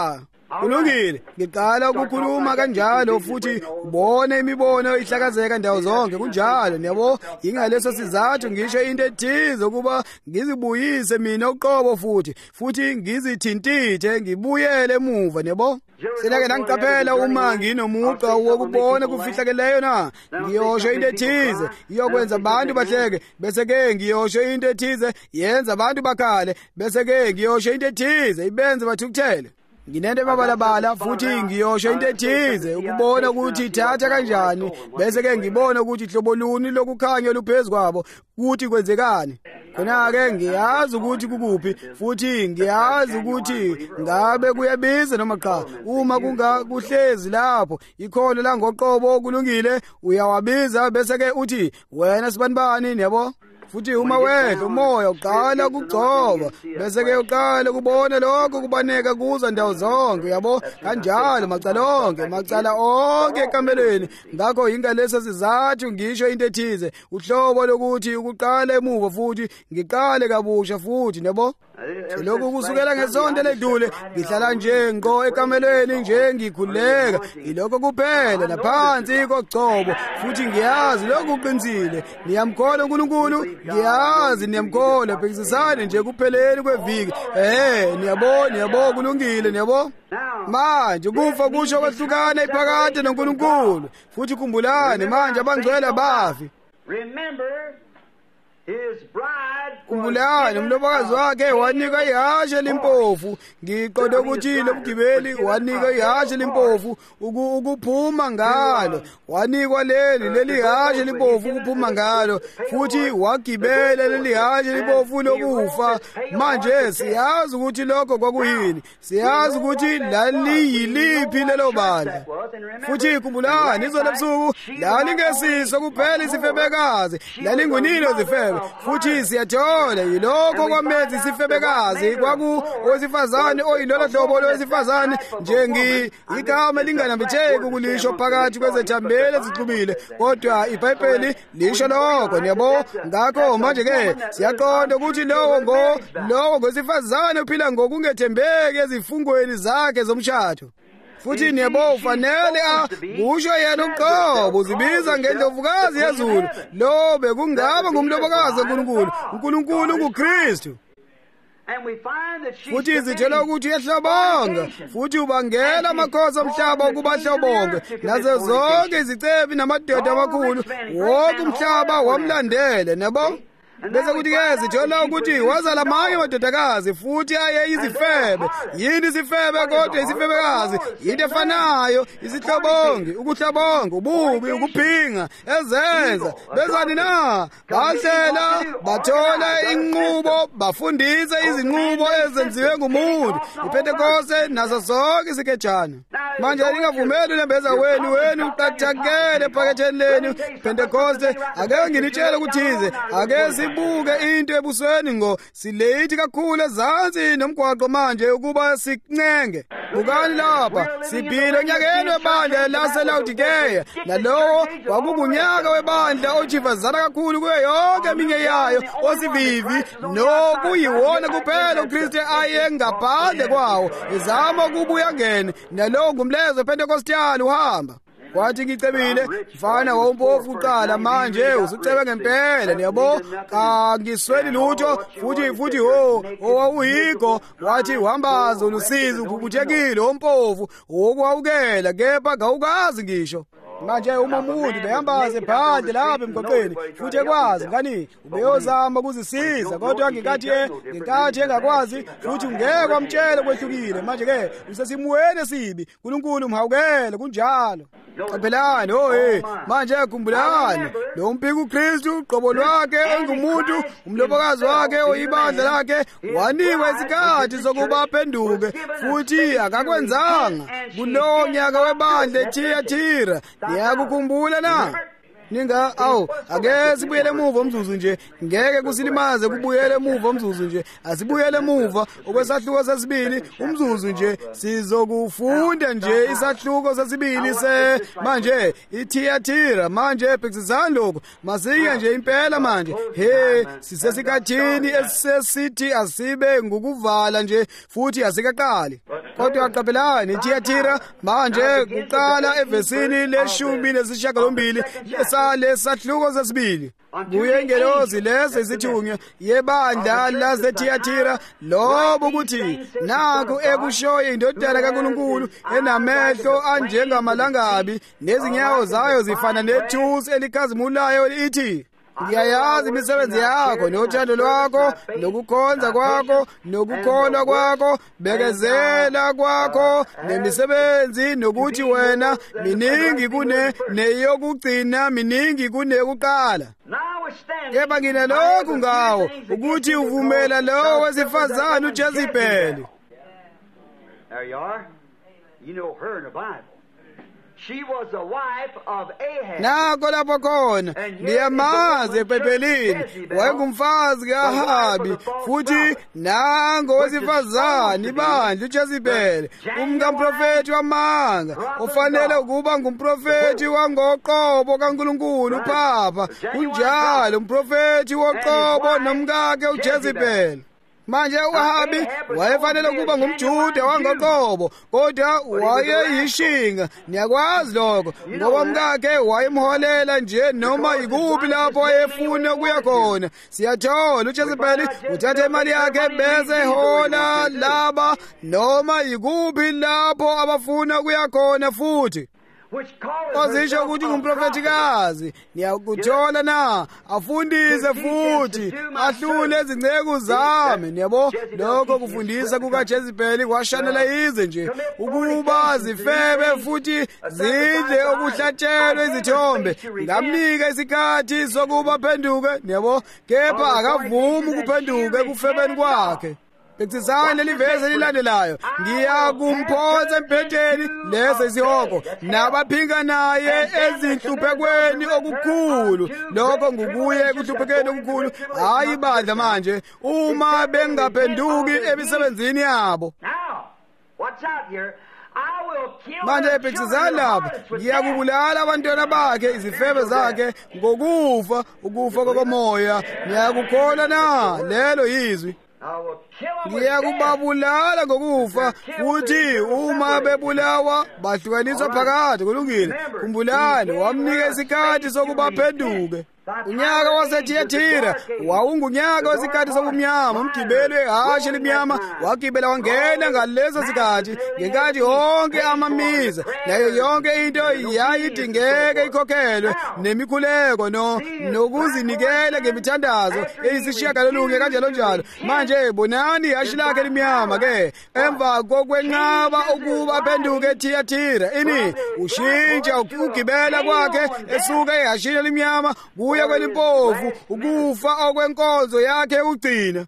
kulungile ngiqala ukukhuluma kanjalo futhi ubone imibono ihlakazeka ndawo zonke kunjalo niyabo ingaleso sizathu ngisho into ethize ukuba ngizibuyise mina uqobo futhi futhi ngizithintithe ngibuyele emuva niyabo selake nangiqaphela uma nginomuqa wokubona kufihlakeleyo na ngiyosho into ethize iyokwenza abantu bahleke bese ke ngiyosho into ethize yenza abantu bakhale bese ke ngiyosho into ethize ibenze bathukuthele nginento ebabalabala futhi ngiyosho into ethize ukubona ukuthi thatha kanjani bese ke ngibona ukuthi hlobo luni lokukhanya oluphezu kwabo ukuthi kwenzekani khona-ke ngiyazi ukuthi kukuphi futhi ngiyazi ukuthi ngabe kuyabiza noma cha uma kungakuhlezi lapho ikhono langoqobo kulungile uyawabiza bese ke uthi wena sibanibani yabo futhi uma wedla umoya uqala ukugcoba bese ke uqala ukubona lokho kubaneka kuza ndawo zonke yabo kanjalo macala onke macala onke ekamelweni ngakho ingaleso sizathu ngisho into ethize uhlobo lokuthi ukuqala emuva futhi ngiqale kabusha futhi nabo lokhu kusukela ngesonto ledlule ngihlala nje ngqo ekamelweni nje ngikhuleka ilokho kuphela naphansi kogcobo futhi ngiyazi lokhu uqinisile niyamkholwa uNkulunkulu ngiyazi niyamkholwa phekisisane nje kupheleni kweviki eh niyabona niyabo kulungile niyabo manje kufa kusho kwahlukana iphakade noNkulunkulu futhi kumbulane manje abangcwele bafi kumbulani umlobokazi wakhe wanika ihashe limpofu ngiqonde ukuthi lo mgibeli wanika ihashe limpofu ukuphuma ngalo wanikwa leli leli hashe limpofu ukuphuma ngalo futhi wagibela leli hashe limpofu lokufa manje siyazi ukuthi lokho kwakuyini siyazi ukuthi laliyiliphi lelo bandla futhi kumbulani izolo ebusuku lalingesiso kuphela isifebekazi lalingunini ozifebe futhi siyathola yilokho kwamenza isifebekazi kwaku owesifazane oyilolo hlobo lowesifazane njengi igama linganambitheki ukulisho phakathi kwezethambele ezixubile kodwa iBhayibheli lisho lokho niyabo ngakho manje ke siyaqonda ukuthi lowo ngo lowo ngosifazane uphila ngokungethembeki ezifungweni zakhe zomshado futhi niyabo ufanele kusho yena uqobo uzibiza ngendlovukazi yezulu lo bekungaba ngumlobokazi kaNkulunkulu uNkulunkulu nguKristu futhi izitshela ukuthi uyahlobonga futhi ubangela amakhosi omhlaba ukuba hlobonge nazo zonke izicebi namadoda amakhulu wonke umhlaba wamlandele nabo bese kuthi-ke sithola ukuthi wazala amanye amadodakazi futhi aye izifebe yini isifebe kodwa isifebekazi yinto efanayo isihlobongi ukuhlobonga ububi ukuphinga ezenza bezani na bahlela bathola inqubo bafundisa izinqubo ezenziwe ngumuntu iPentekoste nazo zonke isikejana manje lingavumeli lembeza wenu wenu uqathakele ephaketheni lenu iPentekoste ake nginitshele ukuthize ake buke into ebusweni ngo silethi kakhulu ezansi nomgwaqo manje ukuba sincenge bukani lapha siphile onyakeni webandla laseLaodikeya nalowo kwakungunyaka webandla ojivazana kakhulu kuyo yonke eminye yayo osivivi nokuyiwona kuphela uKristu aye ngaphandle kwawo izama ukubuya ngene nalowo ngumlezo Pentecostal uhamba kwathi ngicebile mfana wompofu uqala manje usucebe ngempela niyabo kangisweli lutho futhi futhi ho owawuyiko wathi uhambazo lusizi ukhukuthekile wompofu okwawukela kepha kawukazi ngisho manje uma umuntu behambaze phandle lapha emgwaqweni futhi ekwazi ngani ubeyozama ukuzisiza kodwa ngikathi ngikathi engakwazi futhi ungeke wamtshela kwehlukile manje ke usesimuwene sibi uNkulunkulu umhawukele kunjalo qaphelani hoye manje khumbulani lo mpiko uKristu uqobo lwakhe engumuntu umlobokazi wakhe oyibandla lakhe wanikwa isikhathi sokuba aphenduke futhi akakwenzanga kulowo nyaka webandla eThiatira niyakukhumbula na ninga awu ake sibuyele emuva umzuzu nje ngeke kusilimaze kubuyele emuva umzuzu nje asibuyele emuva okwesahluko sesibili umzuzu nje sizokufunda nje isahluko sesibili se manje iThiatira manje phekisizana lokho masiye nje impela manje he sisesikathini esisithi asibe ngukuvala nje futhi asikaqali kodwa qaphelani iThiatira manje kuqala evesini leshumi nesishiyagalombili lesale sahluko sesibili kuye ingelosi leso isithunywa yebandla laseThiatira lobo ukuthi naku ekushoyo indodana kaNkulunkulu enamehlo anjengamalangabi nezinyawo zayo zifana nethusi elikhazimulayo lithi ngiyayazi imisebenzi yakho nothando lwakho nokukhonza kwakho nokukholwa kwakho bekezela kwakho nemisebenzi nokuthi wena miningi kune neyokugcina miningi kuneyokuqala kepha nginalokhu ngawo ukuthi uvumela lowo wesifazane uJezebeli. There you are. You know her in the Bible. She was the wife of Ahab. Nako lapho khona ndiyamazi ePhephelini wayengumfazi kaAhabi futhi nango wesifazane ibandla uJezebeli umkamprofethi wamanga ofanele ukuba ngumprofethi wangoqobo kaNkulunkulu uPhapha kunjalo umprofethi woqobo nomkakhe uJezebeli. Manje uAhabi wayefanele ukuba ngumJuda wangoqobo kodwa wayeyishinga niyakwazi lokho ngoba umkakhe wayemholela nje noma ikuphi lapho ayefuna ukuya khona. Siyathola uJezebeli uthatha imali yakhe bese hola laba noma ikuphi lapho abafuna ukuya khona futhi ozisho ukuthi ngumprofethikazi niyakuthola na afundise futhi ahlule izinceku zami. Niyabo lokho kufundisa kukaJezebeli kwashanela ize nje ukuba zifebe futhi zidle okuhlatshelwe izithombe ngamnika isikhathi sokuba phenduke. Niyabo kepha akavumi ukuphenduka ekufebeni kwakhe. Betsizane liveze lilandelayo ngiyakumphonsa empetheni leso isihoko nabaphinga naye ezinhluphekweni okukhulu. Lokho ngukuye ekuhluphekeni okukhulu hayi bandla manje uma bengaphenduki emisebenzini yabo. Manje betsizane lapha ngiyakubulala abantwana bakhe izifebe zakhe ngokufa ukufa komoya. Ngiyakukholwa na lelo yizwi ngiyakubabulala ngokufa futhi uma bebulawa bahlukaniswa phakathi. Kulungile, khumbulani wamnika isikhathi sokuba phenduke. Unyaka waseThiatira wawungunyaka wesikhathi sobumnyama. Umgibeli wehashe elimnyama wagibela wangena ngaleso sikhathi ngenkathi yonke amamiza nayo yonke into yayidingeka ikhokhelwe nemikhuleko no nokuzinikela ngemithandazo eyisishiyagalolunye kanjalo njalo. Manje bonani ihashe lakhe elimnyama ke emva kokwenqaba ukuba aphenduke eThiatira ini ushintsha ukugibela kwakhe esuka ehashini elimnyama kuya kwelimpovu ukufa okwenkonzo yakhe ugcina.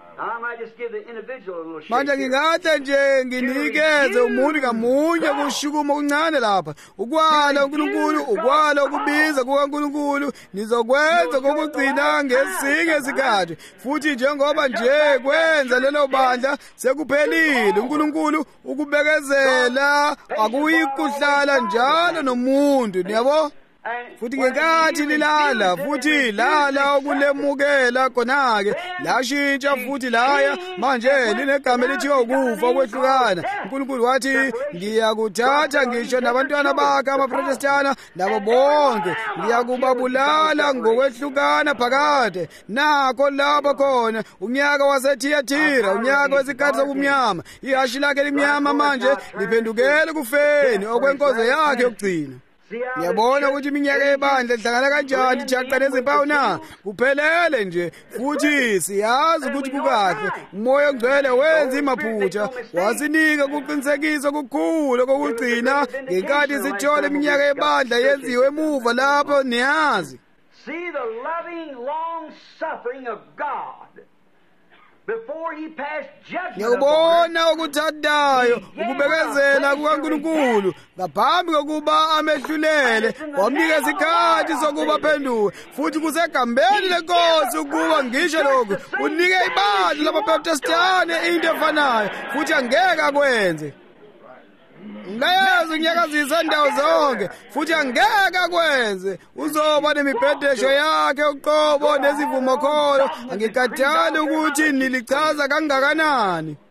Manje ngingahle nje nginikeze umuntu ngamunye kushukuma kuncane lapha ukwala uNkulunkulu ukwala ukubiza kukaNkulunkulu nizokwenza kokugcina ngesinye isikhathi futhi njengoba nje kwenza lelo bandla sekuphelile. uNkulunkulu ukubekezela akuyikuhlala njalo nomuntu. Niyabo futhi ngenkathi lilala futhi lala ukulemukela khona-ke lashintsha futhi laya manje linegama elithiwa ukufa okwehlukana. uNkulunkulu wathi ngiyakuthatha ngisho nabantwana bakhe amaprotestana nabo bonke ngiyakubabulala ngokwehlukana phakade. Nakho lapho khona unyaka waseThiatira unyaka wesikhathi sobumnyama ihashe lakhe elimnyama manje liphendukele kufeni okwenkonzo yakhe yokugcina. Ngiyabona ukuthi iminyaka yebandla ihlangana kanjani ijaqane ezimpawu na kuphelele nje futhi siyazi ukuthi kukahle umoya ongcwele wenza imaphutha wasinika ukuqinisekisa okukhulu kokugcina ngenkathi sithola iminyaka yebandla yenziwe emuva lapho niyazi. See the loving long suffering of God before he passed judgment. Ngiyabona ukuthandayo ukubekezela kukaNkulunkulu ngaphambi kokuba amehlulele wamnika isikhathi sokuba phenduke futhi kusegambeni lenkosi ukuba ngisho lokhu unike ibandla labaProtestani into efanayo futhi angeke akwenze. Ngayazi unyakazisa indawo zonke futhi angeke akwenze. Uzoba nemibhedesho yakhe uqobo nezivumo kholo. Angikhathali ukuthi nilichaza kangakanani.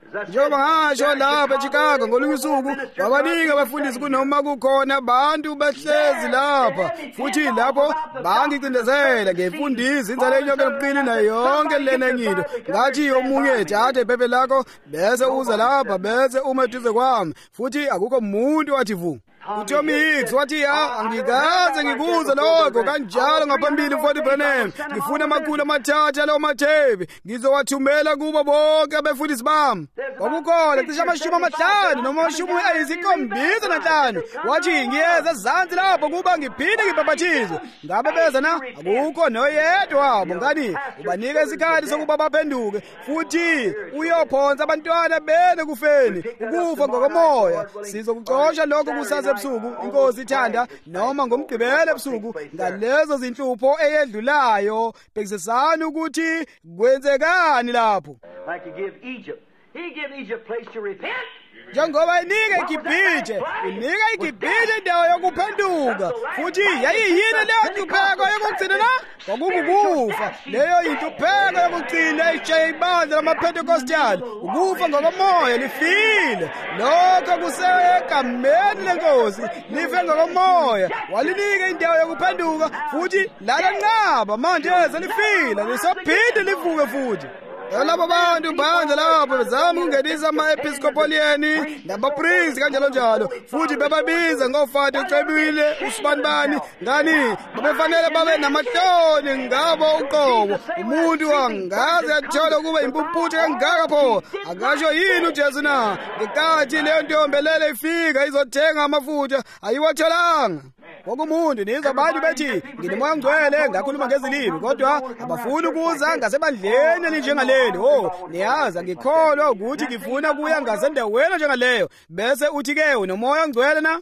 njengoba ngasho lapha eChicago ngolunye usuku, babaningi abafundisi kunoma kukhona abantu behlezi lapha, futhi lapho bangicindezela ngefundisi inzalo enyoka emqini nayo yonke lena nginto. Ngathi omunye ethathe iphephe lakho bese uza lapha bese uma eduze kwami, futhi akukho umuntu wathi vu. uTommy Hicks wathi ya angikaze ngikuze lokho kanjalo ngaphambili mfowethu Branham, ngifuna amakhulu amathathu lawo mathebi ngizowathumela kubo bonke abefundisi bami. Kwakukhona cishe amashumi amahlanu noma amashumi ayisikhombisa nanhlanu. Wathi ngiyeza ezansi lapho kuba ngiphinde ngibhabhathize. Ngabe beza na akukho noyedwa wabo. Ngani ubanika isikhathi sokuba baphenduke, futhi uyophonsa abantwana bene kufeni ukufa ngokomoya. Sizokucosha lokho kusasa ebusuku inkosi ithanda, noma ngomgqibelo ebusuku ngalezo zinhlupho eyedlulayo. Bhekisisani ukuthi kwenzekani lapho. Like to give Egypt. He gave Egypt place to repent. Njengoba inika iGibhithe, inika iGibhithe indawo yokuphenduka, futhi yayiyini leyo ntupheko yokugcina na? Kwakungukufa. Leyo yintupheko yokugcina itshe ibandla lamaPentecostal, ukufa ngokomoya lifile. Lokho kusegameni lenkosi, life ngokomoya. Walinika indawo yokuphenduka, futhi lalanqaba manje selifile, lisophinde livuke futhi. Labo bantu banje lapho bezama ukungenisa ama-episcopalian nabapriest kanjalo njalo, futhi bebabiza ngofati ucebile usibanibani. Ngani babefanele babe namahloni ngabo uqobo. Umuntu angaze athola ukuba impumputhe kangaka pho. Akasho yini uJesu na ngekathi leyo ntombelele ifika izothenga amafutha ayiwatholanga? Ngokumuntu nizwa abantu bethi nginemoya ngcwele ngakhuluma ngezilimi, kodwa abafuni ukuza ngasebandleni elinjengaleli. Oh, niyazi ngikholwa ukuthi ngifuna kuya ngasendaweni njengaleyo. Bese uthi-ke unomoya ngcwele na?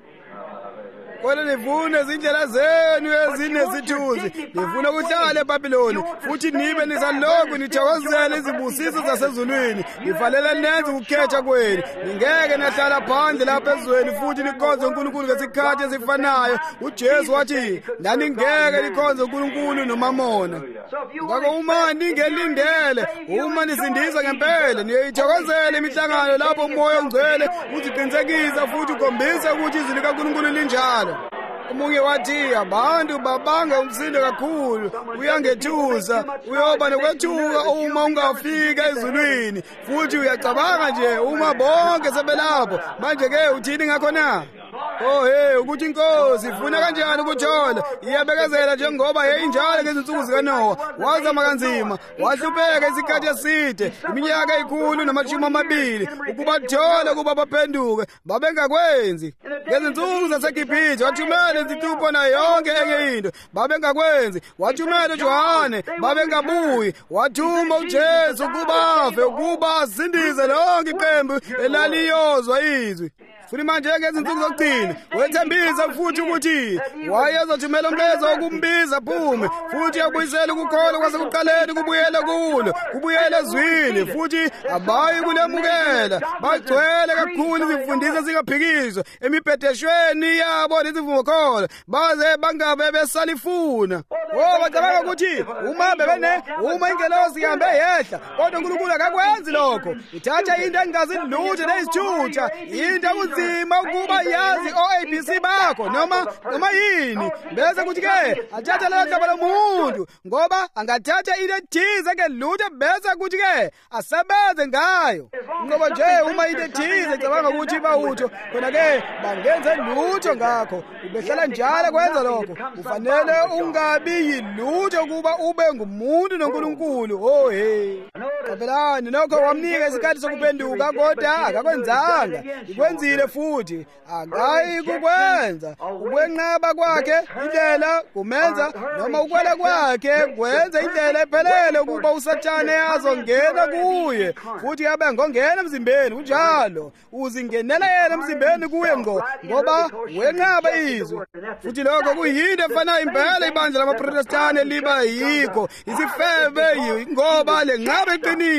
Kodwa nivune izindlela zenu ezinesithunzi, nifuna ukuhlala eBhabhiloni, futhi nibe nisalokhu nithokozela izibusiso zasezulwini. Nifanele nenze ukukhetha kwenu. Ningeke nahlala phandle lapha ezweni futhi nikhonze uNkulunkulu ngesikhathi esifanayo. UJesu wathi naningeke nikhonze uNkulunkulu nomamona. Ngakho uma ningelindele, uma nisindisa ngempela, niyoyithokozela imihlangano lapho umoya ongcwele uziqinisekisa futhi ukhombisa ukuthi izwi likaNkulunkulu linjalo. Omunye wathi abantu babanga umsindo kakhulu, uyangethusa, uyoba nokwethuka uma ungafika ezulwini, futhi uyacabanga nje uma bonke sebelapho. Manje-ke uthini ngakho na? Oh hey, ukuthi inkosi ifuna kanjani ukuthola, iyabekezela njengoba yayinjalo ngezinsuku zikaNowa. Wazama kanzima, wahlupheka isikhathi eside, iminyaka eyikhulu namashumi amabili, ukuba thola kuba baphenduke, babengakwenzi. Ngezinsuku zaseGibhithe wathumela izithupho nayo yonke enye into, babengakwenzi. Wathumela uJohane, babengabuyi. Wathuma uJesu ukuba afe, ukuba asindise lonke iqembu elaliyozwa izwi. Futhi manje ngezinsuku zokugcina wethembisa futhi ukuthi wayezothumela umlezo wokumbiza phume, futhi abuyisele ukukholwa kwasekuqaleni kubuyele kulo, kubuyele ezwini, futhi abayi kulemukela. Bagcwele kakhulu izimfundiso zingaphikiswa emibhedeshweni yabo nezivungokholwa, baze bangabe besalifuna. Oh, bacabanga ukuthi uma bebene uma ingelosi ihambe yehla, kodwa uNkulunkulu akakwenzi lokho. Uthatha into engazi lutho nezithutha, into nzima ukuba yazi o-A B C bakho noma noma yini, bese kuthi-ke athatha lelo hlobo lomuntu ngoba angathatha into ethize ke lutho, bese kuthi-ke asebenze ngayo. Ngoba nje uma into ethize cabanga ukuthi bawutho, khona-ke bangenze lutho ngakho. Ubehlala njalo kwenza lokho. Ufanele ungabi yilutho ukuba ube ngumuntu noNkulunkulu. Oh hey, qabelani nokho wamnika isikhathi sokuphenduka, kodwa akakwenzanga. Ikwenzile futhi akayi kukwenza. Ukwenqaba kwakhe indlela kumenza, noma ukwela kwakhe kwenza indlela ephelele ukuba uSathane azongena kuye, futhi abe ngongena emzimbeni. Unjalo uzingenela yena emzimbeni kuye ngqo, ngoba wenqaba izwi. Futhi lokho kuyinto efanayo impela ibandla lamaProtestani liba yikho isifebe, ngoba lenqaba iqiniso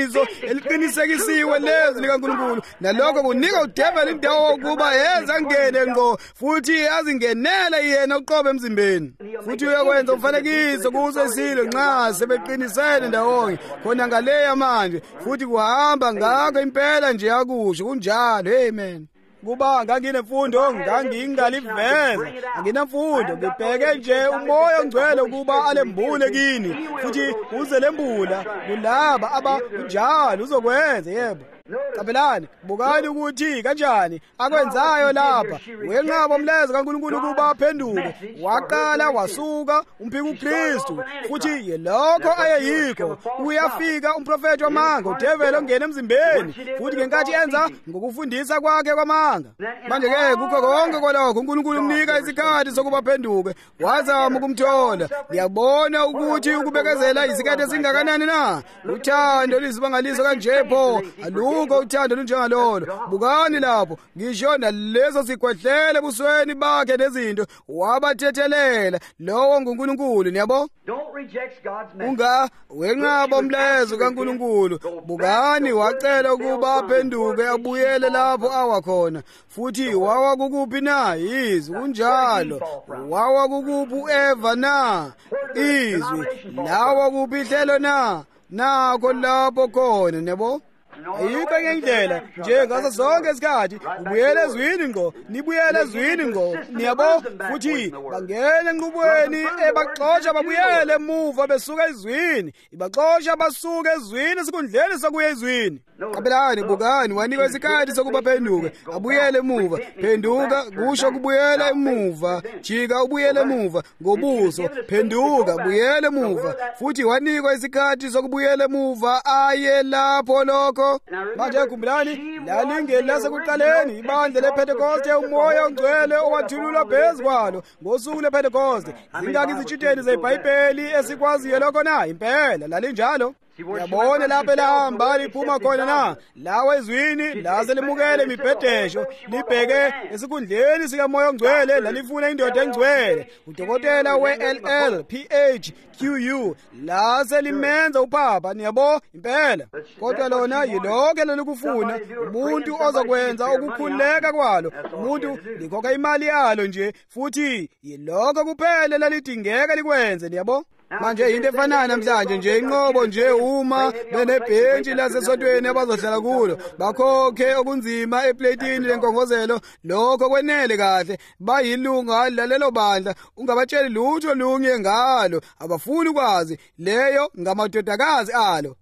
iqiniso eliqinisekisiwe lezwi likaNkulunkulu, nalokho kunika udevil indawo ukuba yenza angene ngqo futhi azingenele yena uqobo emzimbeni. Futhi uyakwenza umfanekiso kuso isilo nxa sebeqinisene ndawonye khona ngaleya manje, futhi kuhamba ngakho impela nje yakusho kunjalo. Amen. Kuba nganginemfundo ngangingaliveza, anginemfundo ngibheke nje umoya ongcwele ukuba alembule kini, futhi uze lembula kulaba aba njalo uzokwenza. Yebo, qabelani, bukani ukuthi kanjani akwenzayo lapha. Wenqaba umlezo kaNkulunkulu ukuba aphenduke, waqala wasuka umphika uKristu, futhi yilokho ayeyikho. Uyafika umprofeti wamanga, udevil ongena emzimbeni, futhi ngenkathi enza ngokufundisa kwakhe kwamanga. Manje-ke kukho konke kwalokho uNkulunkulu umnika isikhathi sokuba aphenduke, wazama ukumthola. Ngiyabona ukuthi ukubekezela isikhathi esingakanani na. Uthando lizibangaliso kanje pho, alukho uthando lunjengalolo. Bukani lapho, ngisho nalezo sikhwehlele ebusweni bakhe nezinto wabathethelela. Lowo nguNkulunkulu, niyabo. Unga wenqaba umlezo kaNkulunkulu. Bukani wacela ukuba aphenduke abuyele lapho awakhona, futhi wawa kukuphi na? Izwi kunjalo. Wawa kukuphi u-Eva na? Izwi. Lawa kuphi ihlelo na? Nakho lapho khona, niyabo. Ayikho enye indlela nje ngaso sonke isikhathi ubuyele ezwini ngqo, nibuyele ezwini ngqo, niyabo. Futhi bangene enqubweni ebaxosha babuyele emuva besuka ezwini, ibaxosha basuka ezwini esikhundleni sokuya ezwini. Qabelani, bukani, wanikwa isikhathi sokuba phenduke abuyele emuva. Phenduka kusho kubuyela emuva, jika ubuyele emuva ngobuso, phenduka buyele emuva. Futhi wanikwa isikhathi sokubuyela emuva aye lapho lokho. Manje khumbulani, lalingeli lasekuqaleni ibandla lePentecoste, umoya ongcwele owathululwa phezu kwalo ngosuku lePentecoste. Zingaki izitshiteni zeBhayibheli esikwaziyo lokho na? Impela lalinjalo. Yabona lapho elahamba liphuma khona na, lawa ezwini lase limukele imibhedesho, libheke esikhundleni sikamoya ongcwele, lalifuna indoda engcwele, udokotela we-L L P H Q U, lase limenza upapa. Niyabo, impela. Kodwa lona yilokho lelikufuna, umuntu ozokwenza ukukhuleka kwalo, umuntu likhokha imali yalo nje, futhi yilokho kuphela lalidingeka likwenze. Niyabo. Manje into efanayo namhlanje nje, inqobo nje uma benebhentshi lasesontweni abazohlala kulo, bakhokhe okunzima eplatini lenkongozelo, lokho kwenele kahle, bayilunga lalelo bandla, ungabatsheli lutho lunye ngalo, abafuni ukwazi, leyo ngamadodakazi alo.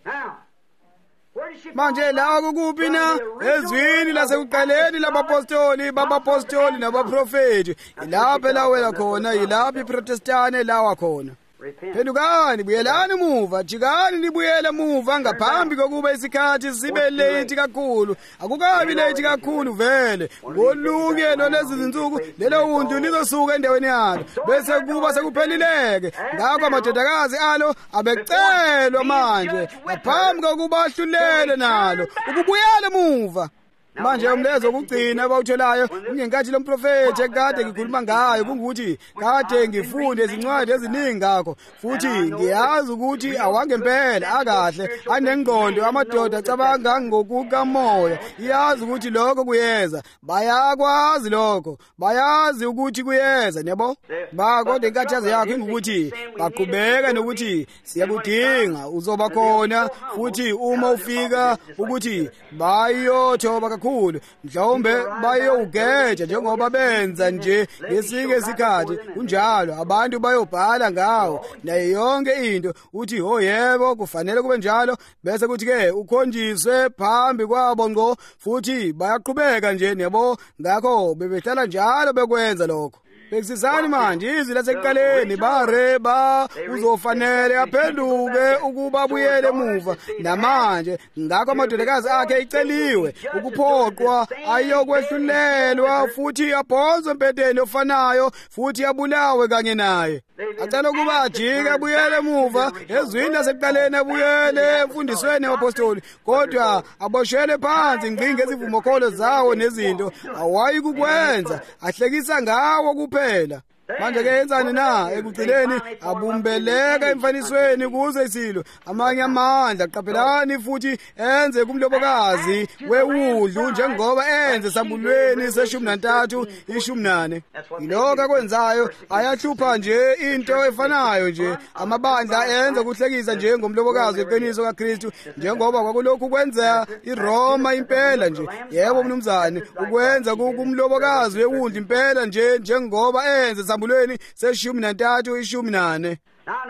Manje lawa kukuphi na? Ezwini lasekuqaleni labapostoli, babapostoli nabaprofeti, ilapho elawela khona, yilapho iProtestane lawa khona. Phendukani, buyelani muva, jikani nibuyele muva ngaphambi kokuba isikhathi sibe late kakhulu. Akukabi late kakhulu vele. Ngolungelo lezi zinsuku lelo hundu lizosuka endaweni yalo, bese kuba sekuphelileke. Ngakho amadodakazi alo abecelwa manje ngaphambi kokuba ahlulele nalo ukubuyela muva. Manje umlezo wokugcina abawutholayo ngenkathi lo mprofeti ekade ngikhuluma ngayo kungukuthi kade ngifunde izincwadi eziningi ngakho, futhi ngiyazi ukuthi awangempela akahle anengqondo amadoda acabanga ngokukamoya. Iyazi ukuthi lokho kuyeza, bayakwazi lokho, bayazi ukuthi kuyeza. Niyabo, bakodwa inkathazo yakho ingukuthi baqhubeka nokuthi siyakudinga, uzoba khona, futhi uma ufika ukuthi bayothoba kakhulu, mhlawumbe bayowugeja njengoba benza nje ngesinye isikhathi. Kunjalo abantu bayobhala ngawo nayo yonke into, uthi oh yebo kufanele kube njalo, bese kuthi-ke ukhonjiswe phambi kwabo ngqo, futhi bayaqhubeka nje. Niyabo, ngakho bebehlala njalo bekwenza lokho. Bekusizani manje izwi lasekuqaleni, bareba uzofanele aphenduke ukuba abuyele emuva. Namanje ngakho amadodakazi akhe iceliwe ukuphoqwa ayokwehlulelwa, futhi abhonzwe empedeni ofanayo, futhi abulawe kanye naye. Acela ukuba ajike abuyele emuva ezwini lasekuqaleni, abuyele emfundisweni yabapostoli, kodwa aboshele phansi ngqi ngezivumokholo zawo nezinto awayi kukwenza, ahlekisa ngawo kuphela. manje ke yenzani na ekugcineni abumbeleka emfanisweni kuze isilo amanye amandla qaphelani futhi enze kumlobokazi wewudlu njengoba enze sambulweni seshumi nantathu ishumi nane yiloko akwenzayo ayahlupha nje into efanayo nje amabandla enza kuhlekisa nje ngomlobokazi weqiniso kaKristu njengoba kwakulokhu kwenza iRoma impela nje yebo mnumzane ukwenza kumlobokazi wewudlu impela nje njengoba enze sambulweni seshumi nantathu ishumi nane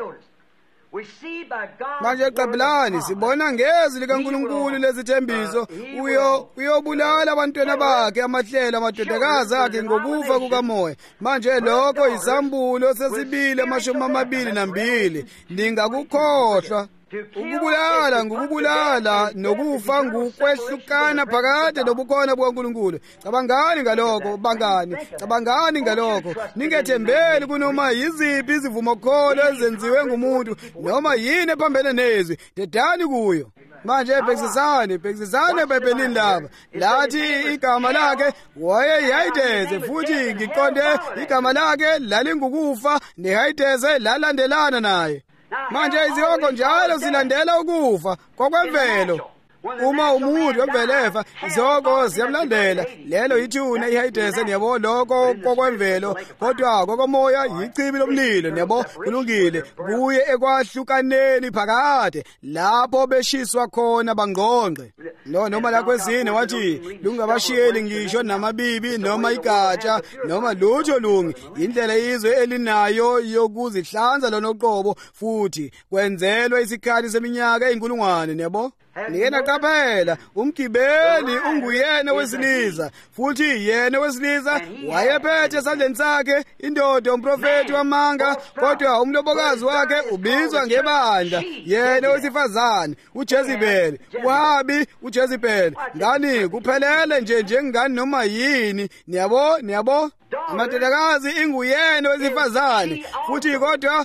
manje qaphelani sibona ngezwi likaNkulunkulu lezithembiso uyo uyobulala abantwana bakhe amahlelo amadodakazi akhe ngokufa kukamoya manje lokho isambulo sesibili amashumi amabili nambili ningakukhohlwa ukubulala ngokubulala nokufa ngukwehlukana phakade nobukhona bukaNkulunkulu cabangani ngalokho bangani cabangani ngalokho ningethembeli kunoma yiziphi izivumo kholo ezenziwe ngumuntu noma yini ephambene nezwi dedani kuyo manje bhekisisane bhekisisane bebelini laba lathi igama lakhe wayeyayideze futhi ngiqonde igama lakhe lalingukufa nehayideze lalandelana naye manje izihoko njalo zilandela ukufa kokwemvelo uma umuntu wemvelefa izihoko ziyamlandela lelo ithuna ihayidese niyabo lokho kokwemvelo kodwa kokomoya yichibi lomlilo niyabo kulungile kuye ekwahlukaneni phakade lapho beshiswa khona bangqongqe no noma la kwezine wathi lungabashiyeli ngisho namabibi noma igatsha noma lutho lungi indlela izwe elinayo yokuzihlanza lonoqobo futhi kwenzelwe isikhathi seminyaka eyinkulungwane niyabo niyena qaphela umgibeli unguyena wesilisa futhi yena wesilisa wayephethe esandleni sakhe indoda umprofeti wamanga kodwa umlobokazi wakhe ubizwa ngebandla yena wesifazane uJezebeli wabi uJezebeli ngani kuphelele nje njengani noma yini niyabo niyabo amadodakazi inguyena wesifazane futhi kodwa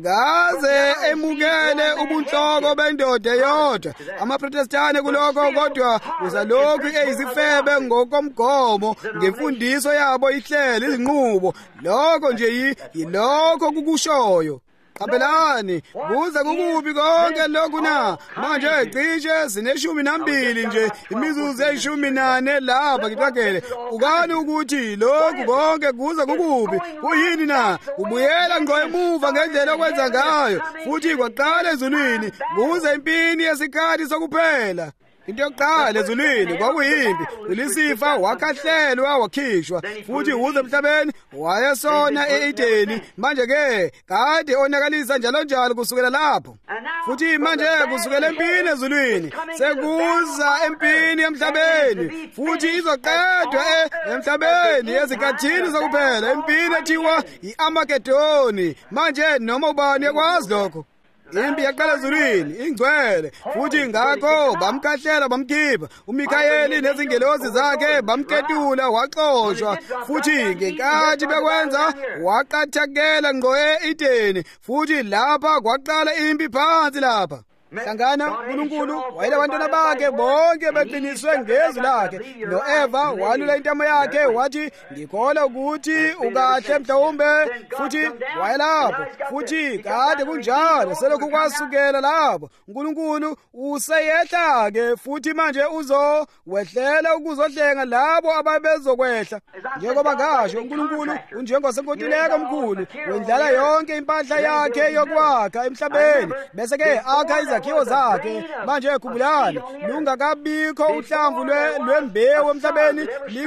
akaze emukele ubunhloko bendoda yodwa amaprotestani kuloko kodwa uzalokhu eyizifebe ngokomgomo ngemfundiso yabo ihlele izinqubo lokho nje yilokho kukushoyo qabelani kuze kukubi konke lokhu na manje cishe sineshumi nambili nje imizuzu eyishumi nane lapha ngitagele ukani ukuthi lokhu konke kuze kukubi kuyini na ubuyela ngqo emuva ngendlela okwenza ngayo futhi kwaqala ezulwini kuze impini yesikhathi sokuphela into yokuqala ezulwini kwakuyimpi uLisifa wakhahlelwa wakhishwa futhi uze emhlabeni wayesona e-Edeni manje ke kade onakalisa njalo njalo kusukela lapho futhi manje kusukela empini ezulwini sekuza empini emhlabeni futhi izoqedwa emhlabeni ezikhathini zokuphela empini ethiwa i-Armageddon manje noma ubani yakwazi lokho impi yaqala ezulwini ingcwele futhi ngakho bamkhahlela bamkhipha uMikhayeli nezingelosi zakhe bamketula waxoshwa futhi ngenkathi bekwenza waqathakela ngqo e-Edeni futhi lapha kwaqala impi phansi lapha hlangana uNkulunkulu wayelabantwana bakhe bonke beqiniswe ngezwi lakhe noEva walula intamo yakhe wathi ngikholwa ukuthi ukahle mhlawumbe futhi wayelapho futhi kade kunjalo selokhu kwasukela lapho uNkulunkulu useyehla-ke futhi manje uzowehlela ukuzodlenga labo ababezokwehla njengoba ngasho uNkulunkulu unjengosenkontileka omkhulu wendlala yonke impahla yakhe yokwakha emhlabeni bese-ke akha izakhiwo zakhe manje khumbulani lungakabikho uhlamvu lwembewu emhlabeni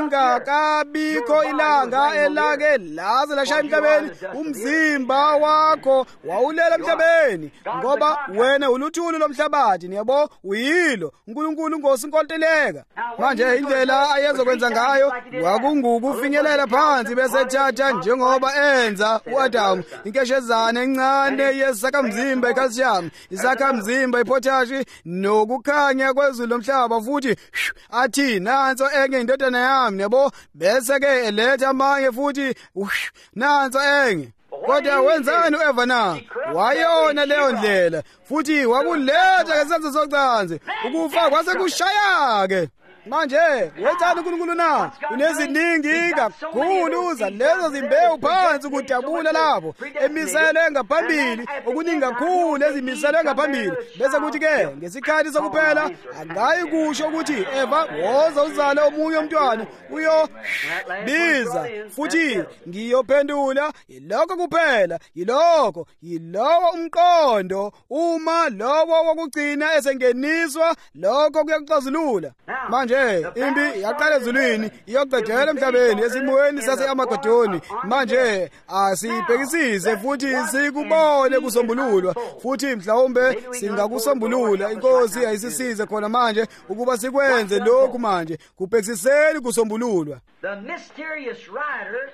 lingakabikho ilanga elake laze lashaya emhlabeni umzimba wakho wawulela emhlabeni ngoba wena uluthuli lomhlabathi niyabo uyilo uNkulunkulu ngosinkontileka manje indlela ayezokwenza ngayo kwakungukufinyelela phansi bese thatha njengoba enza uAdamu inkeshezana encane yesakhamzimba iCalcium isakhamzimba ipotashi nokukhanya kwezulu lomhlaba futhi athi nanso enye indodana yami yabo bese ke eletha amanye futhi nanso enye kodwa wenzani uEva na wayona leyo ndlela futhi wakuletha ngesenzo socansi ukufa kwase kushaya ke manje wenzani uNkulunkulu na? Uneziningi kakhulu zalezo zimbewu phansi ukujabula lapho emiselwe ngaphambili, okuningi kakhulu ezimiselwe ngaphambili. Bese kuthi ke ngesikhathi sokuphela akayi kusho ukuthi Eva woza uzale omunye umntwana uyo biza futhi ngiyophendula yiloko kuphela, yiloko yilowo umqondo. Uma lowo wokugcina esengeniswa lokho kuyakuxazulula. Manje impi yaqala ezulwini iyoqedela emhlabeni esimweni sase-Amagadoni. Manje asibhekisise futhi sikubone kusombululwa, futhi mhlawumbe singakusombulula. Inkosi ayisisize khona manje ukuba sikwenze lokhu manje, kubhekisiseni kusombululwa. The mysterious rider,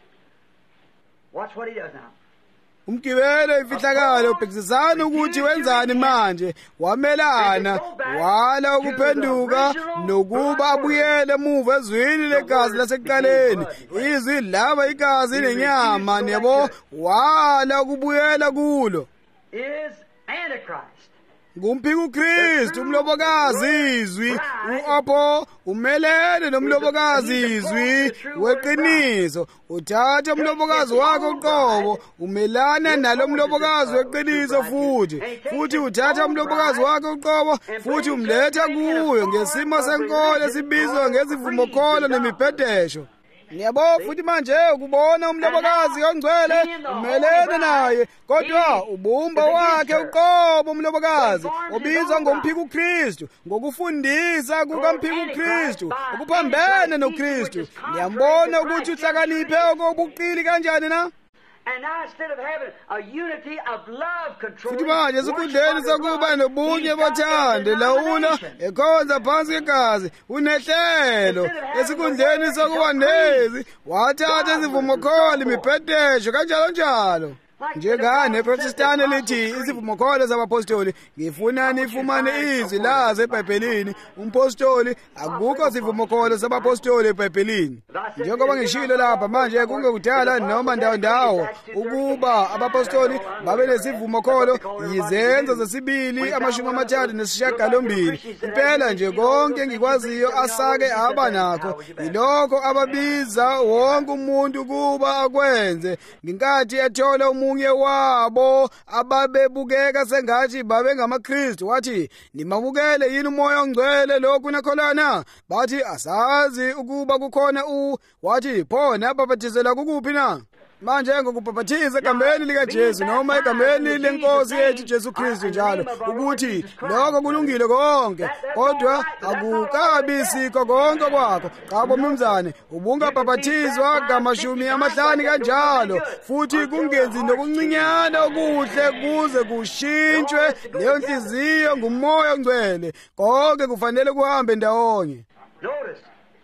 watch what he does now. Umgibelo imfihlakalo ubhekisisana ukuthi wenzani manje. Wamelana wala ukuphenduka nokuba abuyele emuva ezwini legazi lasekuqaleni, izwi laba igazi lenyama, yabo wala ukubuyela kulo. Is Antichrist. Ngumphiki uKristu umlobokazi izwi, u-Apho umelene nomlobokazi izwi weqiniso. Uthatha umlobokazi wakho uqobo umelana nalo mlobokazi weqiniso futhi futhi uthatha umlobokazi wakho uqobo futhi umletha kuyo ngesimo senkolo esibizwa ngezivumo kholo nemibhedesho. Ngiyabo futhi manje ukubona umlobokazi ongcwele umelene naye, kodwa ubumba wakhe uqobo umlobokazi obizwa ngomphiki uKristu, ngokufundisa kukamphiki uKristu okuphambene noKristu. Ngiyambona ukuthi uhlakaniphe okobuqili kanjani na? And now instead of having a unity of love control, futhi manje esikhundleni sokuba nobunye bothando lawula ekhonza phansi kwegazi, unehlelo. Esikhundleni sokuba nezi wathatha izivumo kholo imibhedesho kanjalo njalo. Njengane Protestani lithi izivumo kholo zabapostoli, ngifuna nifumane izwi lazo eBhayibhelini. Umpostoli akukho sivumo kholo sabapostoli eBhayibhelini. Njengoba ngishilo lapha manje kungekudala noma ndawo ndawo ukuba abapostoli babe nesivumo kholo yizenzo zesibili amashumi amathathu nesishiyagalombili. Impela nje konke engikwaziyo asake aba nakho yilokho ababiza wonke umuntu kuba akwenze ngenkathi ethola omunye wabo ababebukeka sengathi babe ngamaKristu. Wathi, nimabukele yini umoya ongcwele lokhu nakholana? Bathi, asazi ukuba kukhona u. Wathi, pho nabaphathizela kukuphi na? Manje ngokubhaphathiza egameni likaJesu noma egameni lenkosi yethu Jesu Kristu njalo, ukuthi lokho kulungile konke, kodwa akukabi sikho konke kwakho. Qabo mnumzane, ubungabhaphathizwa ngamashumi amahlanu kanjalo, futhi kungenzi nokuncinyana okuhle kuze kushintshwe leyo nhliziyo ngumoya ongcwele. Konke kufanele kuhambe ndawonye. Notice,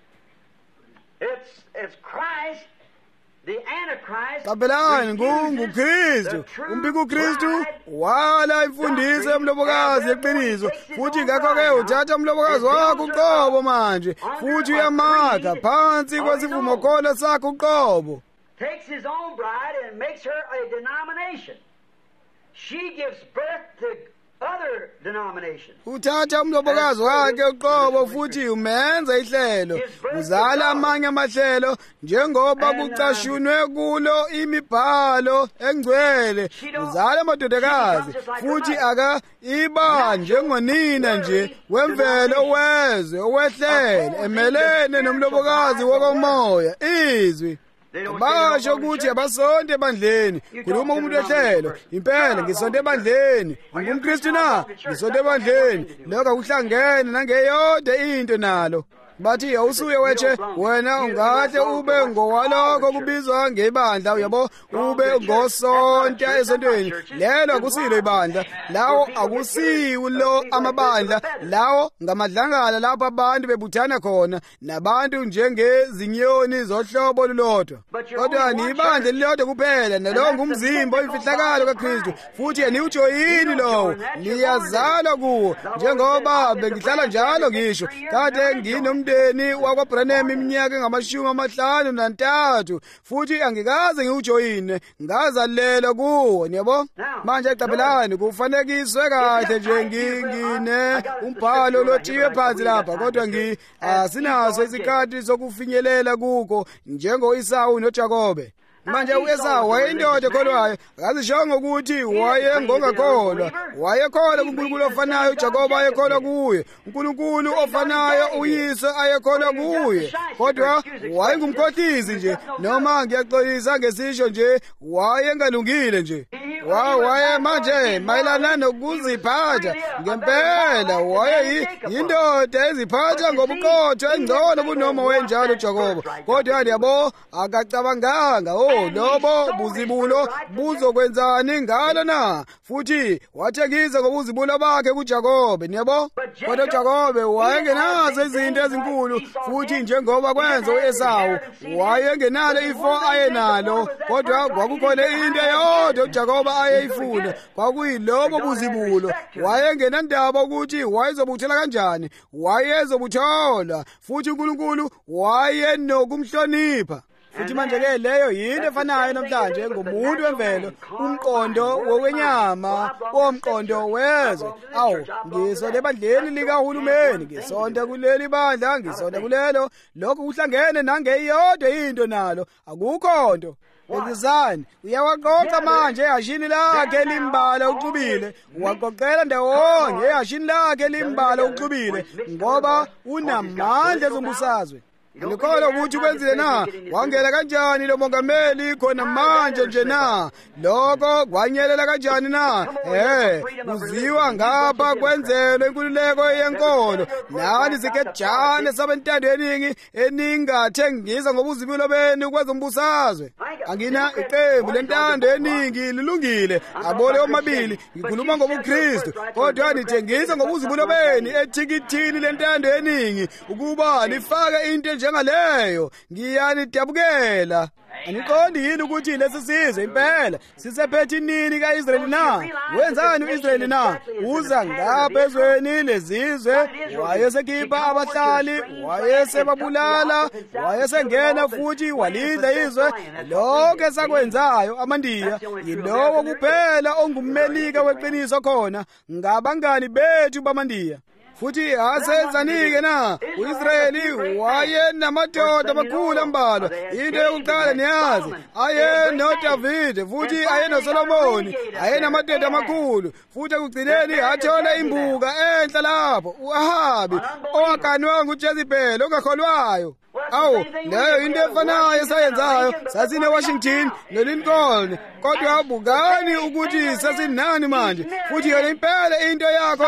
it's, it's Christ. The Antichrist, Qabelani nguKristu, umpiki uKristu wala imfundiso yomlobokazi yeqiniso, futhi ngakho-ke uthatha umlobokazi wakho uqobo manje futhi uyamakha phansi kwesivumo kholo sakho uqobo. takes his own bride and makes her a denomination. She gives birth to other denominations. Uthatha umlobokazi wakhe uqobo futhi umenza ihlelo, uzala amanye amahlelo njengoba kucashunwe kulo imibhalo engcwele. Uzala amadodakazi futhi aka iba njengonina nje wemvelo wezwe owehlele emelene nomlobokazi wokomoya izwi. Basho ukuthi abasonde ebandleni, khuluma umuntu ehlelo. Impela ngisonde ebandleni, ngumKristu na, ngisonde ebandleni. Lokho akuhlangene nangeyodwa into nalo. Bathi awusuye wethe wena ungahle ube ngowaloko kubizwa ngebandla, uyabo, ube ngosonta esontweni. Lelo akusilo ibandla, lawo akusiwo lo amabandla, lawo ngamadlangala lapho abantu bebuthana khona nabantu njengezinyoni zohlobo lulodwa. Kodwa ni ibandla lilodwa kuphela, nalo ngumzimba oyimfihlakalo kaKristu, futhi aniwujoyini lowo, niyazalwa kuwo, njengoba bengihlala njalo ngisho kade ngino umndeni wakwaBranham iminyaka engamashumi amahlanu nantathu futhi angikaze ngiujoyine ngazalela kuwo yabo manje aqabelani kufanekiswe kahle nje ngingine umbhalo lotshiwe phansi lapha kodwa ngi asinaso isikhathi sokufinyelela kuko njengo Esau noJakobe manje uEsau wayindoda ekholwayo akazishongo ukuthi wayengongakholwa wayekholwa kuNkulunkulu ofanayo uJakobe ayekholwa kuye uNkulunkulu ofanayo uyise ayekholwa kuye kodwa wayengumkhohlisi nje noma ngiyaxolisa ngesisho nje wayengalungile nje waye manje mayelana nokuziphatha ngempela waye yindoda eziphatha ngobuqotho engcono kunoma wenjalo uJakobe kodwa yabo akacabanganga lobo buzibulo buzokwenzani ngalo na futhi wathekisa ngobuzibulo bakhe kuJakobe niyabo kodwa uJakobe wayengenazo izinto ezinkulu futhi njengoba kwenza uEsau wayengenalo ifo ayenalo kodwa kwakukhona into eyodwa uJakobe ayeyifuna kwakuyilobo buzibulo wayengenandaba ukuthi wayezobuthela kanjani wayezobuthola futhi uNkulunkulu wayenokumhlonipha futhi manje ke leyo yinto efanayo namhlanje ngomuntu wemvelo umqondo wokwenyama womqondo wezwe awu ngisonde ebandleni likahulumeni ngisonde kuleli bandla ngisonde kulelo lokho kuhlangene nangeyodwa into nalo akukho nto Ekuzani uyawaqoqa manje ehashini lakhe limbala uxubile uwaqoqela ndawonye ehashini lakhe limbala uxubile ngoba unamandla ezombusazwe Nikolo ukuthi kwenzile na wangela kanjani lo mongameli khona manje nje na lokho kwanyelela kanjani na eh uziwa ngapha kwenzelwe inkululeko yenkolo nani sikejane sabentandweni eningathengisa ngobuzibulo benu kwezombusazwe angina iqembu lentando eningi lilungile abole omabili ngikhuluma ngobuKristu kodwa nithengisa ngobuzibulo benu ethikithini lentando eningi ukuba nifake into njengaleyo ngiyanidabukela aniqondi yini ukuthi lesi sizwe impela sisephethe nini kaIsraeli na wenzani uIsraeli na uza ngapha ezweni lezizwe wayesekhipha abahlali wayesebabulala wayesengena futhi walidla izwe lokho esakwenzayo amandiya yilowo kuphela ongummelika weqiniso khona ngabangani bethu bamandiya futhi asenzanike na uIsraeli wayenamadoda amakhulu ambalwa into yokuqala niyazi ayenoDavid futhi ayenoSolomoni ayenamadoda amakhulu futhi ekugcineni athola imbuka enhla lapho uAhabi owakanwa nguJezebeli ongakholwayo awu leyo into efanayo sayenzayo sasine Washington noLincoln kodwa abukani ukuthi sasinani manje futhi yona impela into yakho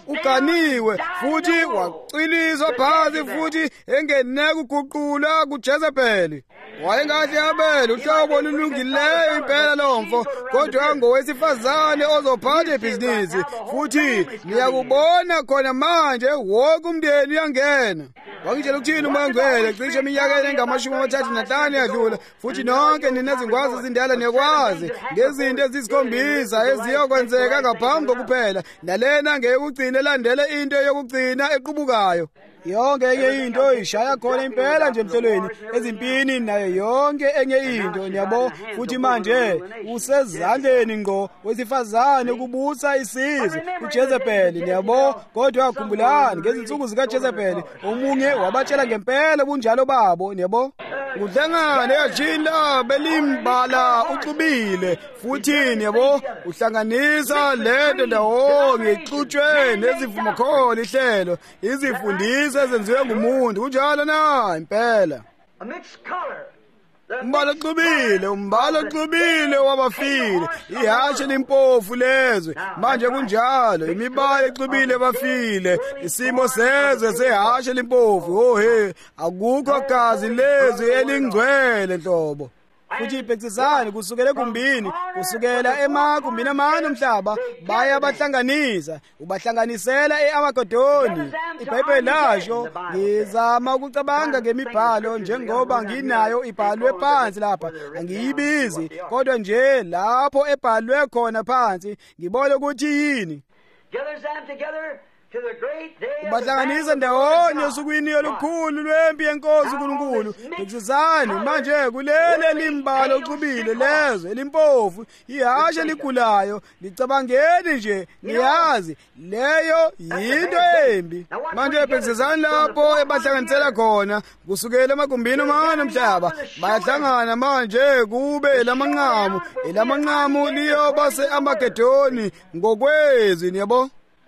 uganiwe futhi wacilizwa phansi futhi engene kuguqula kuJezebeli wayengathi Abel uhlobo olulungileyo impela lomfo kodwa ngowesifazane ozophatha ibhizinisi futhi niyakubona khona manje wonke umndeni uyangena wangitshela ukuthini umoya ngcwele cishe iminyaka engamashumi amathathu nanhlanu yadlula futhi nonke ninezingwazi ezindala niyakwazi ngezinto ezisikhombisa eziyokwenzeka ngaphambi kokuphela nalena ngeyokugcina elandele into yokugcina equbukayo yonke enye into ishaya khona impela nje emhlelweni ezimpini nayo yonke enye into nyabo futhi manje usezandleni ngqo wesifazane ukubusa isizwe uJezebeli nyabo kodwa khumbulani ngezinsuku zikaJezebeli omunye wabatshela ngempela bunjalo babo nyabo udlangane yajila belimbala uxubile futhi nyabo uhlanganisa lento ndawonye ixutshwe nezivumo khona ihlelo izifundisi ezenziwe ngumuntu kunjalo na impela umbala oxubile umbala oxubile wabafile ihashe limpofu lezwe manje kunjalo imibala exubile bafile isimo sezwe sehashe limpofu ohe akukho gazi lezwe elingcwele nhlobo futhi ibhekisizana kusukela kumbini kusukela emakumbini amane omhlaba baya bahlanganisa ubahlanganisela eAmagodoni iBhayibheli lasho ngizama ukucabanga ngemibhalo njengoba nginayo ibhalwe phansi lapha angiyibizi kodwa nje lapho ebhalwe khona phansi ngibona ukuthi yini gathers them together bahlanganisa ndawonye osukwini olukhulu lwempi yenkosi uNkulunkulu. Bhekisisani manje kulele limbalo oxubile lezo elimpofu ihashe ligulayo. Licabangeni nje niyazi leyo yinto embi. Manje bhekisisani lapho ebahlanganisela khona kusukela emagumbini omane omhlaba. Bayahlangana manje kube lamanqamu. Elamanqamu liyoba se-Amagedoni ngokwezwi yabo.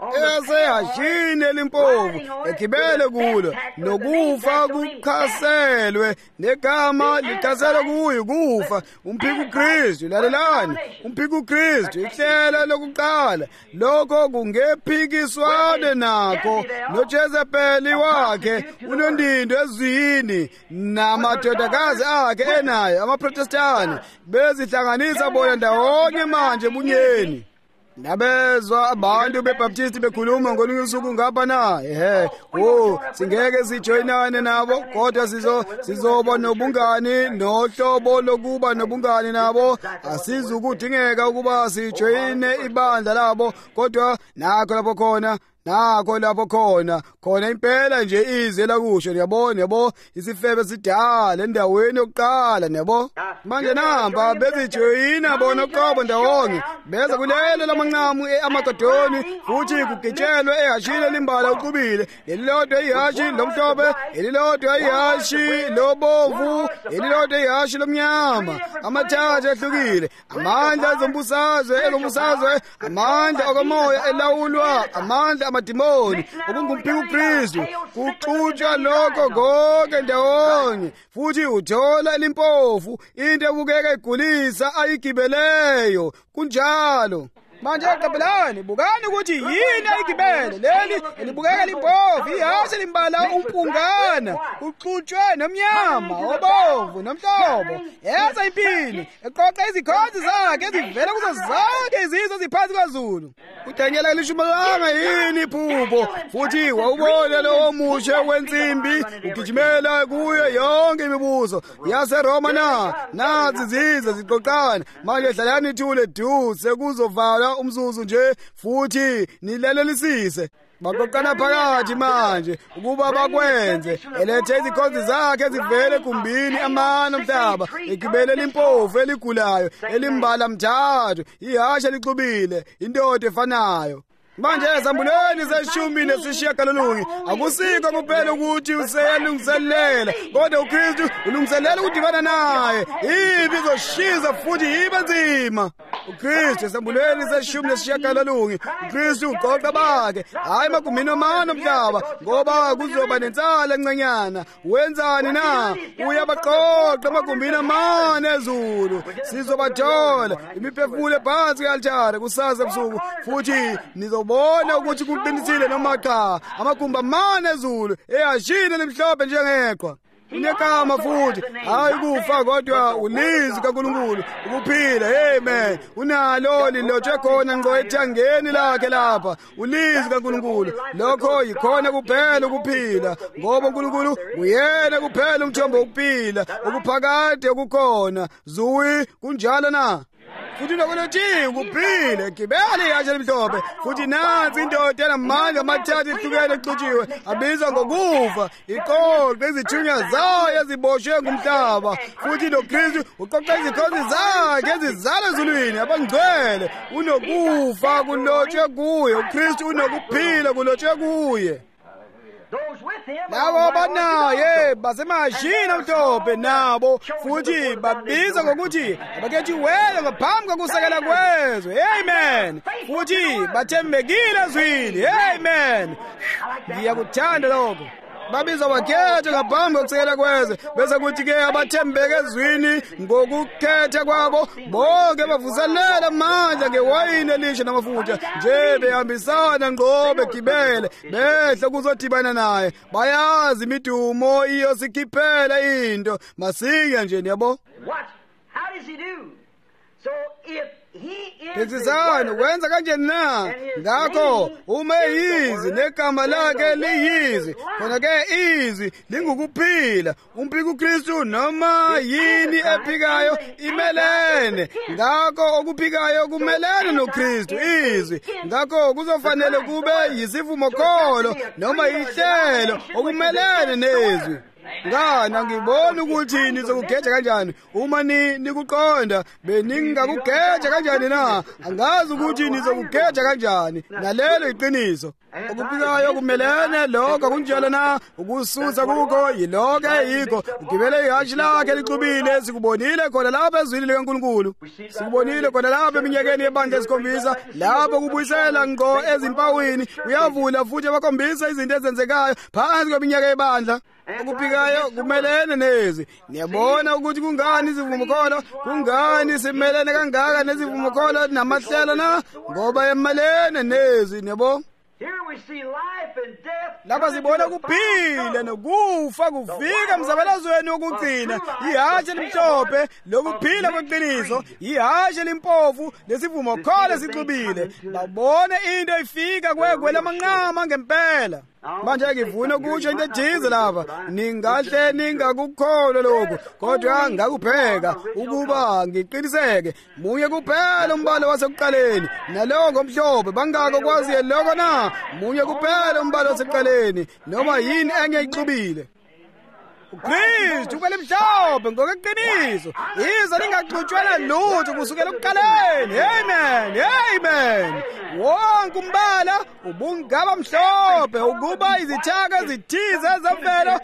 Esehashini elimpofu egibele kulo nokufa kukhaselwe negama likhaselwe kuyo kufa. Umphika uKristu, lalelani, umphika uKristu ihlelo lokuqala lokho kungephikiswane nakho noJezebeli wakhe unondindo ezwini namadodakazi akhe enayo amaProtestani bezihlanganisa bona ndawonye manje bunyeni. Nabezwa abantu beBaptist bekhuluma ngolunye usuku ngapha na ehe oh singeke sijoyinane nabo kodwa sizo sizoba nobungani nohlobo lokuba nobungani nabo. Asizukudingeka ukuba sijoyine ibandla labo kodwa nakho lapho khona nakho lapho khona khona impela nje ize lakusho yabona yabo isifebe sidala endaweni yokuqala yabo. Manje namba bezijoyina bona qobo ndawonye beza kulelo lamanqamu eAmagedoni futhi kugitshelwe ehashini limbala uqubile. Elilodwa ihashi lomhlobe, elilodwa ihashi lobovu, elilodwa ihashi lomnyama. Amathathu ehlukile, amandla ezombusazwe ezombusazwe, amandla okamoya elawulwa, amandla amadimoni okungumphika uKristu. Kuxutshwa lokho konke ndawonye futhi uthola elimpofu into ebukeka igulisa ayigibeleyo kunjalo. Manje qabelani bukani ukuthi yini ayigibele leli elibukeka limpofu ihashe limbala umpungana uxutshwe nomnyama obomvu nomhlobo. Yenza impini eqoqa izikhonzi zakhe ezivela kuzo zonke izizwe ziphansi kwaZulu. UDaniel lishumayanga yini iphupho futhi wawubona lowo mushe wensimbi ugijimela kuyo yonke imibuso yaseRoma na nazi izizwe ziqoqana. Manje hlalani ithule duze kuzovala umzuzu nje futhi nilelelisise. Baqoqana phakathi manje ukuba bakwenze elethe izikhonzi zakhe zivele kumbini amana omhlaba egibele limpofu eligulayo elimbala mthathu ihashe lixubile indoda efanayo. Manje ezambulweni zeshumi nesishiyagalolunye akusiko kuphela ukuthi useyalungiselela kodwa uKristu ulungiselela ukudibana naye. Ibi izoshiza futhi ibe nzima. uKristu ezambulweni zeshumi nesishiyagalolunye uKristu uqoqa bakhe hayi magumini omane omhlaba ngoba kuzoba nensala encenyana. Wenzani na? Uyabaqoqa amagumbini amane ezulu. Sizobathola imiphefumulo phansi kwe-altare kusasa ebusuku futhi nizo bona ukuthi kuqinisile noma cha. Amagumbi amane ezulu ehashini elimhlophe njengeqhwa. Unekama futhi hayi kufa kodwa ulizwi kaNkulunkulu ukuphila. Amen. Unalo lilotshwe khona ngqo ethangeni lakhe lapha ulizwi kaNkulunkulu. Lokho yikhona kuphela ukuphila ngoba uNkulunkulu uyena kuphela umthombo wokuphila okuphakade okukhona. Zuwi kunjalo na? Futhi nokulothi ukuphile gibele ihashe elimhlophe futhi nansi indoda enamandla amathathu ihlukene exutshiwe abizwa ngokufa iqoqa izithunywa zayo eziboshwe ngumhlaba futhi noKristu uqoqa izikhonzi zakhe ezizala ezulwini abangcwele. Unokufa kulotshwe kuye, uKristu unokuphila kulotshwe kuye. Labo banaye basemahashini omhlophe nabo futhi babiza ngokuthi abakhethiweyo ngaphambi kokusekela kwezwe. Amen. Futhi bathembekile ezwini. Amen. Ngiyakuthanda lokho. Babizwa bakhetha ngaphambi kokusekela kwezwe bese kuthi-ke abathembeke ezwini ngokukhetha kwabo bonke bavuselela amandla ngewayini elisha namafutha nje behambisana ngqo begibele behle kuzodibana naye. Bayazi imidumo iyosikhiphela into masinya nje yabo. What? How does he do? So if phikisisani ukwenza kanjani na ngakho uma yizi negama lakhe liyizi khona-ke izwi lingukuphila umpika uKristu noma yini ephikayo imelene ngakho okuphikayo kumelene noKristu izwi ngakho kuzofanele kube yisivumokholo noma ihlelo okumelene nezwi ngani angiboni ukuthi nizokugeja kanjani uma ni nikuqonda beningakugeja kanjani na angazi ukuthi nizokugeja kanjani nalelo iqiniso okuphikayo kumelene lokho kunjalo na ukususa kukho yiloko yikho ugibele ihashi lakhe lixubile sikubonile khona lapha ezwini likaNkulunkulu sikubonile khona lapha eminyakeni yebandla esikhombisa lapho kubuyisela ngqo ezimpawini uyavula futhi abakhombisa izinto ezenzekayo phansi kweminyaka yebandla okuphikayo kumelene nezwi niyabona ukuthi kungani izivumokholo kungani simelene kangaka nezivumokholo namahlelo na ngoba emelene nezwi niyabona lapha sibona kuphila nokufa kufika emzabalazweni wokugcina ihashe elimhlophe lokuphila kweqiniso ihashe elimpofu lesivumokholo sixubile babone into ifika kwegwe lamanqama ngempela manje ngivuna ukuthi into ethize lapha ningahle ningakukholwa lokho kodwa ngakupheka ukuba ngiqiniseke munye kuphela umbalo wasekuqaleni nalowo ngomhlophe bangako kwaziye lokho na munye kuphela umbalo wasekuqaleni noma yini enye ixubile uKristu kwalimhlophe ngokweqiniso izo lingaxutshwana lutho kusukela ekuqaleni amen amen wonke umbala ubungaba mhlophe ukuba izithaka ezithize zemvelo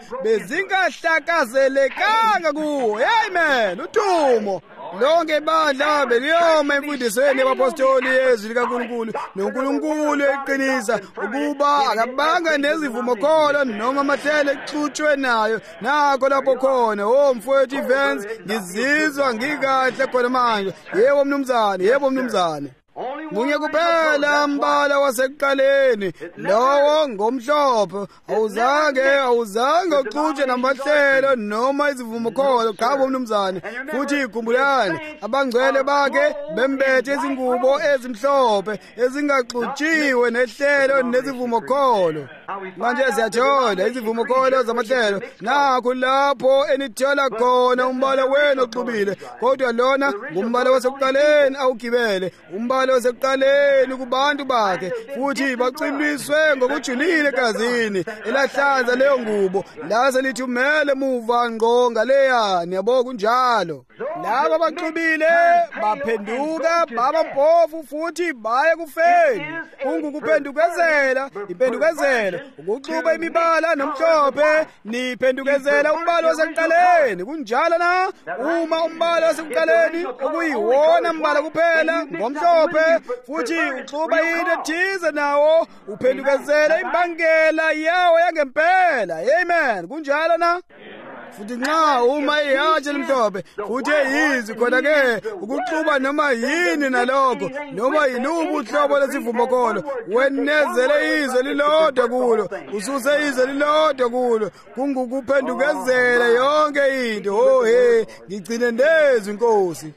bezingahlakazelekanga kuwo amen udumo lonke ibandla beliyoma emfundisweni yabapostoli yezwi likaNkulunkulu noNkulunkulu eqinisa ukuba akabanga nezivumokholo noma amahlelo exutshwe nayo nakho lapho khona o mfowethu Evans ngizizwa ngikahle khona manje yebo mnumzane yebo mnumzane munye kuphela mbala wasekuqaleni lowo ngomhlophe awuzange awuzange uxutshe namahlelo noma izivumokholo qhabo mnumzane futhi ikhumbulani abangcwele bakhe bembethe izingubo ezimhlophe ezingaxutshiwe nehlelo nezivumokholo manje siyathola izivumokholo zamahlelo nakho lapho enithola khona umbala wenu oxubile kodwa lona ngumbala wasekuqaleni awugibele umbala wasekuqaleni kubantu bakhe futhi baciliswe ngokujulile egazini elahlanza leyo ngubo lase lithi umele muva ngqo ngaleya niyabo kunjalo laba baxubile baphenduka baba mpofu futhi baye kufeni kungukuphendukezela impendukezelo ukuxuba imibala nomhlophe niphendukezela umbala wasekuqaleni kunjalo na uma umbala wasekuqaleni okuyiwona mbala kuphela ngomhlophe futhi uxuba into ethize nawo uphendukezela imbangela yawo yangempela amen kunjalo na futhi nxa uma ihashe elimhlophe futhi eyizi khona-ke ukuxuba noma yini nalokho noma yiluphi uhlobo lesivumokholo wenezele izwe lilodwa kulo ususe izwe lilodwa kulo kungukuphendukezela yonke into oh he ngigcine ndezwi Nkosi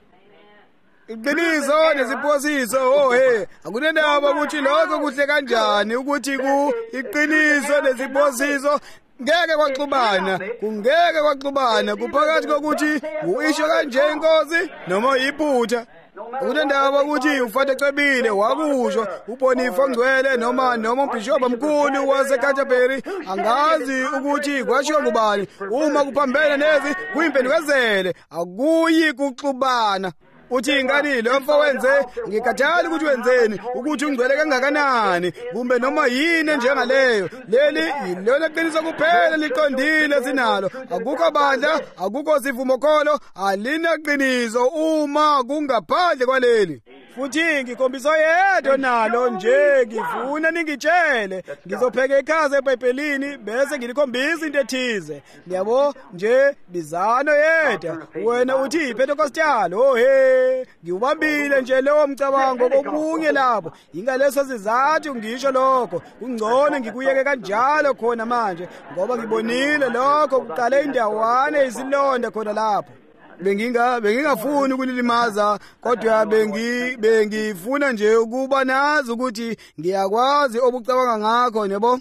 iqiniso neziphosiso oh he akunendaba ukuthi lokho kuhle kanjani ukuthi ku iqiniso neziphosiso ngeke kwaxubana kungeke kwaxubana kuphakathi kokuthi uyisho kanje Inkosi noma iphutha kunendaba ukuthi uFather Cebile wakusho uBonifa Ngcwele noma noma uBishop Mkhulu waseCanterbury angazi ukuthi kwashiwo ngubani uma kuphambene nezi kuyimpendukezele akuyi kuxubana uthi ingani lo mfo wenze ngikhathali ukuthi wenzeni ukuthi ungcwele kangakanani kumbe noma yini njengaleyo leli yilona qiniso kuphela liqondile sinalo akukho bandla akukho sivumokholo alinaqiniso uma kungaphandle kwaleli futhi ngikhombisa yedwa nalo nje ngifuna ningitshele ngizopheka ikhaza eBhayibhelini bese ngilikhombisa into ethize ngiyabo nje bizano yedwa wena uthi iPentecostal oh he ngiubambile nje lewo mcabango komunye lapho ingaleso sizathu ngisho lokho kungcono ngikuyeke kanjalo khona manje ngoba ngibonile lokho kuqale indawana isilonda khona lapho benginga bengingafuni ukulilimaza kodwa bengi bengifuna nje ukuba nazi ukuthi ngiyakwazi obucabanga ngakho yebo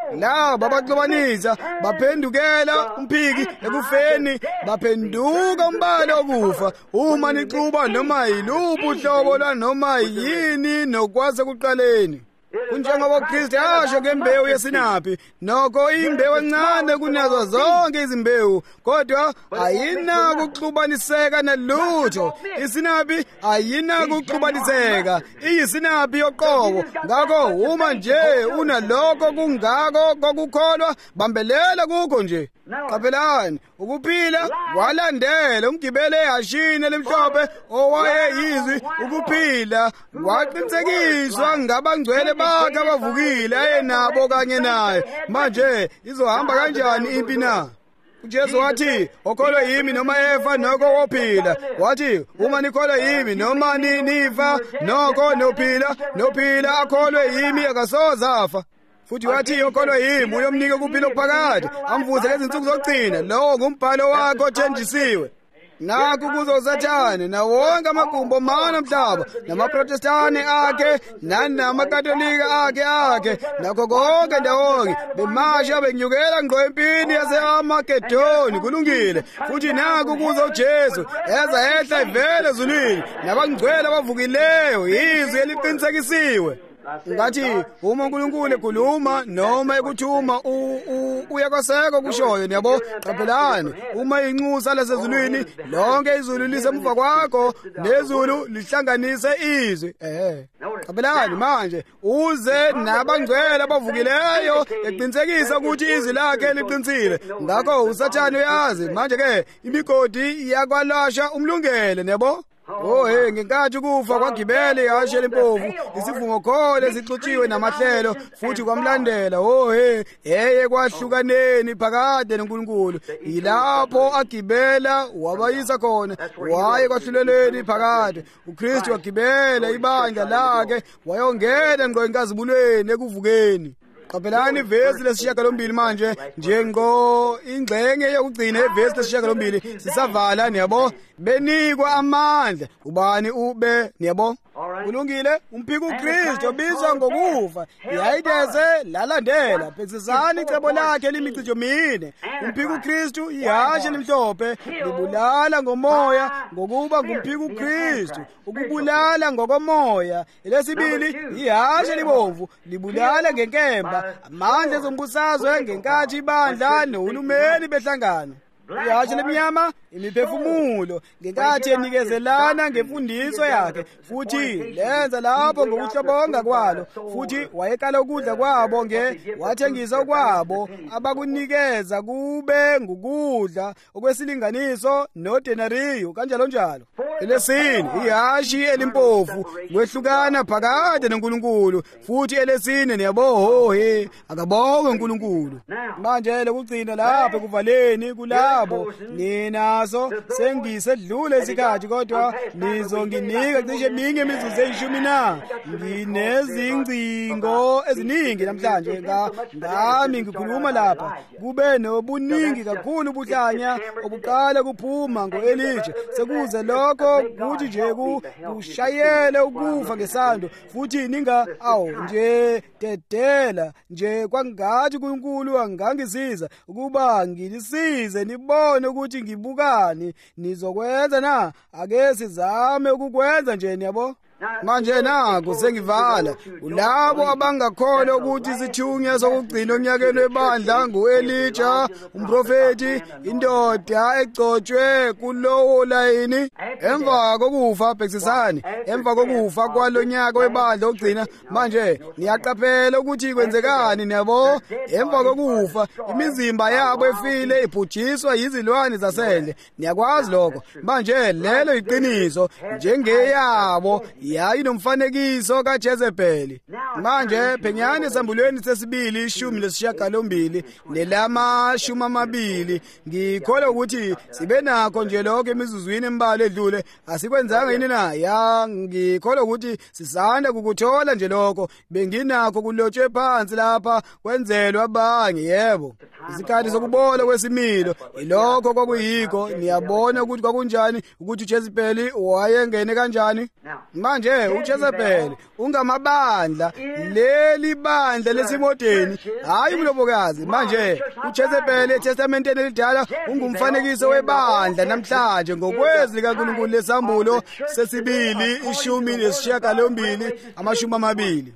la babaxobanisa baphendukela umphiki ekufeni baphenduka umbala okufa uma nixuba noma yiluphi uhlobo lwa noma yini nokwazi kuqaleni kunjengoba uKristu asho ngembewu yesinaphi nokho imbewu encane kunazo zonke izimbewu kodwa ayinaki ukuxubaniseka nalutho isinaphi ayinaki ukuxubaniseka iyisinaphi yoqobo ngakho uma nje unalokho kungako kokukholwa bambelela kukho nje qaphelani ukuphila kwalandela umgibele ehashini elimhlophe owayeyizwi ukuphila kwaqinisekiswa ngabangcwele bakhe abavukile ayenabo kanye naye manje izohamba kanjani impi na uJesu wathi okholwa yimi noma efa noko wophila wathi uma nikholwa yimi noma nifa noko nophila nophila akholwe yimi akasoze afa futhi wathi okholwa yimi uyomnika ukuphila okuphakade amvuze ngezinsuku zokugcina lowo ngumbhalo wakhe othenjisiwe nakho kuzo uSathane na wonke amagumbo mana mhlaba namaprotestani akhe nanamakatolika akhe akhe nakho konke ndawonke bemasha benyukela ngqo empini yase-Armageddon kulungile futhi nakho kuzo uJesu eza ehla ivele ezulwini nabangcwele abavukileyo izwi eliqinisekisiwe ngathi uma uNkulunkulu ekhuluma noma ekuthuma uyakwaseka kushoyo yabo qaphelani uma inxusa lasezulwini lonke izulu lisemva kwakho nezulu lihlanganise izwi ehe qaphelani manje uze nabangcwele abavukileyo eqinisekisa ukuthi izwi lakhe liqinisile ngakho uSathane uyazi manje ke imigodi iyakwalasha umlungele yabo Oh hey ngenkathi kufa kwagibele ihashe lempovu isifungo khole sixutshiwe namahlelo futhi kwamlandela oh hey eye kwahlukaneni phakade noNkulunkulu ilapho agibela wabayisa khona waye kwahluleleni phakade uKristu wagibela ibandla lakhe wayongena ngqo enkazibulweni ekuvukeni qaphelani ivesi lesishiyagalombili manje njengo ingxenye yokugcina ivesi lesishiyagalombili sisavala niyabo benikwa amandla ubani ube niyabo kulungile umphika uKristu obizwa ngokufa yayiteze lalandela phezisani icebo lakhe limicijo mine umphika uKristu ihashe limhlophe libulala ngomoya ngokuba ngumphika uKristu ukubulala ngokomoya elesibili ihashe libomvu libulala ngenkemba amandla ezombusazwe ngenkathi ibandla nohulumeni behlangana ihashe lemnyama imiphefumulo ngenkathi enikezelana ngemfundiso yakhe futhi lenza lapho ngokuhlobonga kwalo futhi wayekala ukudla kwabo nge wathengisa kwabo abakunikeza kube ngukudla okwesilinganiso nodenariyo kanjalo njalo elesini ihashi elimpofu kwehlukana phakade noNkulunkulu futhi elesine niyabo he akabonge uNkulunkulu manje lokugcina lapho kuvaleni kulabo nina so sengisedlule isikhathi kodwa nizonginika cishe minye imizuzu eyishumi na nginezingcingo eziningi namhlanje ngami ngikhuluma lapha kube nobuningi kakhulu ubuhlanya obuqala kuphuma ngo-Elija sekuze lokho kuthi nje kushayele ukufa ngesando futhi ninga awu nje dedela nje kwangathi uNkulunkulu angangisiza ukuba ngilisize nibone ukuthi ngibukani nizokwenza na ake sizame ukukwenza nje yabo manje naku sengivala ulabo abangakholwa ukuthi isithunywa sokugcina onyakeni webandla nguElija umprofeti indoda egcotshwe kulowo layini emva kokufa bhekisisani emva kokufa kwalonyaka webandla ogcina manje niyaqaphela ukuthi kwenzekani nabo emva kokufa imizimba yabo efile ibhujiswa yizilwane zasendle niyakwazi lokho manje lelo iqiniso njengeyabo yayinomfanekiso kaJezebeli. Manje phenyani esambulweni sesibili ishumi lesishiyagalombili nelamashumi amabili. Ngikholwa ukuthi sibe nakho nje lokho emizuzwini embalwa edlule. Asikwenzanga yini na? Ya ngikholwa ukuthi sisanda kukuthola nje lokho. Benginakho kulotshwe phansi lapha kwenzelwa abanye. Yebo, isikhathi sokubola kwesimilo ilokho kwakuyikho. Niyabona ukuthi kwakunjani ukuthi uJezebeli wayengene kanjani. Manje uJezebeli ungamabandla, leli bandla lesimodeni, hayi umlobokazi. Manje uJezebeli eTestamenteni elidala ungumfanekiso webandla namhlanje ngokwezi likaNkulunkulu lesambulo sesibili ishumi nesishiyagalombili amashumi amabili.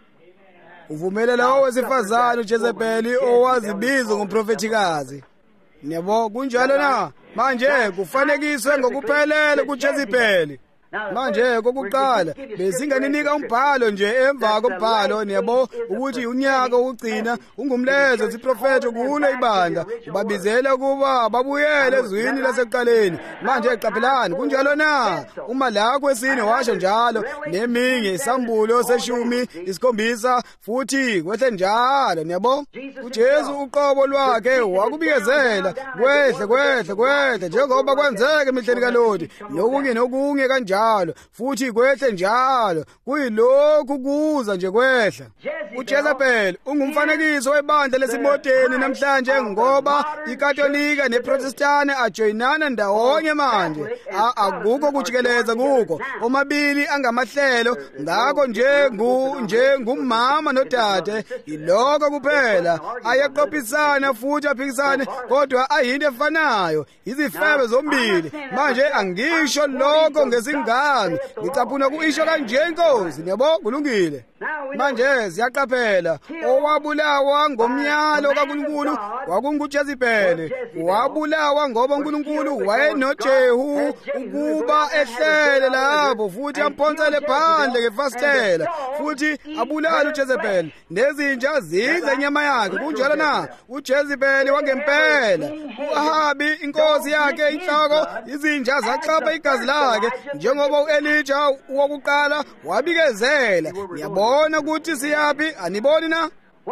Uvumelela owesifazane uJezebeli owazibiza ngomprofethikazi. Yebo kunjalo na? Manje kufanekiswe ngokuphelele kuJezebeli. Manje kokuqala besinganinika umbhalo nje emva kombhalo. Niyabo ukuthi unyaka ukugcina ungumlezo siprofeto kulo ibandla ubabizela kuba babuyele ezwini lasekuqaleni. Manje qaphelani kunjalo na? Uma la kwesine washo njalo neminye isambulo seshumi isikhombisa futhi kwehle njalo. Niyabo uJesu uqobo lwakhe wakubikezela kwehle kwehle kwehle njengoba kwenzeka emihleni kaLoti nokunye nokunye kanjalo futhi kwehle njalo kuyilokhu kuza nje kwehla. uJezebeli ungumfanekiso webandla lesimodeni namhlanje ngoba iKatolika neProtestani ajoyinana ndawonye manje. Akukho kujikeleza kuko, omabili angamahlelo. Ngakho nje ngu nje ngumama notate iloko kuphela ayaqophisana futhi aphikisane kodwa ayinto efanayo, izifebe zombili. Manje angisho lokho ngesingane, ngicaphuna kuisho kanje inkosi. Yebo kulungile. Manje siyaqaphela owabulawa ngomyalo kaNkulunkulu kwakunguJezebeli. Wabulawa ngoba uNkulunkulu wayenoJehu ukuba ehlele lapho futhi amphonsele phandle ngefastela futhi abulala uJezebeli nezinja zidla inyama yakhe. Kunjalo na? uJezebeli wangempela. uAhabi inkosi yakhe inhloko, izinja zachapha igazi lakhe njengoba uElijah wokuqala wabikezela. Niyabona ukuthi siyapi? Aniboni na?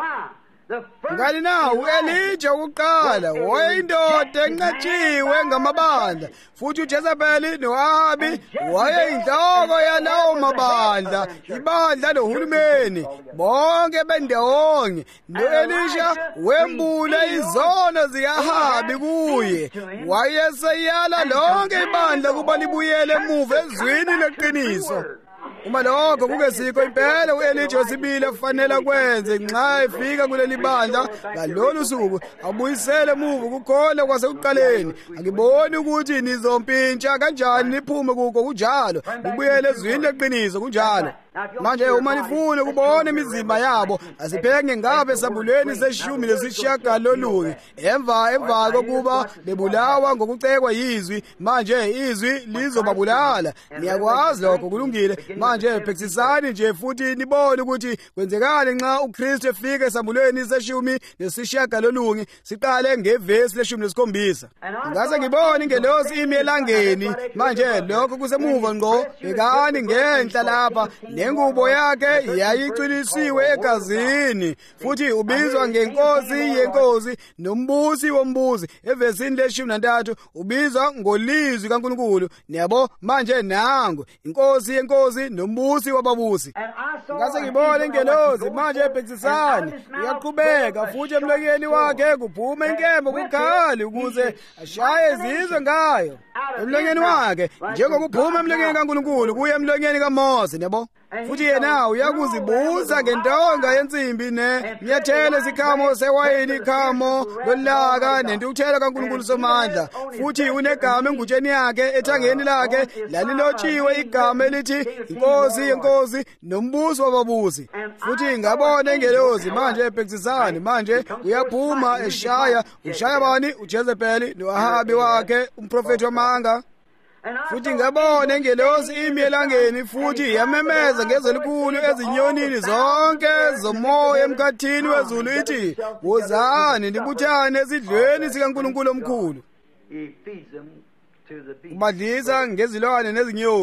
Ngani na uElijah wokuqala wayindoda enqatshiwe ngamabandla futhi uJezebeli noAhabi wayeyinhloko yalawo mabandla, ibandla lohulumeni bonke bendawonye. noElisha wembula izono zikaHabi kuye, wayeseyala lonke ibandla kuba libuyele emuva ezwini leqiniso. Uma lokho kungesikho impela uElijah wesibili kufanele kwenze nxa efika kuleli bandla ngalolu suku abuyisele emuva ukukholwa kwasekuqaleni. Akiboni ukuthi nizompintsha kanjani niphume kuko kunjalo nibuyele ezwini leqiniso kunjalo. Manje uma nifuna ukubona imizimba yabo asiphenge ngabe esambulweni seshumi lesishiyagalolunye emva emva kokuba bebulawa ngokucekwa yizwi. Manje izwi lizobabulala. Niyakwazi lokho kulungile. Manje phekisisani nje futhi nibone ukuthi kwenzekani nxa uKristu efika esambulweni seshumi lesishiyagalolunye. Siqale ngevesi leshumi lesikhombisa. Ngase ngibone ingelosi imi elangeni. Manje lokho kusemuva ngqo. Bekani ngenhla lapha. Ingubo yakhe yayiqinisiwe egazini futhi ubizwa ngenkosi yenkosi nombusi wombusi. Evesini leshumi nantathu ubizwa ngolizwi kaNkulunkulu. Niyabo manje nangu inkosi yenkosi nombusi wababusi. Ngase ngibone ingelosi manje ebhekisisani uyaqhubeka futhi emlonyeni wakhe kuphuma inkemba kukhali ukuze ashaye izizwe ngayo. Emlonyeni wakhe njengokuphuma emlonyeni kaNkulunkulu kuye emlonyeni kaMose. Niyabo futhi yena uyakuzibuza ngentonga yensimbi ne nyathele sikhamo sewayini ikhamo lolaka nentuthelo kaNkulunkulu somandla. Futhi unegama engutsheni yakhe ethangeni lakhe lalilotshiwe igama elithi inkosi yenkosi nombusi wababusi. Futhi ngabona ingelosi manje ebhekisisani manje uyaphuma eshaya. Ushaya bani? uJezebeli noAhabi wakhe umprofeti wamanga. Futhi ngabona ingelosi imi elangeni futhi yamemeza ngezelikhulu ezinyonini zonke zomoya emkhathini wezulu ithi wozani nibuthane esidlweni sikaNkulunkulu omkhulu. Ubadlisa ngezilwane nezinyoni.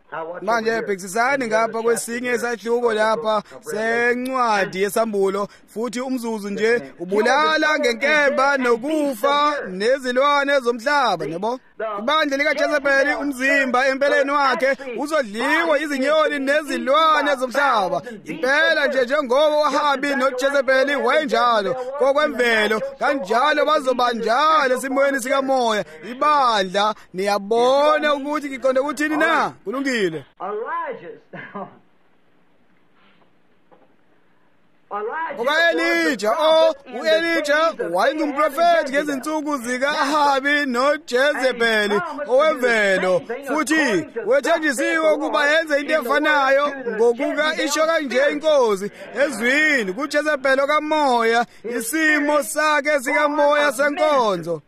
manje bhekisisani ngapha kwesinye isahluko lapha sencwadi yesambulo futhi umzuzu nje ubulala ngenkemba nokufa nezilwane zomhlaba yebo ibandla likaJezebeli umzimba empeleni wakhe uzodliwa izinyoni nezilwane zomhlaba impela nje njengoba uHabi noJezebeli wayenjalo kokwemvelo kanjalo bazobanjalo esimweni sikamoya ibandla niyabona ukuthi ngiqonde ukuthini na kulungile Uka-Elija, oh, u-Elija wayengumprofethi ngezinsuku zika-Ahabi noJezebeli owemvelo futhi wethenjisiwe ukuba yenze into efanayo ngokuka isho kanje inkosi ezwini kuJezebeli kamoya isimo sakhe sikamoya senkonzo.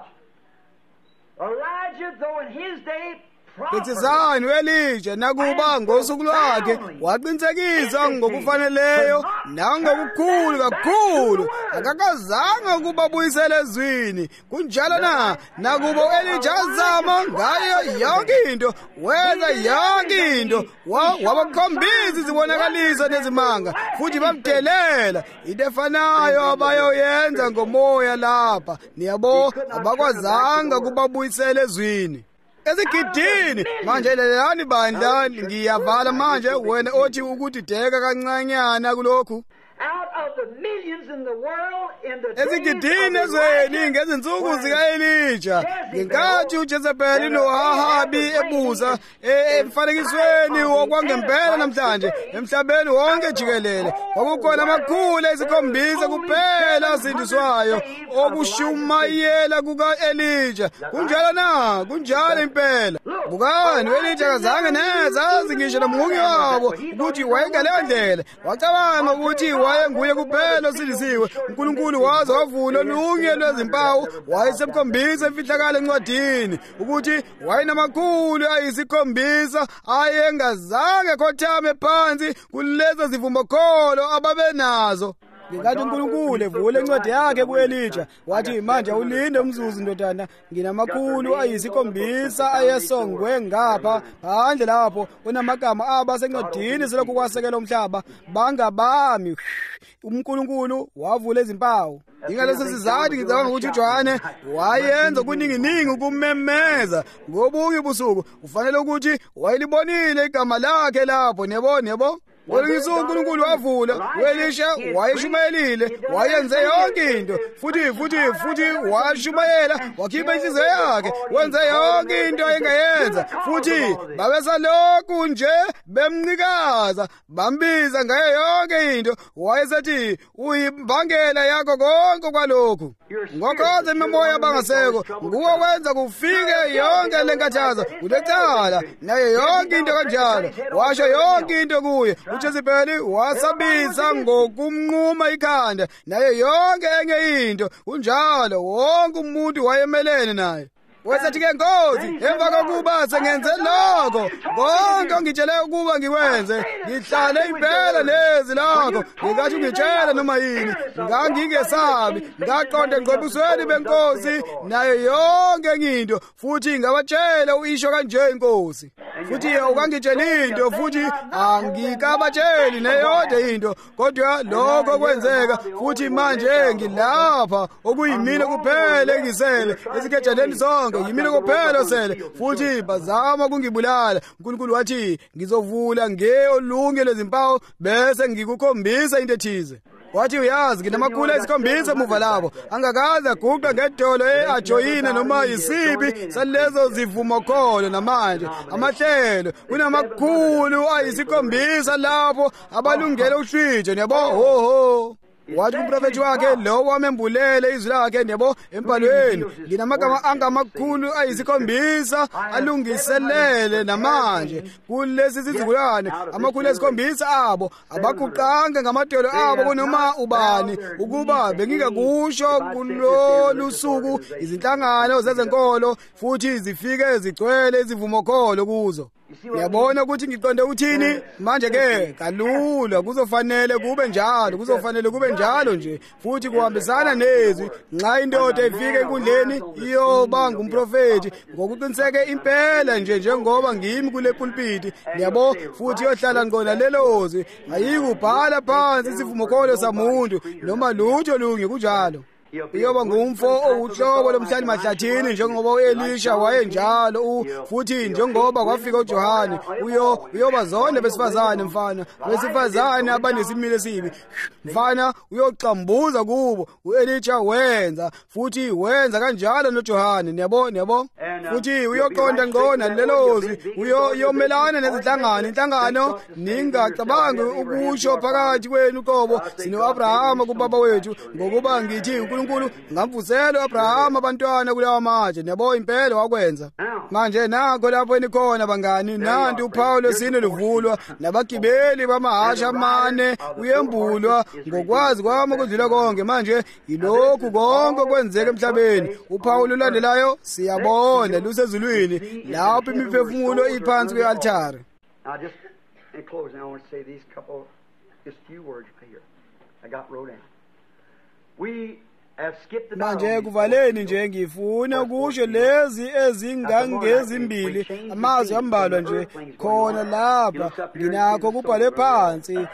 Bethesani u-Elija nakuba ngosuku lwakhe waqinisekisa ngokufaneleyo nangokukhulu kakhulu akakazanga ukuba buyisele ezwini kunjalo na nakuba u-Elija azama ngayo yonke into wenza yonke into wabakhombisa izibonakaliso nezimanga futhi bamdelela into efanayo abayoyenza ngomoya lapha niyabo abakwazanga ukuba buyisele ezwini ezigidini manje lelani bandla ngiyavala manje wena othi ukuthi deka kancanyana kulokhu ezigidini ezweni ngezinsuku zika-Elija ngenkathi uJezebeli noAhabi ebuza emfanekisweni wokwangempela namhlanje emhlabeni wonke jikelele kwakukhona amakhulu esikhombisa kuphela asindiswayo okushumayela kuka-Elija kunjalo na kunjalo impela bukani u-Elija kazange neza azi ngisho nomunye wabo ukuthi wayengaleyo ndlela wacabanga ukuthi wayenguye kuphela osindisiwe uNkulunkulu waze wavula olunye lwezimpawu wayesemkhombisa emfihlakalo encwadini ukuthi wayenamakhulu ayisikhombisa ayengazange khothame phansi kulezo zivumokholo ababenazo ngenkathi uNkulunkulu evule incwadi yakhe ku-Elija wathi manje awulinde umzuzu ndodana nginamakhulu ayisikhombisa ayesongwe ngapha phandle lapho unamagama abo asencwadini selokhu kwasekela umhlaba bangabami uNkulunkulu wavula izimpawu ingaleso sizathu ngicabanga ukuthi uJohane wayenza okuninginingi ukumemeza ngobunye ubusuku ufanele ukuthi wayelibonile igama lakhe lapho nebona yebo Ngolingiso uNkulunkulu wavula u-Elisha wayeshumayelile wayenze yonke into futhi futhi futhi washumayela wakhipha inhliziyo yakhe wenze yonke into ayengayenza futhi babesalokhu nje bemnikaza bambiza ngayo yonke into wayesethi uyimbangela yakho konke kwalokhu ngokhoze memoya bangaseko nguwe wenza kufike yonke lenkathazo ulecala nayo yonke into kanjalo washo yonke into kuye uJezebeli wasabisa ngokumnquma ikhanda nayo yonke enye into kunjalo wonke umuntu wayemelene naye wesathi-ke Nkosi emva kokuba sengenze lokho konke ongitshele ukuba ngikwenze ngihlale impela lezi lakho ngikathi ungitshela noma yini ngangingesabi ngaqonde ngqobusweni benkosi nayo yonke enye into futhi ngabatshela uyisho kanje inkosi futhi ukangitshela into futhi angikabatsheli neyodwa into kodwa lokho kwenzeka futhi manje ngilapha okuyimina kuphela engisele esikhetheleni sonke yimina kuphela sele futhi bazama ukungibulala uNkulunkulu wathi ngizovula ngeolunge lezimpawu bese ngikukhombisa into ethize wathi uyazi nginamakhulu esikhombisa emuva labo angakaze aguqa ngedolo e-Ajoyina noma yisibi salezo zivumokholo namanje amahlelo kunamakhulu ayisikhombisa lapho abalungele ushitshe yabo hoho wathi umprofethi wakhe lo wamembulele izwi lakhe yabo empalweni nginamagama angamakhulu ayisikhombisa alungiselele namanje kulesi sizukulwane amakhulu esikhombisa abo abaguqanga ngamadolo abo kunoma ubani ukuba bengikakusho kulolu suku izinhlangano zezenkolo futhi zifike zigcwele izivumokholo kuzo Uyabona ukuthi ngiqonde uthini manje ke kalula kuzofanele kube njalo kuzofanele kube njalo nje futhi kuhambisana nezwi nxa indoda ifike enkundleni iyoba ngumprofeti ngokuqiniseke impela nje njengoba ngimi kule pulpiti yabo futhi yohlala ngqona lelozwi ayikubhala phansi isivumokholo samuntu noma lutho lunye kunjalo uyoba ngumfo owuhlobo lomhlali mahlathini njengoba uElisha wayenjalo futhi njengoba kwafika uJohane uyo uyoba zonke besifazane mfana besifazane abanesimilo esibi mfana uyoqambuza kubo uElisha wenza futhi wenza kanjalo noJohane niyabona yabo futhi uyoqonda ngqona lelozwi uyo yomelana nezinhlangano inhlangano ningacabangi ukusho phakathi kwenu qobo sino Abraham kubaba wethu ngokuba ngithi uNkulunkulu ngamvusela uAbraham abantwana kulawa manje nabo impela wakwenza manje nako lapho enikhona bangani nanti uPaulo sine livulwa nabagibeli bamahasha amane uyembulwa ngokwazi kwami ukudlula konke manje ilokhu konke kwenzeka emhlabeni uPaulo ulandelayo siyabona lusezulwini lapho imiphefumulo iphansi kwealtare. Now just in closing I want to say these couple just few words here I got wrote down. We manje kuvaleni nje ngifuna ukusho lezi ezingangezimbili amazwi ambalwa nje khona lapha nginakho kubhale phansi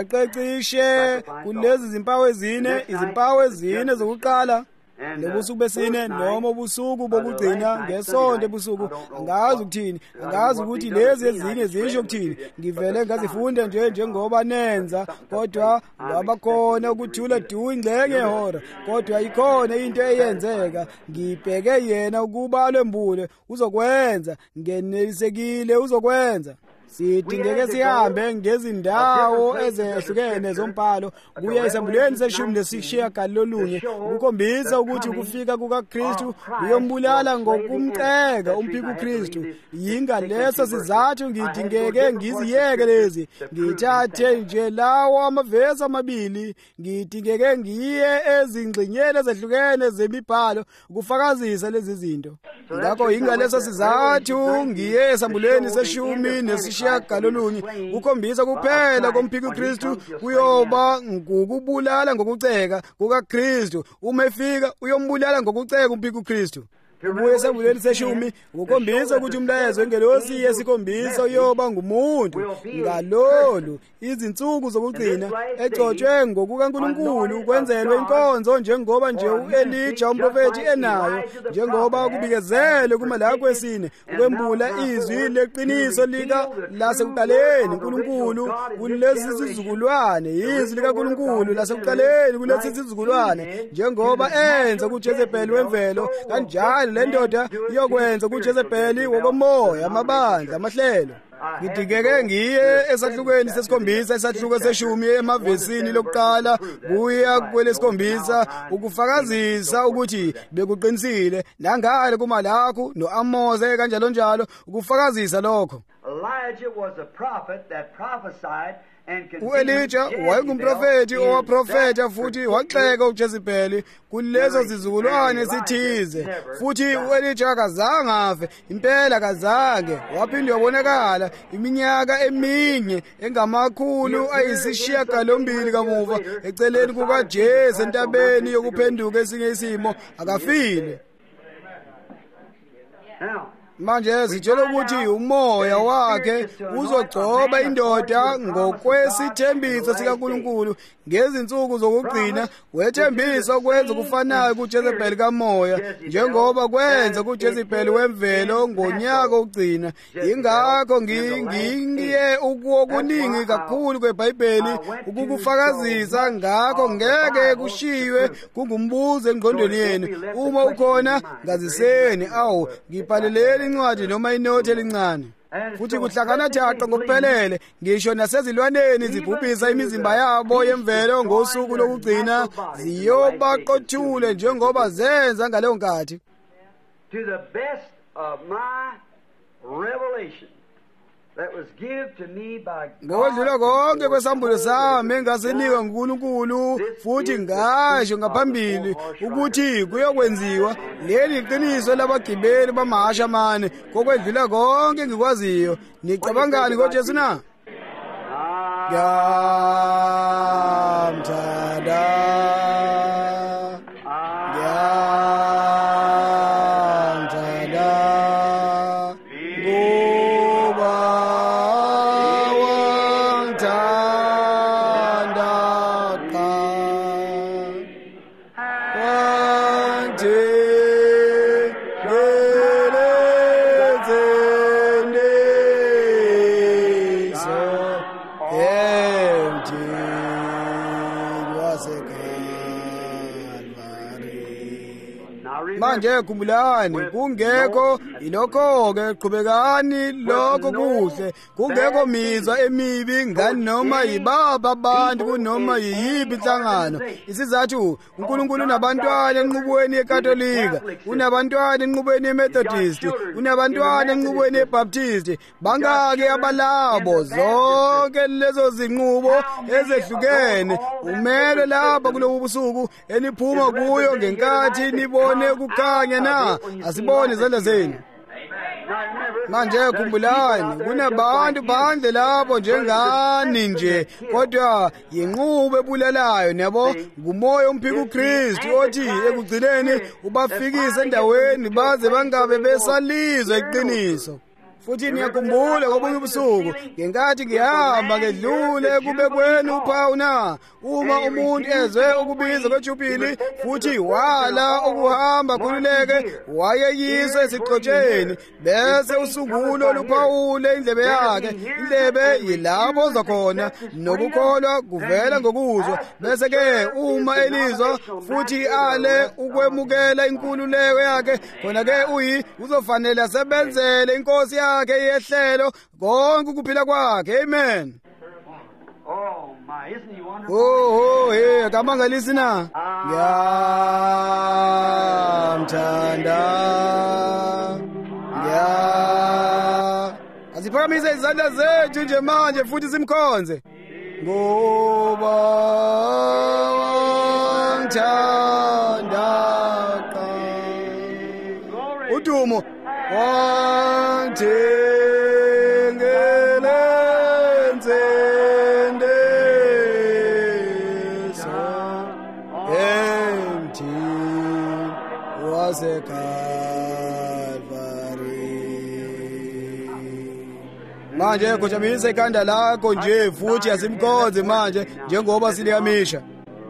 seqeqishe kulezi zimpawu ezine izimpawu ezine zokuqala nobusuku besine noma ubusuku bokugcina ngesonto ebusuku angazi ukuthini angazi ukuthi lezi ezinye zisho ukuthini ngivele ngazifunda nje njengoba nenza kodwa labakhona ukuthula du ingxenye ehora kodwa ikhona into eyenzeka ngibheke yena ukuba lembule uzokwenza ngenelisekile uzokwenza sidingeke sihambe ngezindawo ezehlukene zombhalo kuya esambulweni seshumi nesishiyagalolunye ukukhombisa ukuthi ukufika kukaKristu uyombulala ngokumceka umphiki uKristu yingaleso sizathu ngidingeke ngiziyeke lezi ngithathe nje lawo amavesi amabili ngidingeke ngiye ezingxenyeni ezehlukene zemibhalo ukufakazisa lezi zinto ngakho yingaleso sizathu ngiye esambulweni seshumi nesishiyagalolunye galolunye ukhombisa kuphela komphiki uKristu kuyoba ngokubulala ngokuceka kukaKristu uma efika uyombulala ngokuceka umphiki uKristu ubuye esambulweni seshumi ukukhombisa ukuthi umlayezo engelosi yesikhombisa uyoba ngumuntu ngalolu izinsuku zokugcina egcotshwe ngokukaNkulunkulu ukwenzelwe inkonzo njengoba nje uElijah umprofeti enayo njengoba kubikezelwe kuMalaki wesine ukwembula izwi leqiniso lika lasekuqaleni uNkulunkulu kulezi zizukulwane izwi likaNkulunkulu lasekuqaleni kulezi zizukulwane njengoba enza kuJezebeli wemvelo kanjalo le ndoda iyokwenza kuJezebeli wokomoya amabandla amahlelo ngidingeke ngiye esahlukweni sesikhombisa esahluko seshumi emavesini lokuqala kuya kwelesikhombisa ukufakazisa ukuthi bekuqinisile nangale kuMalaki noAmose kanjalo njalo ukufakazisa lokho. Elijah was a prophet that prophesied uElijah wayengumprofeti owaprofeta futhi waxeka uJezebeli kulezo zizukulwane sithize futhi uElijah kazange afe impela kazange waphinde wabonakala iminyaka eminye engamakhulu ayisishiyagalombili kamuva eceleni kukaJese entabeni yokuphenduka esinye isimo akafile. Manje sitshela ukuthi umoya wakhe uzogcoba indoda ngokwesithembiso sikaNkulunkulu ngezinsuku zokugcina wethembisa ukwenza kufanayo kuJezebeli kamoya njengoba kwenza kuJezebeli wemvelo ngonyaka wokugcina. Ingakho ngingiye ukukuningi kakhulu kweBhayibheli ukukufakazisa ngakho ngeke kushiywe kungumbuzo engqondweni yenu uma ukhona ngaziseni awu ngibhaleleli incwadi noma inothi elincane futhi kuhlangana thaqo ngokuphelele ngisho nasezilwaneni zibhubhisa imizimba yabo yemvelo ngosuku lokugcina ziyobaqothule njengoba zenza ngaleyo nkathi. To the best of my revelation that was given to me by ngokwedlula konke kwesambulo sami engasinikwa nguNkulunkulu futhi ngasho ngaphambili ukuthi kuyokwenziwa leli qiniso labagibeli bamahasha mane kokwedlula konke ngikwaziyo. Nicabangani ngoJesu na? Ngamthanda, ngamthanda, ngoba wangithanda manje khumbulani kungekho ilokho ke qhubekani lokho kuhle kungekho mizwa emibi ngani noma yibaba abantu kunoma yiyipi inhlangano. Isizathu uNkulunkulu unabantwana enqubweni yeKatolika, unabantwana enqubweni yeMethodist, unabantwana enqubweni yeBaptist. Bangake abalabo zonke lezo zinqubo ezehlukene umele lapha kulobu busuku eniphuma kuyo ngenkathi nibone kukhanya na asibone izandla zenu. Manje khumbulani kunabantu phandle lapho njengani nje kodwa yinqubo ebulalayo nabo ngumoya umphika uKristu othi ekugcineni ubafikise endaweni baze bangabe besalizwa iqiniso. Futhi niyakhumbula ngobunye ubusuku ngenkathi ngihamba ngedlule kube kwenu uphawu na uma umuntu ezwe ukubiza kweJubili futhi wala ukuhamba khululeke wayeyiswa esixotsheni bese usungulo oluphawule indlebe yakhe. Indlebe yilapho oza khona nokukholwa kuvela ngokuzwa bese ke uma elizwa futhi ale ukwemukela inkululeko yakhe khona ke uyi uzofanele asebenzele inkosi yakhe yehlelo konke ukuphila kwakhe. Amen. Oh my, isn't he wonderful? Oh oh hey kamangalisi na ngamthanda ya asiphakamise izandla zethu nje manje futhi simkhonze ngoba wangithanda udumo wangithengelenze manje kujamise ikhanda lakho nje futhi asimkhonze manje njengoba siliyamisha.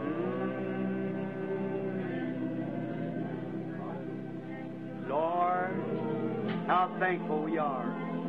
Lord, how thankful we are.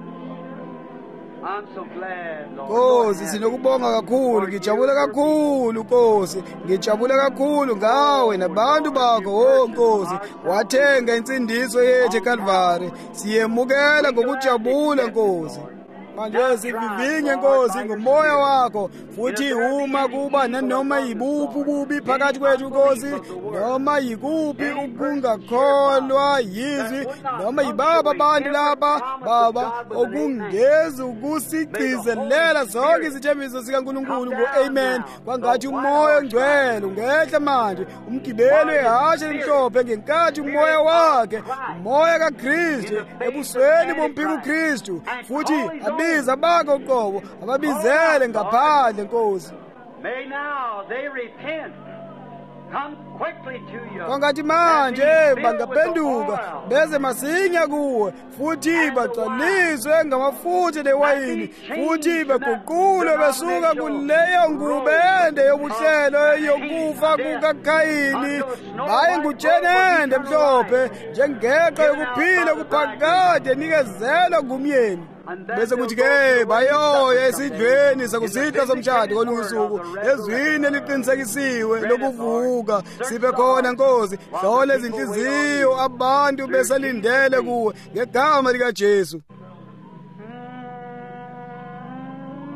I'm so glad, Lord. Nkosi sinokubonga kakhulu, ngijabula kakhulu Nkosi, ngijabula kakhulu ngawe nabantu bakho. Oh Nkosi, wathenga insindiso yethu eCalvary, siyemukela ngokujabula Nkosi. Manje sivivinye Nkosi ngomoya wakho futhi uma kuba nanoma yibuphi ububi phakathi kwethu Nkosi noma yikuphi ukungakholwa yizwi noma yibaba abantu laba Baba okungeza ukusicizelela zonke izithembiso sikaNkulunkulu ngo-amen kwangathi umoya ongcwele ungehla manje umgibelo ehashe emhlophe ngenkathi umoya wakhe umoya kaKristu ebusweni bomphika uKristu futhi biza bakho qobo ababizele ngaphandle Nkosi. May now they repent. Come quickly to you. Kwangathi manje bangaphenduka beze masinya kuwe futhi bagcwaliswe ngamafutha lewayini futhi beguqulwe besuka kuleyo ngube ende yobuhlelo yokufa kukaKhayini baye ngujenende mhlophe njengeqo yokuphila kuphakade nikezelwa ngumyeni. Bese kuthi ke bayoya esidlweni sakusihla somshado kolungusuku ezwini eliqinisekisiwe lokuvuka sibe khona Nkosi hlola izinhliziyo abantu besalindele kuwe ngegama likaJesu.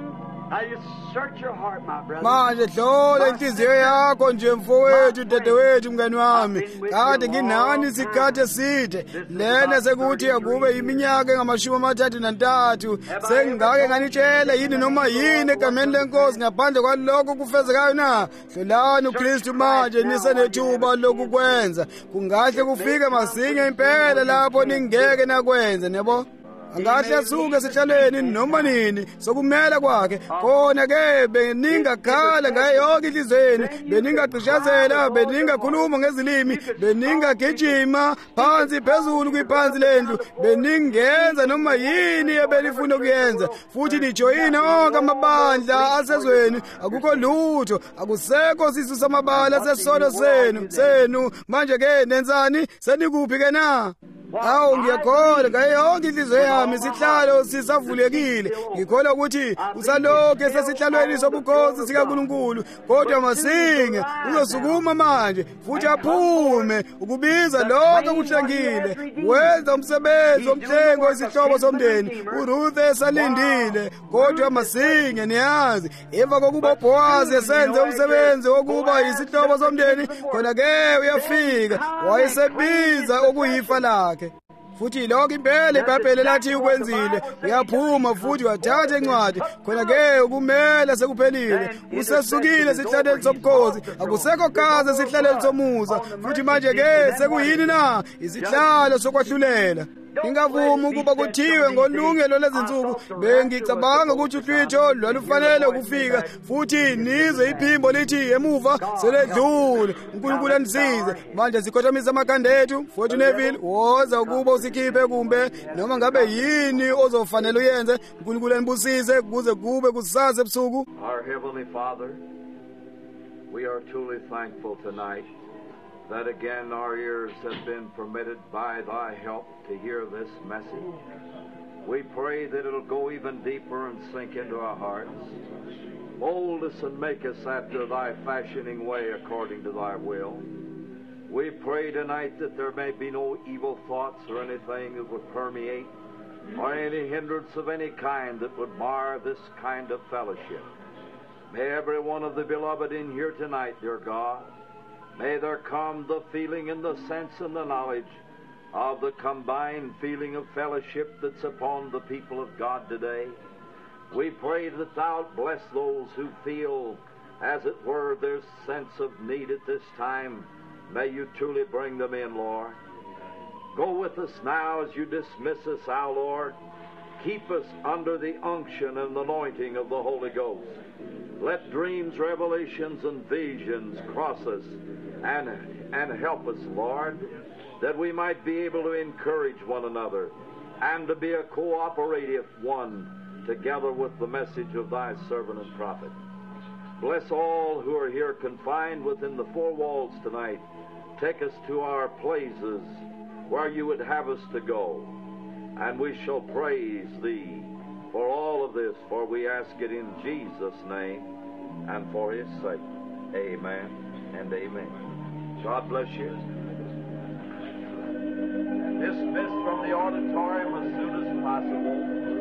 Now you search your heart, my brother. Manje hlola inhliziyo yakho nje mfowethu dadewethu mngani wami. Kade nginani isikhathi eside. Lena sekuthi akube iminyaka engamashumi amathathu nantathu. Sengingake nganitshela yini noma yini egameni lenkosi ngaphandle kwalokho kufezekayo na. Hlolani uKristu manje nisenethuba lokukwenza. Kungahle kufike masinye impela lapho ningeke nakwenza yebo. Angahle asuke sihlalweni noma nini sokumela kwakhe khona ke beningakhala ngayo yonke inhlizweni beningaqhishazela beningakhuluma ngezilimi beningagijima phansi phezulu kwiphansi lendlu beningenza noma yini ebelifuna ukuyenza futhi nijoyina onke amabandla asezweni akukho lutho akusekho sisu samabala sesono senu senu manje ke nenzani senikuphi ke na awu ngiyakholwa ngayo yonke inhliziyo yami sihlalo sisavulekile ngikholwa ukuthi usalokhu sesihlalweni sobukhosi sikaNkulunkulu kodwa masinge uzosukuma manje futhi aphume ukubiza lokho kuhlengile wenza umsebenzi womhlengo wesihlobo somndeni uRuth esalindile kodwa masinge niyazi emva kokuba uBoazi esenze umsebenzi wokuba yisihlobo somndeni khona ke uyafika wayesebiza okuyifa lakhe futhi lokho impela iBhayibheli lathi ukwenzile uyaphuma futhi wathatha incwadi khona ke ukumela sekuphelile usesukile sihlalweni sobukhosi akusekho kaze sihlalweni somusa futhi manje ke sekuyini na isihlalo sokwahlulela ingavumi ukuba kuthiwe ngolungelo lezinsuku bengicabanga ukuthi uhlwitho lwalufanele ukufika futhi nizwe iphimbo lithi emuva seledlule uNkulunkulu anisize manje sikhothamisa amakhanda ethu futhi Neville woza ukuba usikhiphe kumbe noma ngabe yini ozofanele uyenze uNkulunkulu anibusise kuze kube kusasa ebusuku. Our Heavenly Father, we are truly thankful tonight that again our ears have been permitted by thy help to hear this message. We pray that it'll go even deeper and sink into our hearts. Mold us and make us after thy fashioning way according to thy will. We pray tonight that there may be no evil thoughts or anything that would permeate or any hindrance of any kind that would mar this kind of fellowship. May every one of the beloved in here tonight, dear God, may there come the feeling and the sense and the knowledge of the combined feeling of fellowship that's upon the people of God today. We pray that thou bless those who feel, as it were, their sense of need at this time. May you truly bring them in, Lord. Go with us now as you dismiss us, our Lord. Keep us under the unction and the anointing of the Holy Ghost. Let dreams, revelations, and visions cross us and, and help us, Lord, that we might be able to encourage one another and to be a cooperative one together with the message of thy servant and prophet. Bless all who are here confined within the four walls tonight. Take us to our places where you would have us to go, and we shall praise thee for all of this, for we ask it in Jesus' name and for his sake. Amen and amen. God bless you. Dismissed from the auditorium as soon as possible.